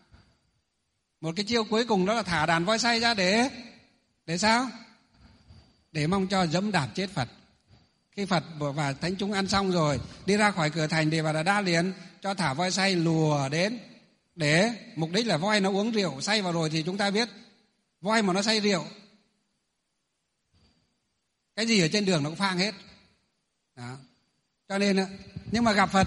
Một cái chiêu cuối cùng đó là thả đàn voi xay ra để để sao? Để mong cho dẫm đạp chết Phật. Khi Phật và thánh chúng ăn xong rồi, đi ra khỏi cửa thành, Đề Bà Đạt Đa liền cho thả voi xay lùa đến, để mục đích là voi nó uống rượu, xay vào rồi thì chúng ta biết voi mà nó xay rượu, cái gì ở trên đường nó cũng phang hết đó. Cho nên, nhưng mà gặp Phật,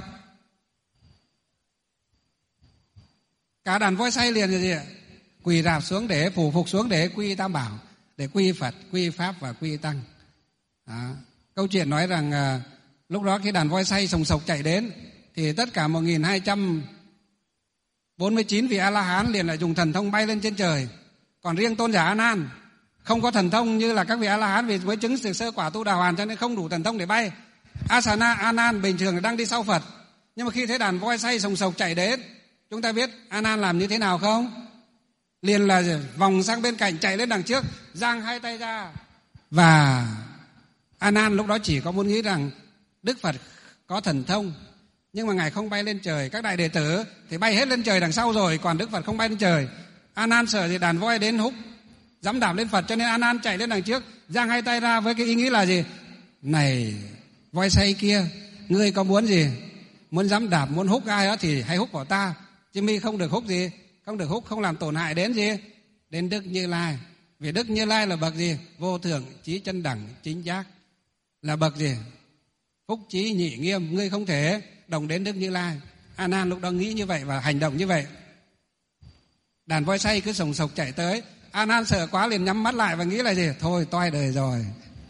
cả đàn voi xay liền là gì ạ? Quỳ rạp xuống để phủ phục xuống để quy Tam Bảo, để quy Phật, quy Pháp và quy Tăng đó. Câu chuyện nói rằng à, lúc đó cái đàn voi xay sồng sộc chạy đến thì tất cả một nghìn hai trăm bốn mươi chín vị A-la-hán liền lại dùng thần thông bay lên trên trời. Còn riêng tôn giả A-nan không có thần thông như là các vị A-la-hán, vì với chứng sơ quả tu đà hoàn cho nên không đủ thần thông để bay. A-sa-na, A-nan bình thường đang đi sau Phật, nhưng mà khi thấy đàn voi xay sồng sộc chạy đến, chúng ta biết A-nan làm như thế nào không? Liền là vòng sang bên cạnh, chạy lên đằng trước, giang hai tay ra. Và A-nan lúc đó chỉ có muốn nghĩ rằng Đức Phật có thần thông, nhưng mà Ngài không bay lên trời. Các đại đệ tử thì bay hết lên trời đằng sau rồi, còn Đức Phật không bay lên trời. A-nan sợ thì đàn voi đến húc dẫm đạp lên Phật, cho nên A-nan chạy lên đằng trước, giang hai tay ra với cái ý nghĩ là gì? Này voi xay kia, ngươi có muốn gì? Muốn dẫm đạp, muốn húc ai đó thì hãy húc vào ta, chứ mi không được húc gì? Không được húc, không làm tổn hại đến gì? Đến Đức Như Lai. Vì Đức Như Lai là bậc gì? Vô thượng, chí chân đẳng, chính giác. Là bậc gì? Phúc chí nhị nghiêm, ngươi không thể đồng đến Đức Như Lai. A-nan lúc đó nghĩ như vậy và hành động như vậy. Đàn voi xay cứ sồng sộc chạy tới, A-nan sợ quá liền nhắm mắt lại và nghĩ là gì? Thôi toi đời rồi.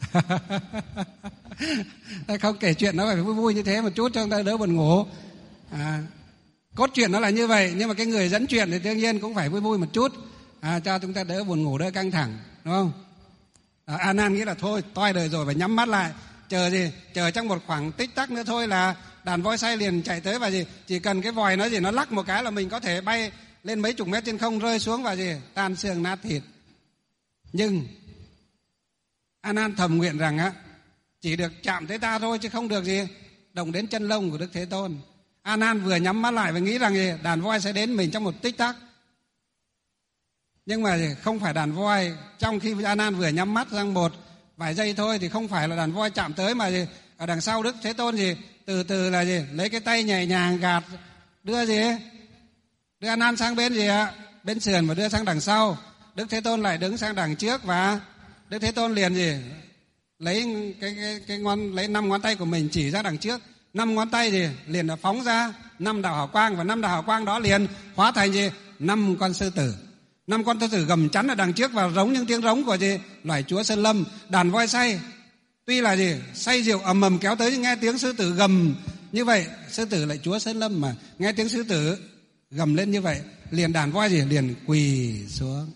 Không kể chuyện nó phải vui vui như thế một chút cho chúng ta đỡ buồn ngủ. À, cốt truyện nó là như vậy, nhưng mà cái người dẫn chuyện thì đương nhiên cũng phải vui vui một chút, à, cho chúng ta đỡ buồn ngủ, đỡ căng thẳng, đúng không? À, A-nan nghĩ là thôi toi đời rồi và nhắm mắt lại chờ gì? Chờ trong một khoảng tích tắc nữa thôi là đàn voi xay liền chạy tới và gì? Chỉ cần cái vòi nó gì nó lắc một cái là mình có thể bay lên mấy chục mét trên không, rơi xuống và gì? Tan xương nát thịt. Nhưng A Nan thầm nguyện rằng á, chỉ được chạm tới ta thôi chứ không được gì động đến chân lông của Đức Thế Tôn. A Nan vừa nhắm mắt lại và nghĩ rằng gì? Đàn voi sẽ đến mình trong một tích tắc. Nhưng mà không phải đàn voi. Trong khi A Nan vừa nhắm mắt sang một vài giây thôi thì không phải là đàn voi chạm tới, mà gì? Ở đằng sau Đức Thế Tôn gì? Từ từ là gì? Lấy cái tay nhẹ nhàng gạt, đưa gì? Đưa A Nan sang bên gì ạ? Bên sườn và đưa sang đằng sau. Đức Thế Tôn lại đứng sang đằng trước và Đức Thế Tôn liền gì? Lấy cái cái cái ngón lấy năm ngón tay của mình chỉ ra đằng trước. Năm ngón tay gì? Liền đã phóng ra năm đạo hào quang, và năm đạo hào quang đó liền hóa thành gì? Năm con sư tử. Năm con sư tử gầm chắn ở đằng trước và rống những tiếng rống của gì? Loài chúa Sơn Lâm. Đàn voi say, tuy là gì? Say rượu ầm ầm kéo tới, nhưng nghe tiếng sư tử gầm như vậy, sư tử lại chúa Sơn Lâm mà, nghe tiếng sư tử gầm lên như vậy, liền đàn voi gì? Liền quỳ xuống.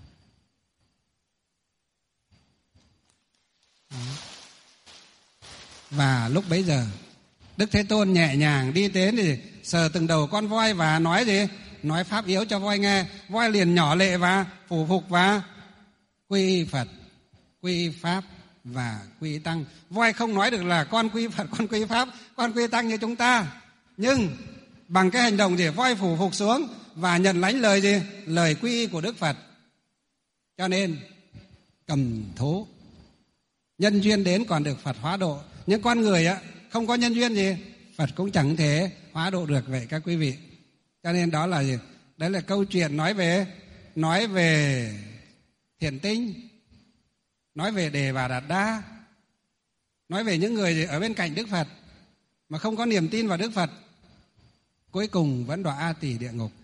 Và lúc bấy giờ Đức Thế Tôn nhẹ nhàng đi đến thì sờ từng đầu con voi và nói gì? Nói pháp yếu cho voi nghe. Voi liền nhỏ lệ và phủ phục và quy Phật, quy Pháp và quy Tăng. Voi không nói được là con quy Phật, con quy Pháp, con quy Tăng như chúng ta, nhưng bằng cái hành động gì? Voi phủ phục xuống và nhận lãnh lời gì? Lời quy của Đức Phật. Cho nên cầm thố, nhân duyên đến còn được Phật hóa độ. Nhưng con người á, không có nhân duyên gì, Phật cũng chẳng thể hóa độ được vậy các quý vị. Cho nên đó là gì? Đấy là câu chuyện nói về nói về thiện tinh, nói về Đề Bà Đạt Đa, nói về những người gì ở bên cạnh Đức Phật mà không có niềm tin vào Đức Phật, cuối cùng vẫn đọa A Tỳ địa ngục.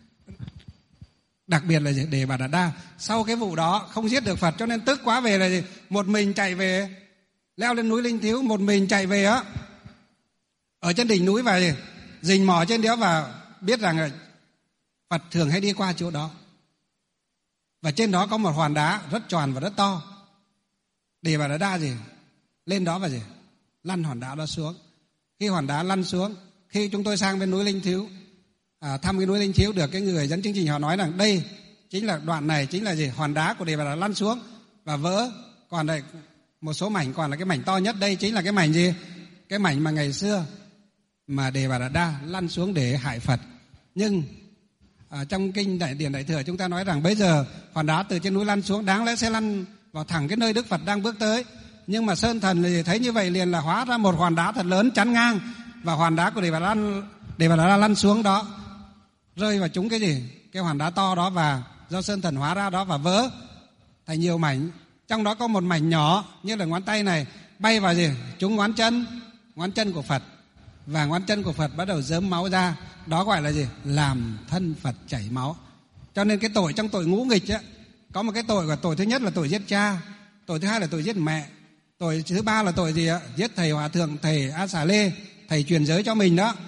Đặc biệt là gì? Đề Bà Đạt Đa sau cái vụ đó không giết được Phật, cho nên tức quá về là gì? Một mình chạy về, leo lên núi Linh Thiếu, một mình chạy về á, ở trên đỉnh núi và gì? Rình mò trên đó và biết rằng là Phật thường hay đi qua chỗ đó. Và trên đó có một hòn đá rất tròn và rất to. Đề Bà Đạt Đa gì? Lên đó và gì? Lăn hòn đá đó xuống. Khi hòn đá lăn xuống, khi chúng tôi sang bên núi Linh Thiếu, à, thăm cái núi Linh Thiếu, được cái người dẫn chương trình họ nói rằng đây chính là đoạn này chính là gì? Hòn đá của Đề Bà Đạt Đa lăn xuống và vỡ. Còn đây một số mảnh còn là cái mảnh to nhất. Đây chính là cái mảnh gì? Cái mảnh mà ngày xưa mà Đề Bà Đạt Đa lăn xuống để hại Phật. Nhưng à, trong kinh Đại Điển Đại Thừa chúng ta nói rằng bây giờ hòn đá từ trên núi lăn xuống đáng lẽ sẽ lăn vào thẳng cái nơi Đức Phật đang bước tới. Nhưng mà Sơn Thần thì thấy như vậy liền là hóa ra một hòn đá thật lớn chắn ngang, và hòn đá của Đề Bà Đạt Đa, Đề Bà Đạt Đa lăn xuống đó, rơi vào trúng cái gì? Cái hòn đá to đó, và do Sơn Thần hóa ra đó và vỡ thành nhiều mảnh. Trong đó có một mảnh nhỏ như là ngón tay này bay vào gì? Trúng ngón chân, ngón chân của Phật, và ngón chân của Phật bắt đầu rớm máu ra. Đó gọi là gì? Làm thân Phật chảy máu. Cho nên cái tội trong tội ngũ nghịch á, có một cái tội của tội thứ nhất là tội giết cha, tội thứ hai là tội giết mẹ, tội thứ ba là tội gì ạ? Giết thầy hòa thượng, thầy A Xà Lê, thầy truyền giới cho mình đó.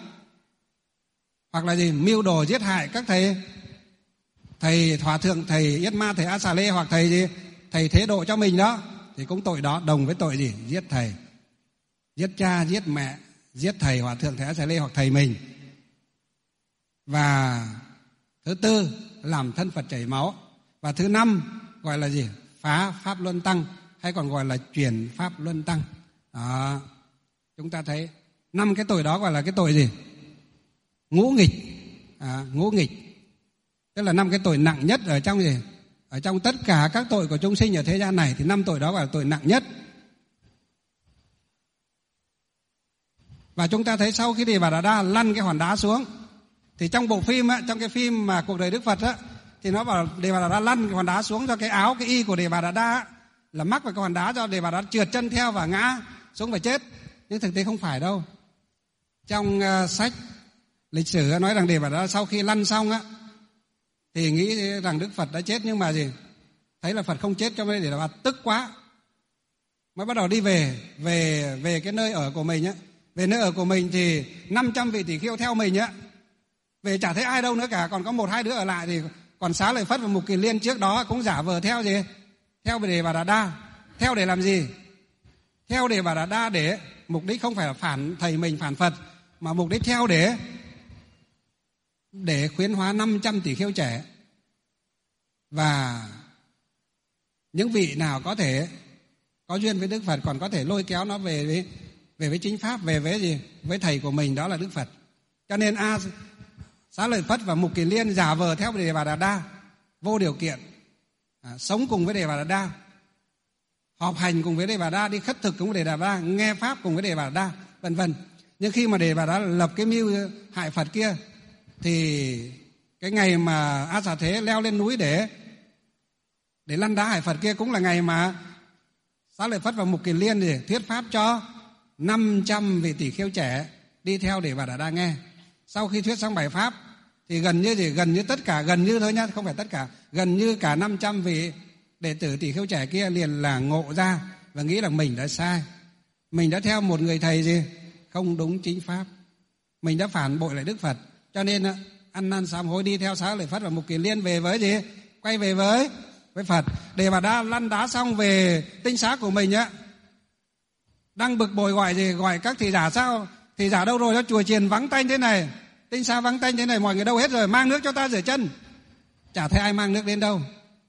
Hoặc là gì? Mưu đồ giết hại các thầy, thầy hòa thượng, thầy Yết Ma, thầy A Xà Lê, hoặc thầy gì? Thầy thế độ cho mình đó, thì cũng tội đó đồng với tội gì? Giết thầy, giết cha, giết mẹ, giết thầy hòa thượng, thầy A Xà Lê hoặc thầy mình. Và thứ tư làm thân Phật chảy máu. Và thứ năm gọi là gì? Phá Pháp Luân Tăng, hay còn gọi là chuyển Pháp Luân Tăng. Đó. Chúng ta thấy năm cái tội đó gọi là cái tội gì? Ngũ nghịch. À, ngũ nghịch tức là năm cái tội nặng nhất ở trong gì? Ở trong tất cả các tội của chúng sinh ở thế gian này thì năm tội đó gọi là tội nặng nhất. Và chúng ta thấy sau khi Đề Bà Đạt Đa lăn cái hòn đá xuống, thì trong bộ phim á, trong cái phim mà Cuộc Đời Đức Phật á, thì nó bảo Đề Bà Đạt Đa lăn cái hòn đá xuống do cái áo, cái y của Đề Bà Đạt Đa á, là mắc vào cái hòn đá, do Đề Bà Đạt Đa trượt chân theo và ngã xuống và chết. Nhưng thực tế không phải đâu. Trong uh, sách lịch sử nói rằng Đề Bà Đạt Đa sau khi lăn xong á, thì nghĩ rằng Đức Phật đã chết, nhưng mà gì? Thấy là Phật không chết, cho nên Đề Bà Đạt Đa tức quá, mới bắt đầu đi về về về cái nơi ở của mình á. Về nơi ở của mình thì năm trăm vị tỷ khưu theo mình á. Về chả thấy ai đâu nữa cả, còn có một hai đứa ở lại, thì còn Xá Lợi Phất và Mục Kiền Liên trước đó cũng giả vờ theo gì? Theo Đề Bà Đạt Đa. Theo để làm gì? Theo Đề Bà Đạt Đa để mục đích không phải là phản thầy mình, phản Phật, mà mục đích theo để để khuyến hóa năm trăm tỷ kheo trẻ. Và những vị nào có thể có duyên với Đức Phật còn có thể lôi kéo nó về với, về với chính pháp, về với gì? Với thầy của mình, đó là Đức Phật. Cho nên A Xá Lợi Phất và Mục Kiền Liên giả vờ theo Đề Bà Đạt Đa, vô điều kiện, à, sống cùng với Đề Bà Đạt Đa, họp hành cùng với Đề Bà Đạt Đa, đi khất thực cùng với Đề Bà Đạt Đa, nghe pháp cùng với Đề Bà Đạt Đa, vân vân. Nhưng khi mà Đề Bà Đạt Đa lập cái mưu hại Phật kia, thì cái ngày mà A Xà Thế leo lên núi để để lăn đá hại Phật kia cũng là ngày mà Xá Lợi Phất và Mục Kiền Liên thì thuyết pháp cho năm trăm vị tỷ kheo trẻ đi theo Đề Bà Đạt Đa nghe. Sau khi thuyết xong bài pháp thì gần như gì gần như tất cả, gần như thôi nhá, không phải tất cả, gần như cả năm trăm vị đệ tử tỷ kheo trẻ kia liền là ngộ ra và nghĩ là mình đã sai, mình đã theo một người thầy gì không đúng chính pháp, mình đã phản bội lại Đức Phật. Cho nên ăn năn sám hối, đi theo Xá Lợi Phất và Mục Kiền Liên về với gì quay về với với Phật. Đề Bà Đa lăn đá xong về tinh xá của mình á, đang bực bội gọi gì gọi các thị giả, sao thị giả đâu rồi, nó chùa chiền vắng tanh thế này, tinh xá vắng tanh thế này, mọi người đâu hết rồi, mang nước cho ta rửa chân. Chả thấy ai mang nước đến đâu.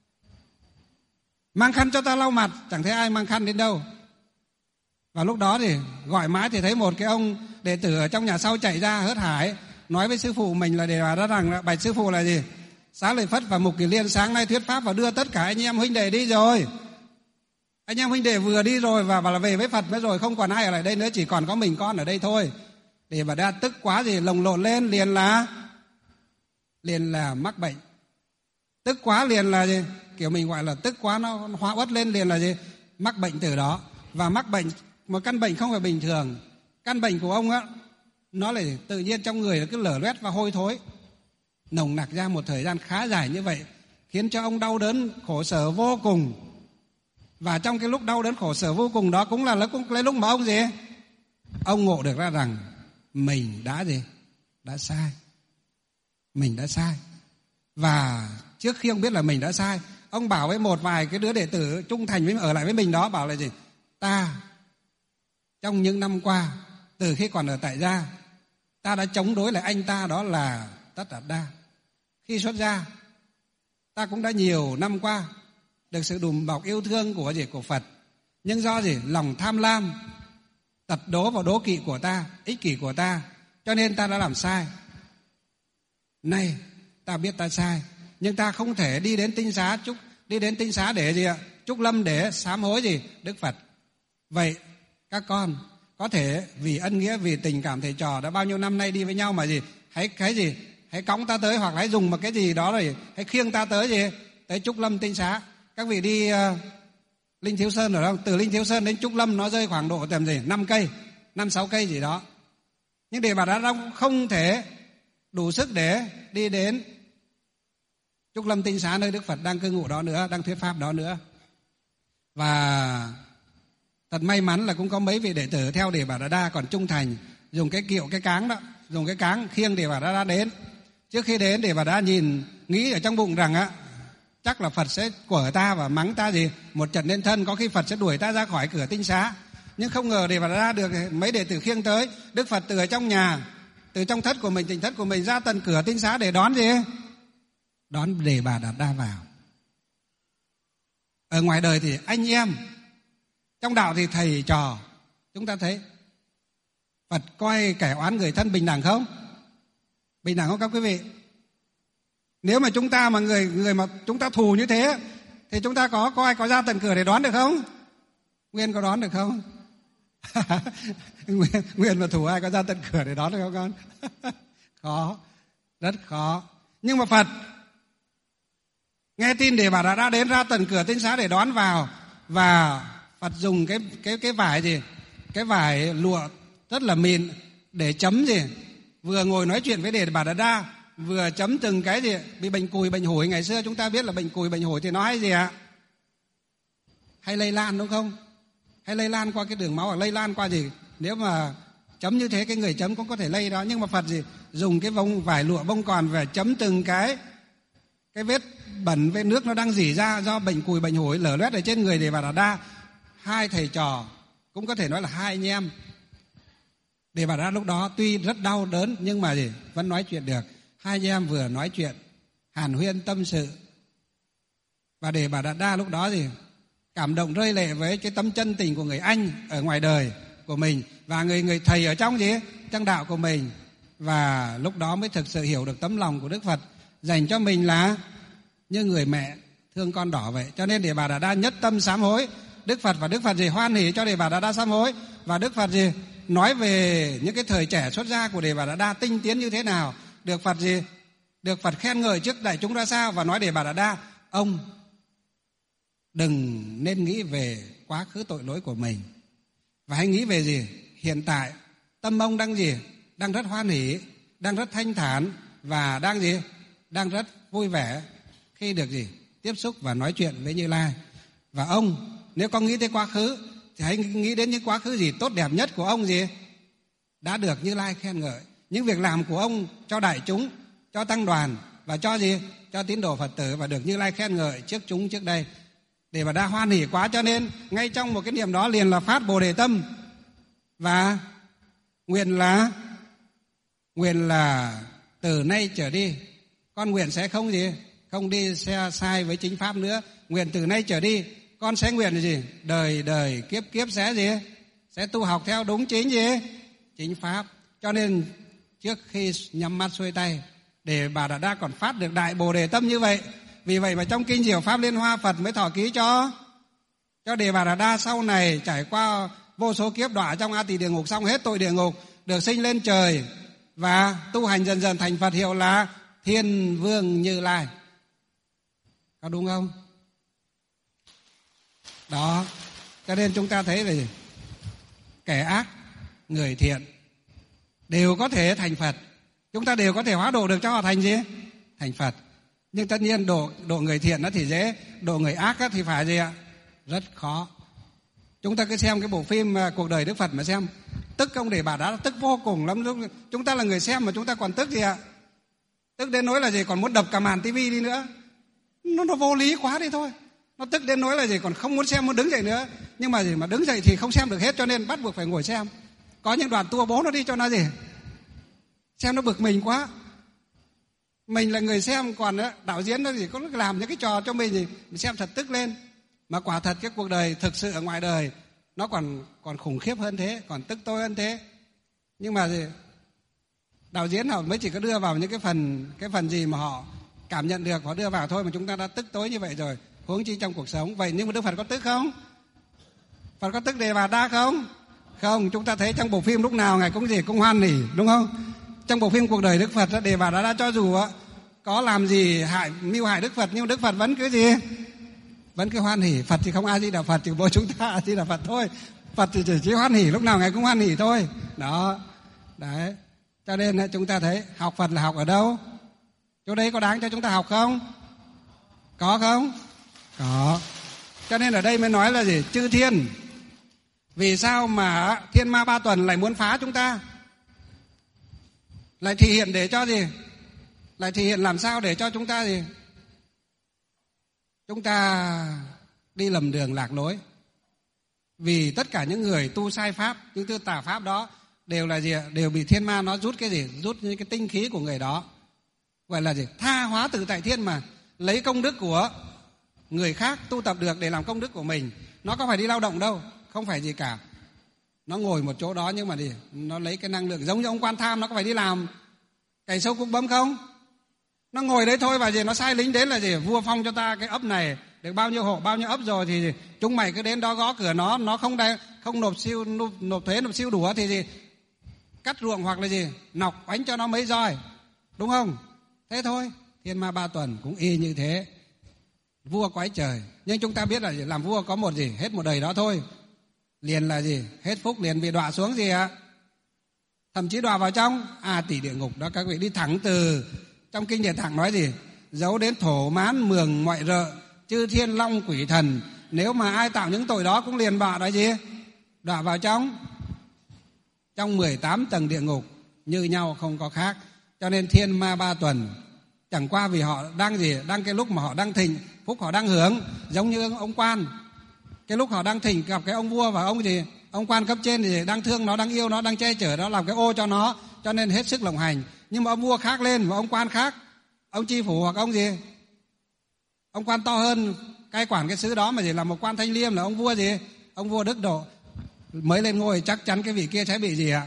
Mang khăn cho ta lau mặt, chẳng thấy ai mang khăn đến đâu. Và lúc đó thì gọi mãi thì thấy một cái ông đệ tử ở trong nhà sau chạy ra hớt hải, nói với sư phụ mình là Đề Bà Đa rằng, bạch sư phụ là gì, Xá Lợi Phất và Mục Kiền Liên sáng nay thuyết pháp và đưa tất cả anh em huynh đệ đi rồi. Anh em huynh đệ vừa đi rồi và bảo là về với Phật mới rồi, không còn ai ở lại đây nữa, chỉ còn có mình con ở đây thôi. Đề Bà Đa tức quá gì lồng lộn lên, liền là liền là mắc bệnh. Tức quá liền là gì, kiểu mình gọi là tức quá, nó hóa uất lên, liền là gì, mắc bệnh từ đó. Và mắc bệnh, một căn bệnh không phải bình thường. Căn bệnh của ông á, nó là tự nhiên trong người nó cứ lở loét và hôi thối, nồng nặc ra một thời gian khá dài như vậy, khiến cho ông đau đớn khổ sở vô cùng. Và trong cái lúc đau đớn khổ sở vô cùng đó cũng là cũng lấy lúc mà ông gì ông ngộ được ra rằng mình đã gì đã sai, mình đã sai. Và trước khi ông biết là mình đã sai, ông bảo với một vài cái đứa đệ tử trung thành với ở lại với mình đó, bảo là gì, ta trong những năm qua, từ khi còn ở tại gia, ta đã chống đối lại anh ta, đó là Tất Đạt Đa. Khi xuất gia, ta cũng đã nhiều năm qua được sự đùm bọc yêu thương của gì của Phật, nhưng do gì lòng tham lam, tật đố và đố kỵ của ta, ích kỷ của ta, cho nên ta đã làm sai. Nay ta biết ta sai, nhưng ta không thể đi đến tinh xá chúc đi đến tinh xá để gì ạ, chúc lâm để sám hối gì Đức Phật. Vậy các con có thể vì ân nghĩa, vì tình cảm thầy trò đã bao nhiêu năm nay đi với nhau mà gì, hãy cái gì hãy cõng ta tới, hoặc hãy dùng một cái gì đó rồi hãy khiêng ta tới gì tới Trúc Lâm tinh xá. Các vị đi uh, Linh Thiếu Sơn rồi không? Từ Linh Thiếu Sơn đến Trúc Lâm nó rơi khoảng độ tầm gì năm cây, năm sáu cây gì đó. Nhưng Đề Bà Đạt Đa không thể đủ sức để đi đến Trúc Lâm tinh xá nơi Đức Phật đang cư ngụ đó nữa, đang thuyết pháp đó nữa. Và thật may mắn là cũng có mấy vị đệ tử theo Đề Bà Đạt Đa còn trung thành, dùng cái kiệu, cái cáng đó, dùng cái cáng khiêng Đề Bà Đạt Đa đến. Trước khi đến, Đề Bà Đạt Đa nhìn nghĩ ở trong bụng rằng á, chắc là Phật sẽ quở ta và mắng ta gì một trận lên thân, có khi Phật sẽ đuổi ta ra khỏi cửa tinh xá. Nhưng không ngờ Đề Bà Đạt Đa được mấy đệ tử khiêng tới. Đức Phật từ ở trong nhà, từ trong thất của mình, tỉnh thất của mình ra tận cửa tinh xá để đón gì đón Đề Bà Đạt Đa vào. Ở ngoài đời thì anh em, trong đạo thì thầy trò. Chúng ta thấy Phật coi kẻ oán người thân bình đẳng không? Bình đẳng không các quý vị? Nếu mà chúng ta mà người người mà chúng ta thù như thế thì chúng ta có có ai có ra tận cửa để đón được không? Nguyên có đón được không? Nguyên, Nguyên mà thù ai có ra tận cửa để đón được không con? Khó, rất khó. Nhưng mà Phật nghe tin Đề Bà Đạt Đa đến ra tận cửa tinh xá để đón vào, và Phật dùng cái cái cái vải gì, cái vải lụa rất là mịn để chấm gì, vừa ngồi nói chuyện với Đề Bà Đạt Đa, vừa chấm từng cái gì bị bệnh cùi bệnh hủi. Ngày xưa chúng ta biết là bệnh cùi bệnh hủi thì nó hay gì ạ? Hay lây lan đúng không? Hay lây lan qua cái đường máu, hoặc lây lan qua gì? Nếu mà chấm như thế, cái người chấm cũng có thể lây đó. Nhưng mà Phật gì dùng cái vông vải lụa bông còn và chấm từng cái cái vết bẩn, vết nước nó đang rỉ ra do bệnh cùi bệnh hủi lở loét ở trên người Đề Bà Đạt Đa. Hai thầy trò, cũng có thể nói là hai anh em, Đề Bà Đạt Đa lúc đó tuy rất đau đớn nhưng mà gì vẫn nói chuyện được. Hai anh em vừa nói chuyện hàn huyên tâm sự, và Đề Bà Đạt Đa lúc đó gì cảm động rơi lệ với cái tấm chân tình của người anh ở ngoài đời của mình và người người thầy ở trong gì trong đạo của mình, và lúc đó mới thực sự hiểu được tấm lòng của Đức Phật dành cho mình là như người mẹ thương con đỏ vậy. Cho nên Đề Bà Đạt Đa nhất tâm sám hối Đức Phật, và Đức Phật gì hoan hỉ cho Đề Bà Đạt Đa sám hối, và Đức Phật gì nói về những cái thời trẻ xuất gia của Đề Bà Đạt Đa tinh tiến như thế nào, được Phật gì được Phật khen ngợi trước đại chúng ra sao, và nói Đề Bà Đạt Đa ông đừng nên nghĩ về quá khứ tội lỗi của mình, và hãy nghĩ về gì hiện tại. Tâm ông đang gì đang rất hoan hỉ, đang rất thanh thản, và đang gì đang rất vui vẻ khi được gì tiếp xúc và nói chuyện với Như Lai. Và ông nếu có nghĩ tới quá khứ thì hãy nghĩ đến những quá khứ gì tốt đẹp nhất của ông gì đã được Như Lai khen ngợi, những việc làm của ông cho đại chúng, cho tăng đoàn và cho gì cho tín đồ Phật tử, và được Như Lai khen ngợi trước chúng trước đây. Để mà đa hoan hỉ quá, cho nên ngay trong một cái niệm đó liền là phát Bồ Đề tâm, và nguyện là nguyện là từ nay trở đi con nguyện sẽ không gì không đi xe sai với chính pháp nữa. Nguyện từ nay trở đi con sẽ nguyện gì đời đời kiếp kiếp sẽ gì sẽ tu học theo đúng chính gì chính pháp. Cho nên trước khi nhắm mắt xuôi tay, Đề Bà Đạt Đa còn phát được đại Bồ Đề tâm như vậy. Vì vậy mà trong kinh Diệu Pháp Liên Hoa, Phật mới thọ ký cho cho Đề Bà Đạt Đa sau này trải qua vô số kiếp đọa trong A Tỳ địa ngục, xong hết tội địa ngục, được sinh lên trời và tu hành dần dần thành Phật, hiệu là Thiên Vương Như Lai. Có đúng không? Đó, cho nên chúng ta thấy là gì? Kẻ ác, người thiện đều có thể thành Phật. Chúng ta đều có thể hóa độ được cho họ thành gì? Thành Phật. Nhưng tất nhiên độ, độ người thiện nó thì dễ, độ người ác thì phải gì ạ? Rất khó. Chúng ta cứ xem cái bộ phim Cuộc đời Đức Phật mà xem, tức ông Đề Bà Đạt Đa tức vô cùng lắm. Chúng ta là người xem mà chúng ta còn tức gì ạ? Tức đến nỗi là gì còn muốn đập cả màn tivi đi nữa. Nó, nó vô lý quá đi thôi. Nó tức đến nỗi là gì còn không muốn xem, muốn đứng dậy nữa. Nhưng mà gì mà đứng dậy thì không xem được hết, cho nên bắt buộc phải ngồi xem. Có những đoạn tua bố nó đi cho nó gì xem nó bực mình quá. Mình là người xem, còn đạo diễn nó gì có làm những cái trò cho mình gì mình xem thật tức lên. Mà quả thật cái cuộc đời thực sự ở ngoài đời nó còn còn khủng khiếp hơn thế, còn tức tối hơn thế. Nhưng mà gì đạo diễn họ mới chỉ có đưa vào những cái phần cái phần gì mà họ cảm nhận được, họ đưa vào thôi, mà chúng ta đã tức tối như vậy rồi, huống chi trong cuộc sống. Vậy nhưng mà Đức Phật có tức không? Phật có tức Đề Bà Đạt Đa không? Không. Chúng ta thấy trong bộ phim lúc nào ngài cũng gì cũng hoan hỉ, đúng không? Trong bộ phim Cuộc đời Đức Phật, Đề Bà Đạt Đa cho dù có làm gì hại mưu hại Đức Phật, nhưng Đức Phật vẫn cứ gì vẫn cứ hoan hỉ. Phật thì không A Di Đà Phật, chỉ mỗi chúng ta A Di Đà Phật thôi. Phật thì chỉ, chỉ hoan hỉ, lúc nào ngài cũng hoan hỉ thôi. Đó, đấy. Cho nên chúng ta thấy học Phật là học ở đâu? Chỗ đấy có đáng cho chúng ta học không? Có không? Có. Cho nên ở đây mới nói là gì? Chư thiên. Vì sao mà thiên ma ba tuần lại muốn phá chúng ta? Lại thể hiện để cho gì? Lại thể hiện làm sao để cho chúng ta gì? Chúng ta đi lầm đường lạc lối. Vì tất cả những người tu sai pháp, những thứ tà pháp đó đều là gì? Đều bị thiên ma nó rút cái gì? Rút những cái tinh khí của người đó. Gọi là gì? Tha hóa tự tại thiên mà. Lấy công đức của người khác tu tập được để làm công đức của mình. Nó có phải đi lao động đâu, không phải gì cả. Nó ngồi một chỗ đó nhưng mà gì? Nó lấy cái năng lượng giống như ông Quan Tham, nó có phải đi làm cày sâu cuốc bấm không? Nó ngồi đấy thôi, và gì nó sai lính đến là gì? Vua phong cho ta cái ấp này được bao nhiêu hộ, bao nhiêu ấp rồi thì gì? Chúng mày cứ đến đó gõ cửa nó, nó không đai, không nộp siêu nộp, nộp thuế, nộp siêu đủ thì gì? Cắt ruộng hoặc là gì? Nọc đánh cho nó mấy roi. Đúng không? Thế thôi. Thiên ma ba tuần cũng y như thế. Vua quái trời. Nhưng chúng ta biết là làm vua có một gì? Hết một đời đó thôi. Liền là gì? Hết phúc liền bị đọa xuống gì ạ? Thậm chí đọa vào trong A Tỳ địa ngục đó. Các vị đi thẳng từ trong kinh Địa Tạng nói gì? Giấu đến thổ mán mường ngoại rợ, chư thiên long quỷ thần. Nếu mà ai tạo những tội đó cũng liền đọa đó gì? Đọa vào trong trong mười tám tầng địa ngục, như nhau không có khác. Cho nên thiên ma ba tuần chẳng qua vì họ đang gì? Đang cái lúc mà họ đang thịnh, phúc họ đang hưởng, giống như ông Quan. Cái lúc họ đang thịnh gặp cái ông vua và ông gì? Ông quan cấp trên thì đang thương nó, đang yêu nó, đang che chở nó, làm cái ô cho nó, cho nên hết sức lộng hành. Nhưng mà ông vua khác lên và ông quan khác, ông chi phủ hoặc ông gì, ông quan to hơn cai quản cái xứ đó mà chỉ là một quan thanh liêm là ông vua gì, ông vua đức độ mới lên ngôi, chắc chắn cái vị kia sẽ bị gì ạ?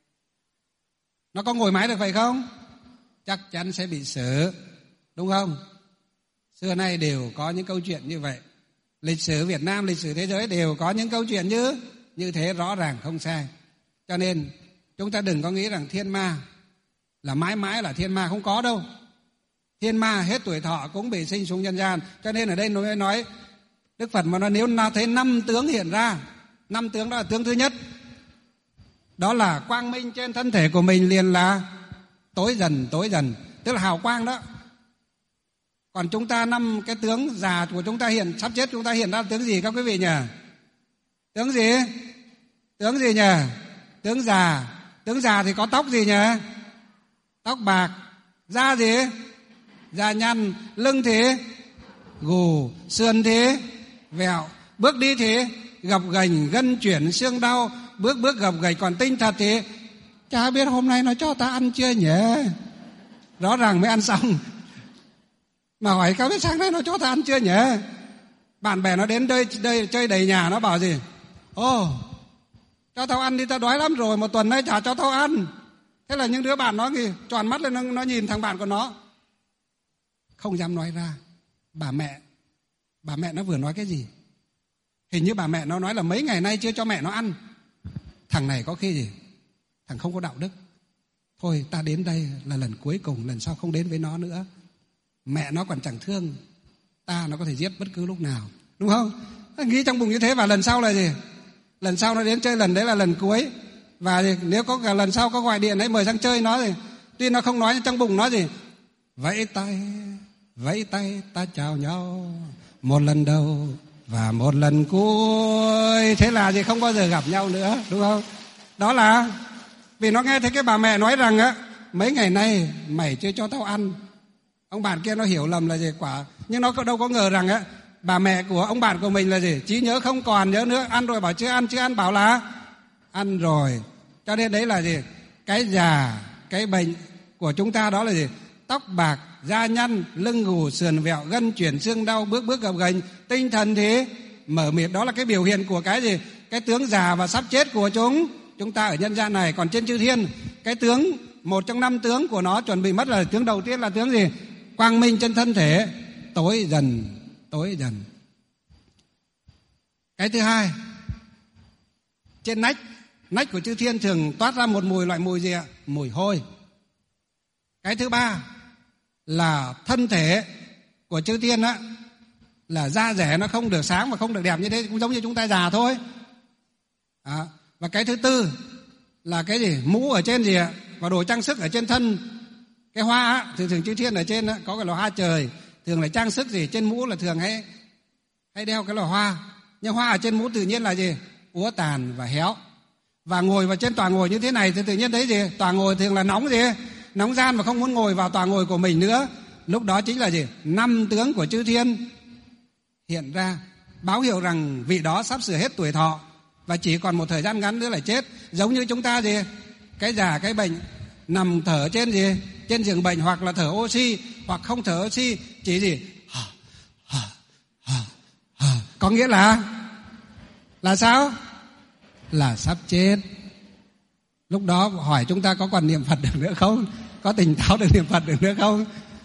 Nó có ngồi mãi được vậy không? Chắc chắn sẽ bị xử, đúng không? Xưa nay đều có những câu chuyện như vậy. Lịch sử Việt Nam, lịch sử thế giới đều có những câu chuyện như như thế, rõ ràng không sai. Cho nên chúng ta đừng có nghĩ rằng thiên ma là mãi mãi là thiên ma, không có đâu. Thiên ma hết tuổi thọ cũng bị sinh xuống nhân gian. Cho nên ở đây nó mới nói, Đức Phật mà nói nếu nào thấy năm tướng hiện ra, năm tướng đó là tướng thứ nhất, đó là quang minh trên thân thể của mình liền là tối dần tối dần, tức là hào quang đó. Còn chúng ta năm cái tướng già của chúng ta hiện, sắp chết chúng ta hiện ra tướng gì các quý vị nhỉ? Tướng gì? Tướng gì nhỉ? Tướng già. Tướng già thì có tóc gì nhỉ? Tóc bạc. Da gì? Da nhăn. Lưng thì gù. Sườn thì vẹo. Bước đi thì gập ghềnh, gân chuyển, xương đau. Bước bước gập ghềnh. Còn tinh thật thì chả biết hôm nay nó cho ta ăn chưa nhỉ? Rõ ràng mới ăn xong. Mà hỏi các biết sáng nay nó cho ta ăn chưa nhỉ? Bạn bè nó đến đây, đây chơi đầy nhà, nó bảo gì? Ồ, cho tao ăn đi, tao đói lắm rồi, một tuần nay chả cho tao ăn. Thế là những đứa bạn nó gì tròn mắt lên, nó, nó nhìn thằng bạn của nó, không dám nói ra. Bà mẹ Bà mẹ nó vừa nói cái gì? Hình như bà mẹ nó nói là mấy ngày nay chưa cho mẹ nó ăn. Thằng này có khi gì? Thằng không có đạo đức. Thôi ta đến đây là lần cuối cùng, lần sau không đến với nó nữa. Mẹ nó còn chẳng thương ta, nó có thể giết bất cứ lúc nào, đúng không? Ta nghĩ trong bụng như thế. Và lần sau là gì? Lần sau nó đến chơi lần đấy là lần cuối. Và gì? Nếu có cả lần sau có gọi điện ấy mời sang chơi nó gì, tuy nó không nói nhưng trong bụng nó gì, vẫy tay vẫy tay ta chào nhau một lần đầu và một lần cuối. Thế là gì? Không bao giờ gặp nhau nữa, đúng không? Đó là vì nó nghe thấy cái bà mẹ nói rằng á, mấy ngày nay mày chưa cho tao ăn. Ông bạn kia nó hiểu lầm là gì? Quả nhưng nó đâu có ngờ rằng á, bà mẹ của ông bạn của mình là gì? Trí nhớ không còn nhớ nữa. Ăn rồi bảo chưa ăn, chưa ăn bảo là ăn rồi. Cho nên đấy là gì? Cái già, cái bệnh của chúng ta đó là gì? Tóc bạc, da nhăn, lưng gù, sườn vẹo, gân chuyển, xương đau, bước bước gập ghềnh. Tinh thần thì mở mịt. Đó là cái biểu hiện của cái gì? Cái tướng già và sắp chết của chúng chúng ta ở nhân gian này. Còn trên chư thiên, cái tướng, một trong năm tướng của nó chuẩn bị mất là tướng đầu tiên là tướng gì? Quang minh trên thân thể, tối dần tối dần. Cái thứ hai, trên nách nách của chư thiên thường toát ra một mùi, loại mùi gì ạ? Mùi hôi. Cái thứ ba là thân thể của chư thiên á, là da rẻ nó không được sáng và không được đẹp như thế, cũng giống như chúng ta già thôi. À, và cái thứ tư là cái gì? Mũ ở trên gì ạ? Và đồ trang sức ở trên thân. Cái hoa á, thường thường chư thiên ở trên á, có cái lò hoa trời, thường là trang sức gì? Trên mũ là thường hay hay đeo cái lò hoa. Nhưng hoa ở trên mũ tự nhiên là gì? Úa tàn và héo. Và ngồi vào trên tòa ngồi như thế này thì tự nhiên thấy gì? Tòa ngồi thường là nóng gì? Nóng gian và không muốn ngồi vào tòa ngồi của mình nữa. Lúc đó chính là gì? Năm tướng của chư thiên hiện ra, báo hiệu rằng vị đó sắp sửa hết tuổi thọ và chỉ còn một thời gian ngắn nữa là chết. Giống như chúng ta gì? Cái già, cái bệnh, nằm thở trên gì? Trên giường bệnh, hoặc là thở oxy, hoặc không thở oxy, chỉ gì? Có nghĩa là là sao? Là sắp chết. Lúc đó hỏi chúng ta có còn niệm Phật được nữa không? Có tỉnh táo được niệm Phật được nữa không?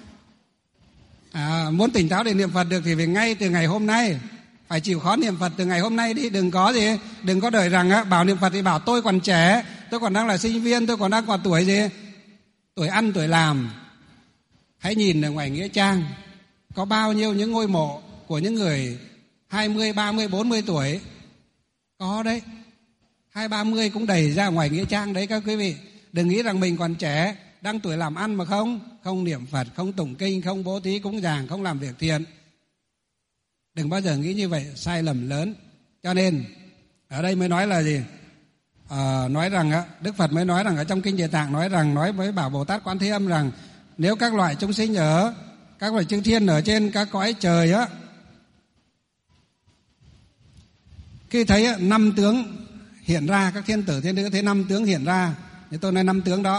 À, muốn tỉnh táo để niệm Phật được thì phải ngay từ ngày hôm nay, phải chịu khó niệm Phật từ ngày hôm nay đi. Đừng có gì, đừng có đợi rằng á, bảo niệm Phật thì bảo tôi còn trẻ, tôi còn đang là sinh viên, tôi còn đang còn tuổi gì, tuổi ăn tuổi làm. Hãy nhìn ở ngoài nghĩa trang, có bao nhiêu những ngôi mộ của những người hai mươi, ba mươi, bốn mươi tuổi. Có đấy, hai ba mươi cũng đầy ra ngoài nghĩa trang đấy các quý vị. Đừng nghĩ rằng mình còn trẻ, đang tuổi làm ăn mà không không niệm Phật, không tụng kinh, không bố thí cúng dường, không làm việc thiện. Đừng bao giờ nghĩ như vậy, sai lầm lớn. Cho nên ở đây mới nói là gì? À, nói rằng á, Đức Phật mới nói rằng ở trong kinh Địa Tạng nói rằng, nói với bảo Bồ Tát Quan Thế Âm rằng nếu các loại chúng sinh ở các loại chư thiên ở trên các cõi trời á, khi thấy á, năm tướng hiện ra, các thiên tử thiên nữ thấy năm tướng hiện ra. Thì tôi nói năm tướng đó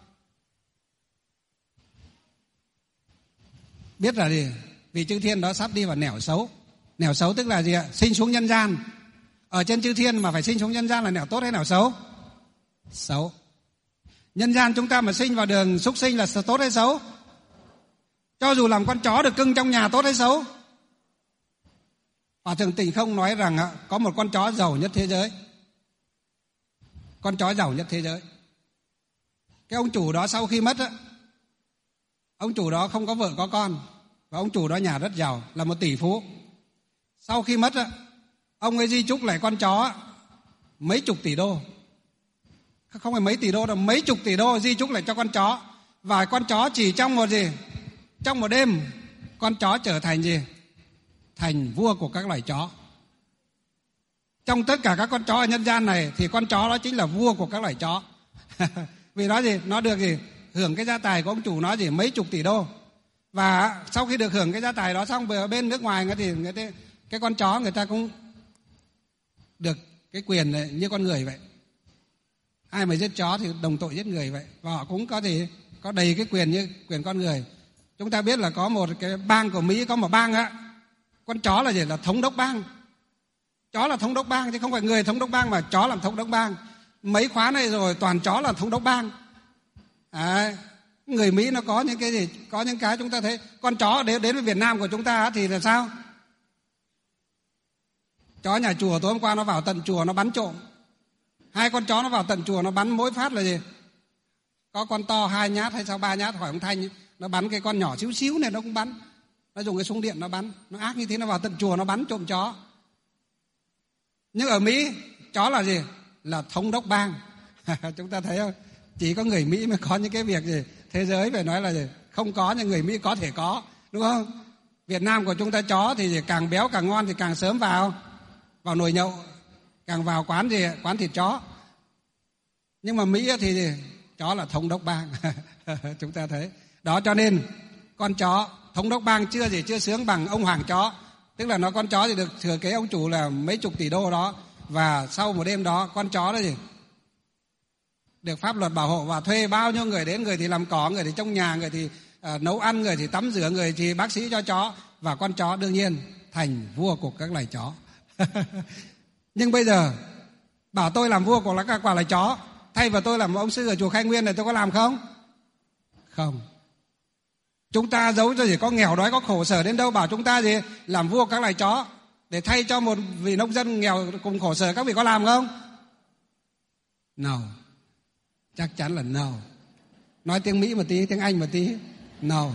biết là gì? Vì chư thiên đó sắp đi vào nẻo xấu. Nẻo xấu tức là gì ạ? Sinh xuống nhân gian. Ở trên chư thiên mà phải sinh xuống nhân gian là nẻo tốt hay nẻo xấu? Xấu. Nhân gian chúng ta mà sinh vào đường súc sinh là tốt hay xấu? Cho dù làm con chó được cưng trong nhà tốt hay xấu? Hòa thượng Tịnh Không nói rằng có một con chó giàu nhất thế giới. Con chó giàu nhất thế giới. Cái ông chủ đó sau khi mất, ông chủ đó không có vợ có con, và ông chủ đó nhà rất giàu, là một tỷ phú. Sau khi mất, ông ấy di chúc lại con chó mấy chục tỷ đô. Không phải mấy tỷ đô đâu, mấy chục tỷ đô di chúc lại cho con chó. Và con chó chỉ trong một gì? Trong một đêm, con chó trở thành gì? Thành vua của các loài chó. Trong tất cả các con chó ở nhân gian này thì con chó đó chính là vua của các loài chó. Vì nó gì? Nó được gì? Hưởng cái gia tài của ông chủ nó gì? Mấy chục tỷ đô. Và sau khi được hưởng cái gia tài đó xong, ở bên nước ngoài thì người ta, cái con chó người ta cũng được cái quyền này, như con người vậy. Ai mà giết chó thì đồng tội giết người vậy. Và họ cũng có gì? Có đầy cái quyền như quyền con người. Chúng ta biết là có một cái bang của Mỹ, có một bang á, con chó là gì? Là thống đốc bang. Chó là thống đốc bang chứ không phải người thống đốc bang, mà chó làm thống đốc bang. Mấy khóa này rồi toàn chó là thống đốc bang. À, người Mỹ nó có những cái gì? Có những cái chúng ta thấy con chó đến đến với Việt Nam của chúng ta thì là sao? Chó nhà chùa tối hôm qua nó vào tận chùa nó bắn trộm. Hai con chó nó vào tận chùa nó bắn mỗi phát là gì? Có con to hai nhát hay sao ba nhát, hỏi ông Thanh, nó bắn cái con nhỏ xíu xíu này nó cũng bắn. Nó dùng cái súng điện nó bắn. Nó ác như thế, nó vào tận chùa nó bắn trộm chó. Nhưng ở Mỹ chó là gì? Là thống đốc bang. Chúng ta thấy không? Chỉ có người Mỹ mới có những cái việc gì? Thế giới phải nói là gì? Không có, nhưng người Mỹ có thể có, đúng không? Việt Nam của chúng ta chó thì càng béo càng ngon thì càng sớm vào vào nồi nhậu, càng vào quán gì? Quán thịt chó. Nhưng mà Mỹ thì gì? Chó là thống đốc bang. Chúng ta thấy đó, cho nên con chó thống đốc bang chưa gì chưa sướng bằng ông hoàng chó. Tức là nó con chó thì được thừa kế ông chủ là mấy chục tỷ đô đó. Và sau một đêm đó con chó đó gì? Được pháp luật bảo hộ, và thuê bao nhiêu người đến, người thì làm cỏ, người thì trong nhà, người thì uh, nấu ăn, người thì tắm rửa, người thì bác sĩ cho chó. Và con chó đương nhiên thành vua của các loài chó. Nhưng bây giờ bảo tôi làm vua của các loài chó, thay vào tôi làm ông sư ở chùa Khai Nguyên này, tôi có làm không? Không. Chúng ta giấu cho gì có nghèo đói có khổ sở đến đâu, bảo chúng ta gì làm vua các loài chó để thay cho một vị nông dân nghèo cùng khổ sở, các vị có làm không? No. Chắc chắn là no. Nói tiếng Mỹ một tí, tiếng Anh một tí. No.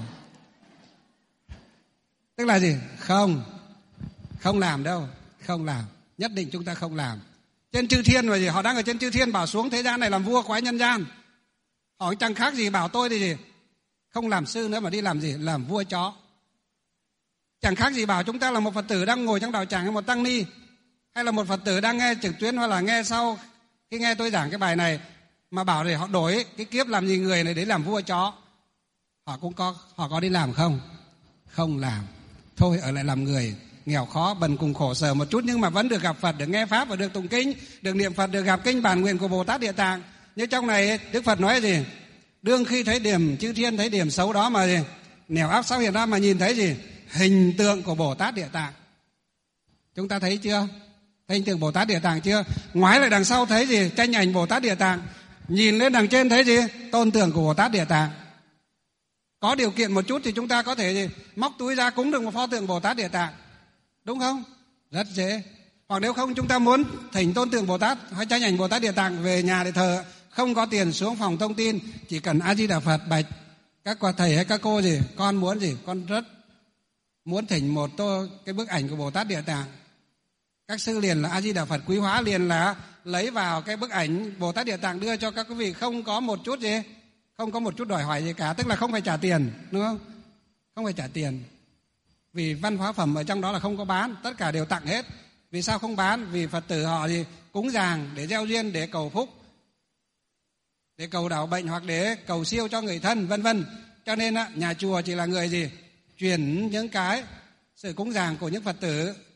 Tức là gì? Không. Không làm đâu. Không làm. Nhất định chúng ta không làm. Trên chư thiên mà gì? Họ đang ở trên chư thiên, bảo xuống thế gian này làm vua quái nhân gian. Họ chẳng khác gì bảo tôi thì gì? Không làm sư nữa mà đi làm gì? Làm vua chó. Chẳng khác gì bảo chúng ta là một Phật tử đang ngồi trong đạo tràng hay một tăng ni, hay là một Phật tử đang nghe trực tuyến, hoặc là nghe sau khi nghe tôi giảng cái bài này, mà bảo để họ đổi cái kiếp làm gì người này để làm vua chó. Họ cũng có, họ có đi làm không? Không làm. Thôi ở lại làm người, nghèo khó bần cùng khổ sở một chút, nhưng mà vẫn được gặp Phật, được nghe pháp và được tụng kinh, được niệm Phật, được gặp kinh bản nguyện của Bồ Tát Địa Tạng. Như trong này Đức Phật nói gì? Đương khi thấy điểm chư thiên, thấy điểm xấu đó mà gì? Nẻo ác sao hiện ra, mà nhìn thấy gì? Hình tượng của Bồ Tát Địa Tạng. Chúng ta thấy chưa? Thấy hình tượng Bồ Tát Địa Tạng chưa? Ngoái lại đằng sau thấy gì? Tranh ảnh Bồ Tát Địa Tạng. Nhìn lên đằng trên thấy gì? Tôn tượng của Bồ Tát Địa Tạng. Có điều kiện một chút thì chúng ta có thể gì? Móc túi ra cúng được một pho tượng Bồ Tát Địa Tạng, đúng không? Rất dễ. Hoặc nếu không chúng ta muốn thỉnh tôn tượng Bồ Tát hay tranh ảnh Bồ Tát Địa Tạng về nhà để thờ, không có tiền xuống phòng thông tin, chỉ cần A Di Đà Phật bạch các quả thầy hay các cô gì, con muốn gì, con rất muốn thỉnh một tô cái bức ảnh của Bồ Tát Địa Tạng. Các sư liền là A Di Đà Phật quý hóa, liền là lấy vào cái bức ảnh Bồ Tát Địa Tạng đưa cho các quý vị, không có một chút gì, không có một chút đòi hỏi gì cả, tức là không phải trả tiền, đúng không? Không phải trả tiền. Vì văn hóa phẩm ở trong đó là không có bán, tất cả đều tặng hết. Vì sao không bán? Vì Phật tử họ gì cúng dường để gieo duyên, để cầu phúc, để cầu đảo bệnh, hoặc để cầu siêu cho người thân, vân vân. Cho nên nhà chùa chỉ là người gì truyền những cái sự cúng dường của những Phật tử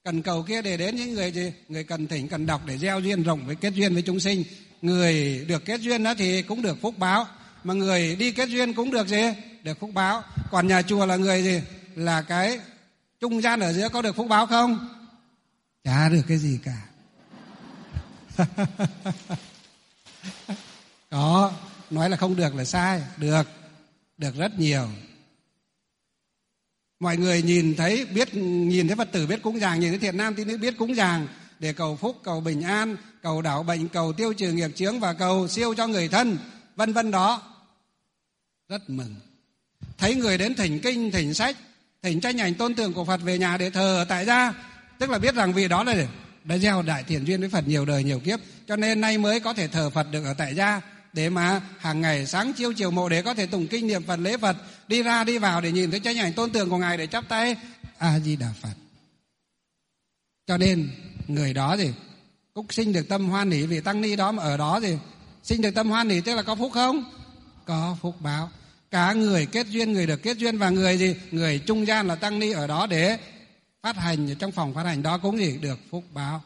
Cần cầu kia để đến những người gì? Người cần thỉnh, cần đọc để gieo duyên rộng với kết duyên với chúng sinh. Người được kết duyên đó thì cũng được phúc báo, mà người đi kết duyên cũng được gì? Được phúc báo. Còn nhà chùa là người gì? Là cái trung gian ở giữa, có được phúc báo không? Chả được cái gì cả. Có, nói là không được là sai. Được, được rất nhiều. Mọi người nhìn thấy, biết nhìn thấy Phật tử biết cúng dường, nhìn thấy thiện nam tín nữ biết cúng dường để cầu phúc, cầu bình an, cầu đảo bệnh, cầu tiêu trừ nghiệp chướng và cầu siêu cho người thân, vân vân đó. Rất mừng. Thấy người đến thỉnh kinh, thỉnh sách, thỉnh tranh ảnh tôn tượng của Phật về nhà để thờ ở tại gia, tức là biết rằng vì đó là đã gieo đại thiện duyên với Phật nhiều đời nhiều kiếp, cho nên nay mới có thể thờ Phật được ở tại gia, để mà hàng ngày sáng chiếu chiều mộ để có thể tụng kinh niệm Phật, lễ Phật, đi ra đi vào để nhìn thấy tranh ảnh tôn tượng của Ngài để chắp tay A Di Đà Phật. Cho nên người đó gì cũng sinh được tâm hoan hỷ, vì tăng ni đó mà ở đó gì sinh được tâm hoan hỷ, tức là có phúc không? Có phúc báo. Cả người kết duyên, người được kết duyên, và người gì người trung gian là tăng ni ở đó để phát hành, trong phòng phát hành đó cũng gì được phúc báo.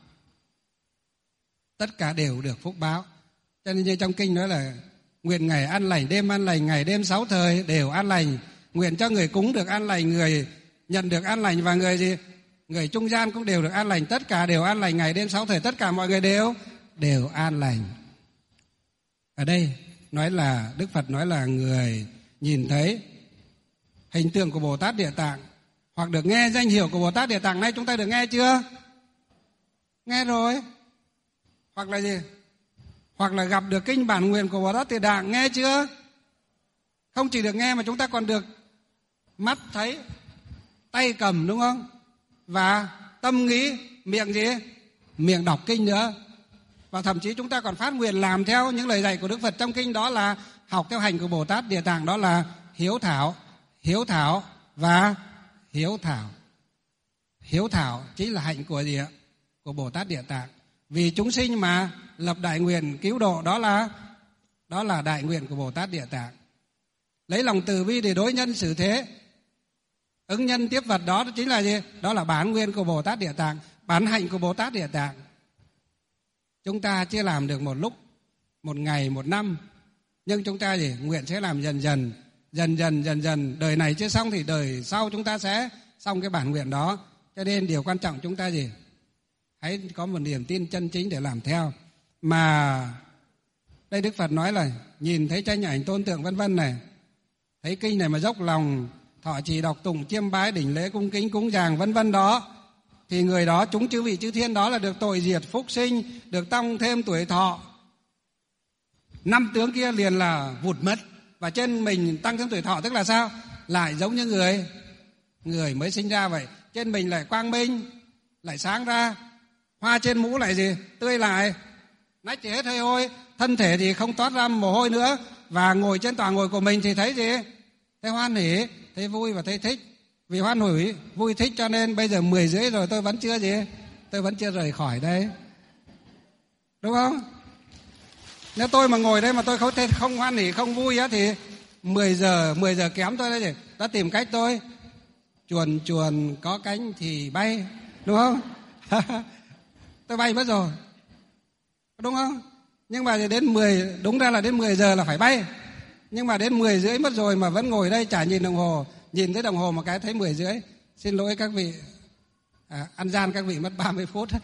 Tất cả đều được phúc báo. Cho nên như trong kinh nói là nguyện ngày an lành, đêm an lành, ngày đêm sáu thời đều an lành. Nguyện cho người cúng được an lành, người nhận được an lành, và người gì người trung gian cũng đều được an lành. Tất cả đều an lành, ngày đêm sáu thời tất cả mọi người đều đều an lành. Ở đây nói là Đức Phật nói là người nhìn thấy hình tượng của Bồ Tát Địa Tạng hoặc được nghe danh hiệu của Bồ Tát Địa Tạng. Nay chúng ta được nghe chưa? Nghe rồi. Hoặc là gì? Hoặc là gặp được kinh bản nguyện của Bồ Tát Địa Tạng, nghe chưa? Không chỉ được nghe mà chúng ta còn được mắt thấy, tay cầm, đúng không? Và tâm nghĩ, miệng gì? Miệng đọc kinh nữa. Và thậm chí chúng ta còn phát nguyện làm theo những lời dạy của Đức Phật trong kinh, đó là học theo hành của Bồ Tát Địa Tạng, đó là hiếu thảo, hiếu thảo và hiếu thảo. Hiếu thảo chính là hạnh của gì ạ? Của Bồ Tát Địa Tạng. Vì chúng sinh mà lập đại nguyện cứu độ, đó là đó là đại nguyện của Bồ Tát Địa Tạng. Lấy lòng từ bi để đối nhân xử thế, ứng nhân tiếp vật, đó chính là gì? Đó là bản nguyện của Bồ Tát Địa Tạng, bản hạnh của Bồ Tát Địa Tạng. Chúng ta chưa làm được một lúc, một ngày, một năm, nhưng chúng ta gì? Nguyện sẽ làm dần dần, dần dần, dần dần. Đời này chưa xong thì đời sau chúng ta sẽ xong cái bản nguyện đó. Cho nên điều quan trọng chúng ta gì? Hãy có một niềm tin chân chính để làm theo. Mà đây Đức Phật nói là nhìn thấy tranh ảnh tôn tượng vân vân này, thấy kinh này mà dốc lòng thọ trì đọc tụng chiêm bái đỉnh lễ cung kính cúng dường vân vân đó, thì người đó chúng chư vị chư thiên đó là được tội diệt phúc sinh, được tăng thêm tuổi thọ. Năm tướng kia liền là vụt mất, và trên mình tăng thêm tuổi thọ tức là sao? Lại giống như người người mới sinh ra vậy. Trên mình lại quang minh, lại sáng ra, hoa trên mũ lại gì? Tươi lại, nách thì hết hơi hôi, thân thể thì không toát ra mồ hôi nữa, và ngồi trên tòa ngồi của mình thì thấy gì? Thấy hoan hỉ, thấy vui và thấy thích. Vì hoan hỉ, vui thích cho nên bây giờ mười rưỡi rồi tôi vẫn chưa gì? Tôi vẫn chưa rời khỏi đây. Đúng không? Nếu tôi mà ngồi đây mà tôi không không hoan hỉ, không vui á, thì mười giờ, mười giờ kém tôi đây đã tìm cách tôi chuồn chuồn có cánh thì bay, đúng không? Tôi bay mất rồi, đúng không? Nhưng mà đến mười, đúng ra là đến mười giờ là phải bay, nhưng mà đến mười rưỡi mất rồi mà vẫn ngồi đây chả nhìn đồng hồ. Nhìn thấy đồng hồ một cái thấy mười rưỡi. Xin lỗi các vị, à, ăn gian các vị mất ba mươi phút.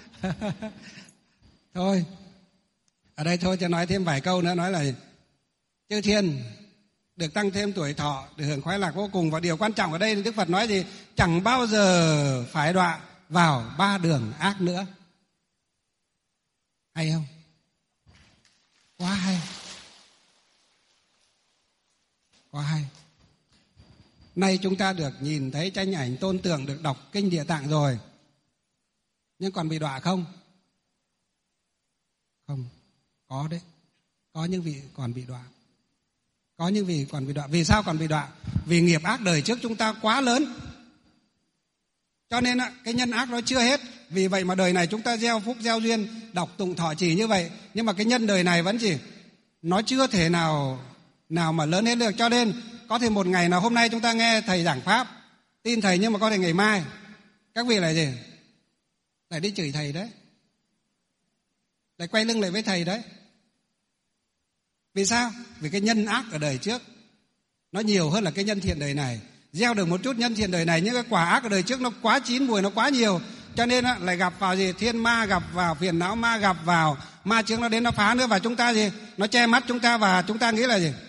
Thôi, ở đây thôi cho nói thêm vài câu nữa. Nói là chư thiên được tăng thêm tuổi thọ, được hưởng khoái lạc vô cùng. Và điều quan trọng ở đây Đức Phật nói gì? Chẳng bao giờ phải đọa vào ba đường ác nữa. Hay không? Quá hay. Quá hay. Nay chúng ta được nhìn thấy tranh ảnh tôn tượng, được đọc kinh Địa Tạng rồi, nhưng còn bị đọa không? Không. Có đấy. Có những vị còn bị đọa. Có những vị còn bị đọa. Vì sao còn bị đọa? Vì nghiệp ác đời trước chúng ta quá lớn, cho nên cái nhân ác nó chưa hết. Vì vậy mà đời này chúng ta gieo phúc gieo duyên, đọc tụng thọ trì như vậy, nhưng mà cái nhân đời này vẫn chỉ nó chưa thể nào nào mà lớn hết được. Cho nên có thể một ngày nào hôm nay chúng ta nghe thầy giảng pháp, tin thầy, nhưng mà có thể ngày mai các vị lại gì? lại đi chửi thầy đấy, lại quay lưng lại với thầy đấy. Vì sao? Vì cái nhân ác ở đời trước nó nhiều hơn là cái nhân thiện đời này. Gieo được một chút nhân thiện đời này, nhưng cái quả ác ở đời trước nó quá chín mùi, nó quá nhiều, cho nên lại gặp vào gì? Thiên ma, gặp vào phiền não ma, gặp vào ma chướng nó đến nó phá nữa, và chúng ta gì? Nó che mắt chúng ta, và chúng ta nghĩ là gì?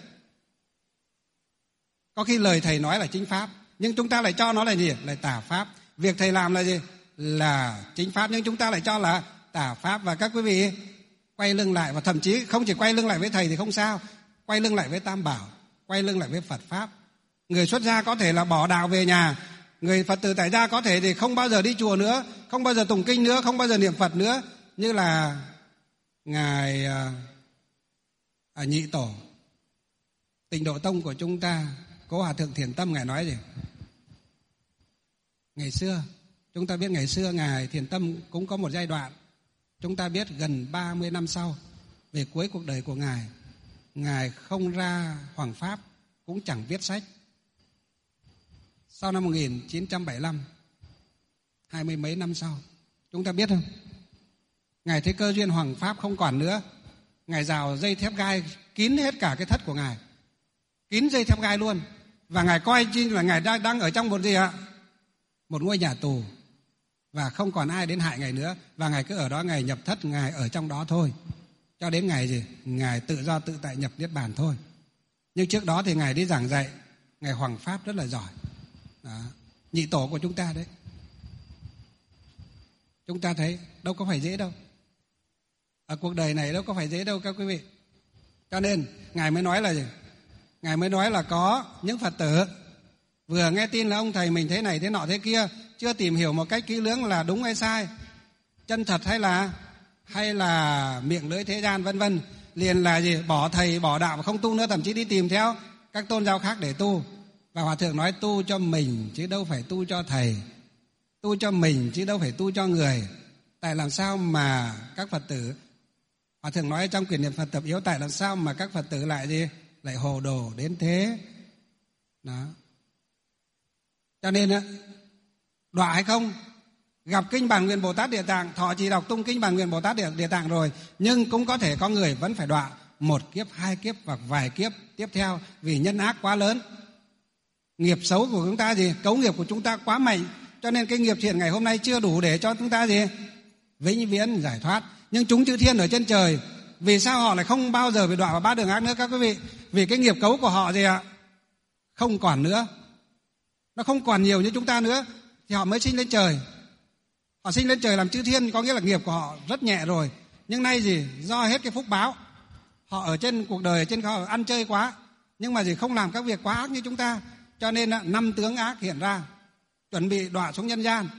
Có khi lời thầy nói là chính pháp, nhưng chúng ta lại cho nó là gì? Là tà pháp. Việc thầy làm là gì? Là chính pháp, nhưng chúng ta lại cho là tà pháp. Và các quý vị quay lưng lại, và thậm chí không chỉ quay lưng lại với thầy thì không sao, quay lưng lại với Tam Bảo, quay lưng lại với Phật pháp. Người xuất gia có thể là bỏ đạo về nhà, người Phật tử tại gia có thể thì không bao giờ đi chùa nữa, không bao giờ tụng kinh nữa, không bao giờ niệm Phật nữa, như là ngài à, Nhị Tổ Tịnh Độ Tông của chúng ta, Cố Hòa Thượng Thiền Tâm, ngài nói gì? Ngày xưa, chúng ta biết ngày xưa ngài Thiền Tâm cũng có một giai đoạn, chúng ta biết gần ba mươi năm sau, về cuối cuộc đời của ngài, ngài không ra hoằng pháp, cũng chẳng viết sách. Sau năm một nghìn chín trăm bảy mươi lăm, hai mươi mấy năm sau, chúng ta biết không? Ngài thấy cơ duyên hoằng pháp không còn nữa, ngài rào dây thép gai kín hết cả cái thất của ngài, kín dây thép gai luôn, và ngài coi như là ngài đang, đang ở trong một gì ạ? Một ngôi nhà tù, và không còn ai đến hại ngài nữa, và ngài cứ ở đó, ngài nhập thất, ngài ở trong đó thôi, cho đến ngày gì? Ngài tự do tự tại nhập niết bàn thôi. Nhưng trước đó thì ngài đi giảng dạy, ngài hoằng pháp rất là giỏi. Đó. Nhị Tổ của chúng ta đấy. Chúng ta thấy đâu có phải dễ đâu, ở cuộc đời này đâu có phải dễ đâu các quý vị. Cho nên ngài mới nói là gì? Ngài mới nói là có những Phật tử vừa nghe tin là ông thầy mình thế này thế nọ thế kia, chưa tìm hiểu một cách kỹ lưỡng là đúng hay sai, chân thật hay là hay là miệng lưỡi thế gian vân vân, liền là gì? Bỏ thầy bỏ đạo và không tu nữa, thậm chí đi tìm theo các tôn giáo khác để tu. Và Hòa Thượng nói tu cho mình chứ đâu phải tu cho thầy, tu cho mình chứ đâu phải tu cho người. Tại làm sao mà các Phật tử, Hòa Thượng nói trong quyển niệm Phật tập yếu, tại làm sao mà các Phật tử lại gì? Lại hồ đồ đến thế. Đó. Cho nên đọa hay không, gặp kinh Bản Nguyện Bồ Tát Địa Tạng, thọ trì đọc tung kinh Bản Nguyện Bồ Tát Địa, Địa Tạng rồi, nhưng cũng có thể có người vẫn phải đọa một kiếp, hai kiếp hoặc vài kiếp tiếp theo, vì nhân ác quá lớn. Nghiệp xấu của chúng ta gì? Cấu nghiệp của chúng ta quá mạnh, cho nên cái nghiệp thiện ngày hôm nay chưa đủ để cho chúng ta gì? Vĩnh viễn giải thoát. Nhưng chúng chư thiên ở trên trời, vì sao họ lại không bao giờ bị đọa vào ba đường ác nữa các quý vị? Vì cái nghiệp cấu của họ gì ạ? Không còn nữa, nó không còn nhiều như chúng ta nữa, thì họ mới sinh lên trời. Họ sinh lên trời làm chư thiên, có nghĩa là nghiệp của họ rất nhẹ rồi. Nhưng nay gì? Do hết cái phúc báo, họ ở trên cuộc đời, ở trên họ ăn chơi quá, nhưng mà gì? Không làm các việc quá ác như chúng ta, cho nên năm tướng ác hiện ra, chuẩn bị đọa xuống nhân gian.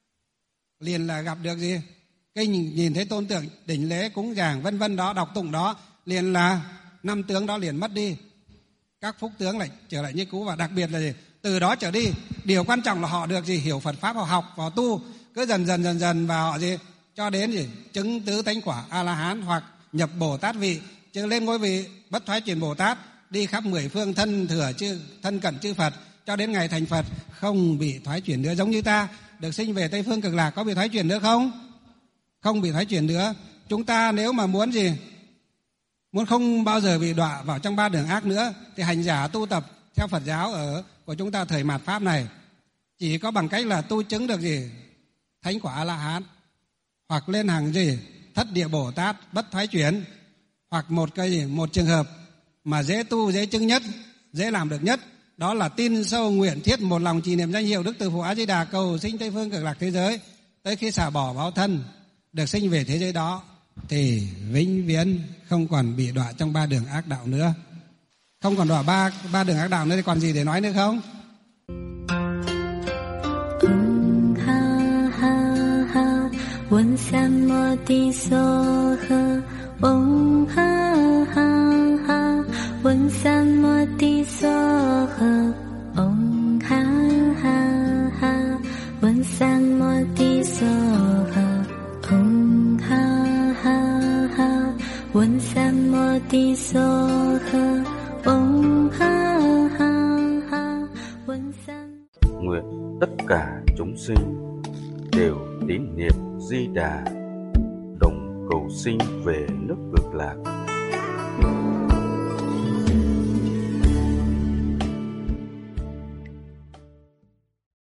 Liền là gặp được gì? Kinh nhìn thấy tôn tượng đỉnh lễ cúng dường vân vân đó, đọc tụng đó, liền là năm tướng đó liền mất đi, các phúc tướng lại trở lại như cũ. Và đặc biệt là gì? Từ đó trở đi, điều quan trọng là họ được gì? Hiểu Phật pháp, họ học, họ tu, cứ dần dần dần dần và họ gì? Cho đến gì? Chứng tứ thánh quả A La Hán hoặc nhập Bồ Tát vị, chứ lên ngôi vị bất thoái chuyển Bồ Tát, đi khắp mười phương thân thừa chư thân cận chư Phật, cho đến ngày thành Phật không bị thoái chuyển nữa. Giống như ta được sinh về Tây Phương Cực Lạc, có bị thoái chuyển nữa không? Không bị thoái chuyển nữa. Chúng ta nếu mà muốn gì? Muốn không bao giờ bị đọa vào trong ba đường ác nữa, thì hành giả tu tập theo Phật giáo ở của chúng ta thời mạt pháp này, chỉ có bằng cách là tu chứng được gì? Thánh quả A La Hán, hoặc lên hàng gì? Thất địa Bồ Tát bất thoái chuyển, hoặc một cái gì? Một trường hợp mà dễ tu, dễ chứng nhất, dễ làm được nhất, đó là tin sâu nguyện thiết một lòng trì niệm danh hiệu Đức Từ Phụ A Di Đà, cầu sinh Tây Phương Cực Lạc thế giới, tới khi xả bỏ báo thân, được sinh về thế giới đó, thì vĩnh viễn không còn bị đọa trong ba đường ác đạo nữa. Không còn đọa ba ba đường ác đạo nữa thì còn gì để nói nữa không? Om Sam Mô Ti So Ha, Om Ha Ha Ha, Om Sam Mô Ti So Ha, Om Ha Ha Ha, Om Sam Mô Ti So Ha, Om Ha Ha Ha, Om Sam Mô Ti So Ha, Om Ha Ha Ha, Om Sam. Nguyện tất cả chúng sinh đều tín niệm Di Đà, đồng cầu sinh về nước Cực Lạc.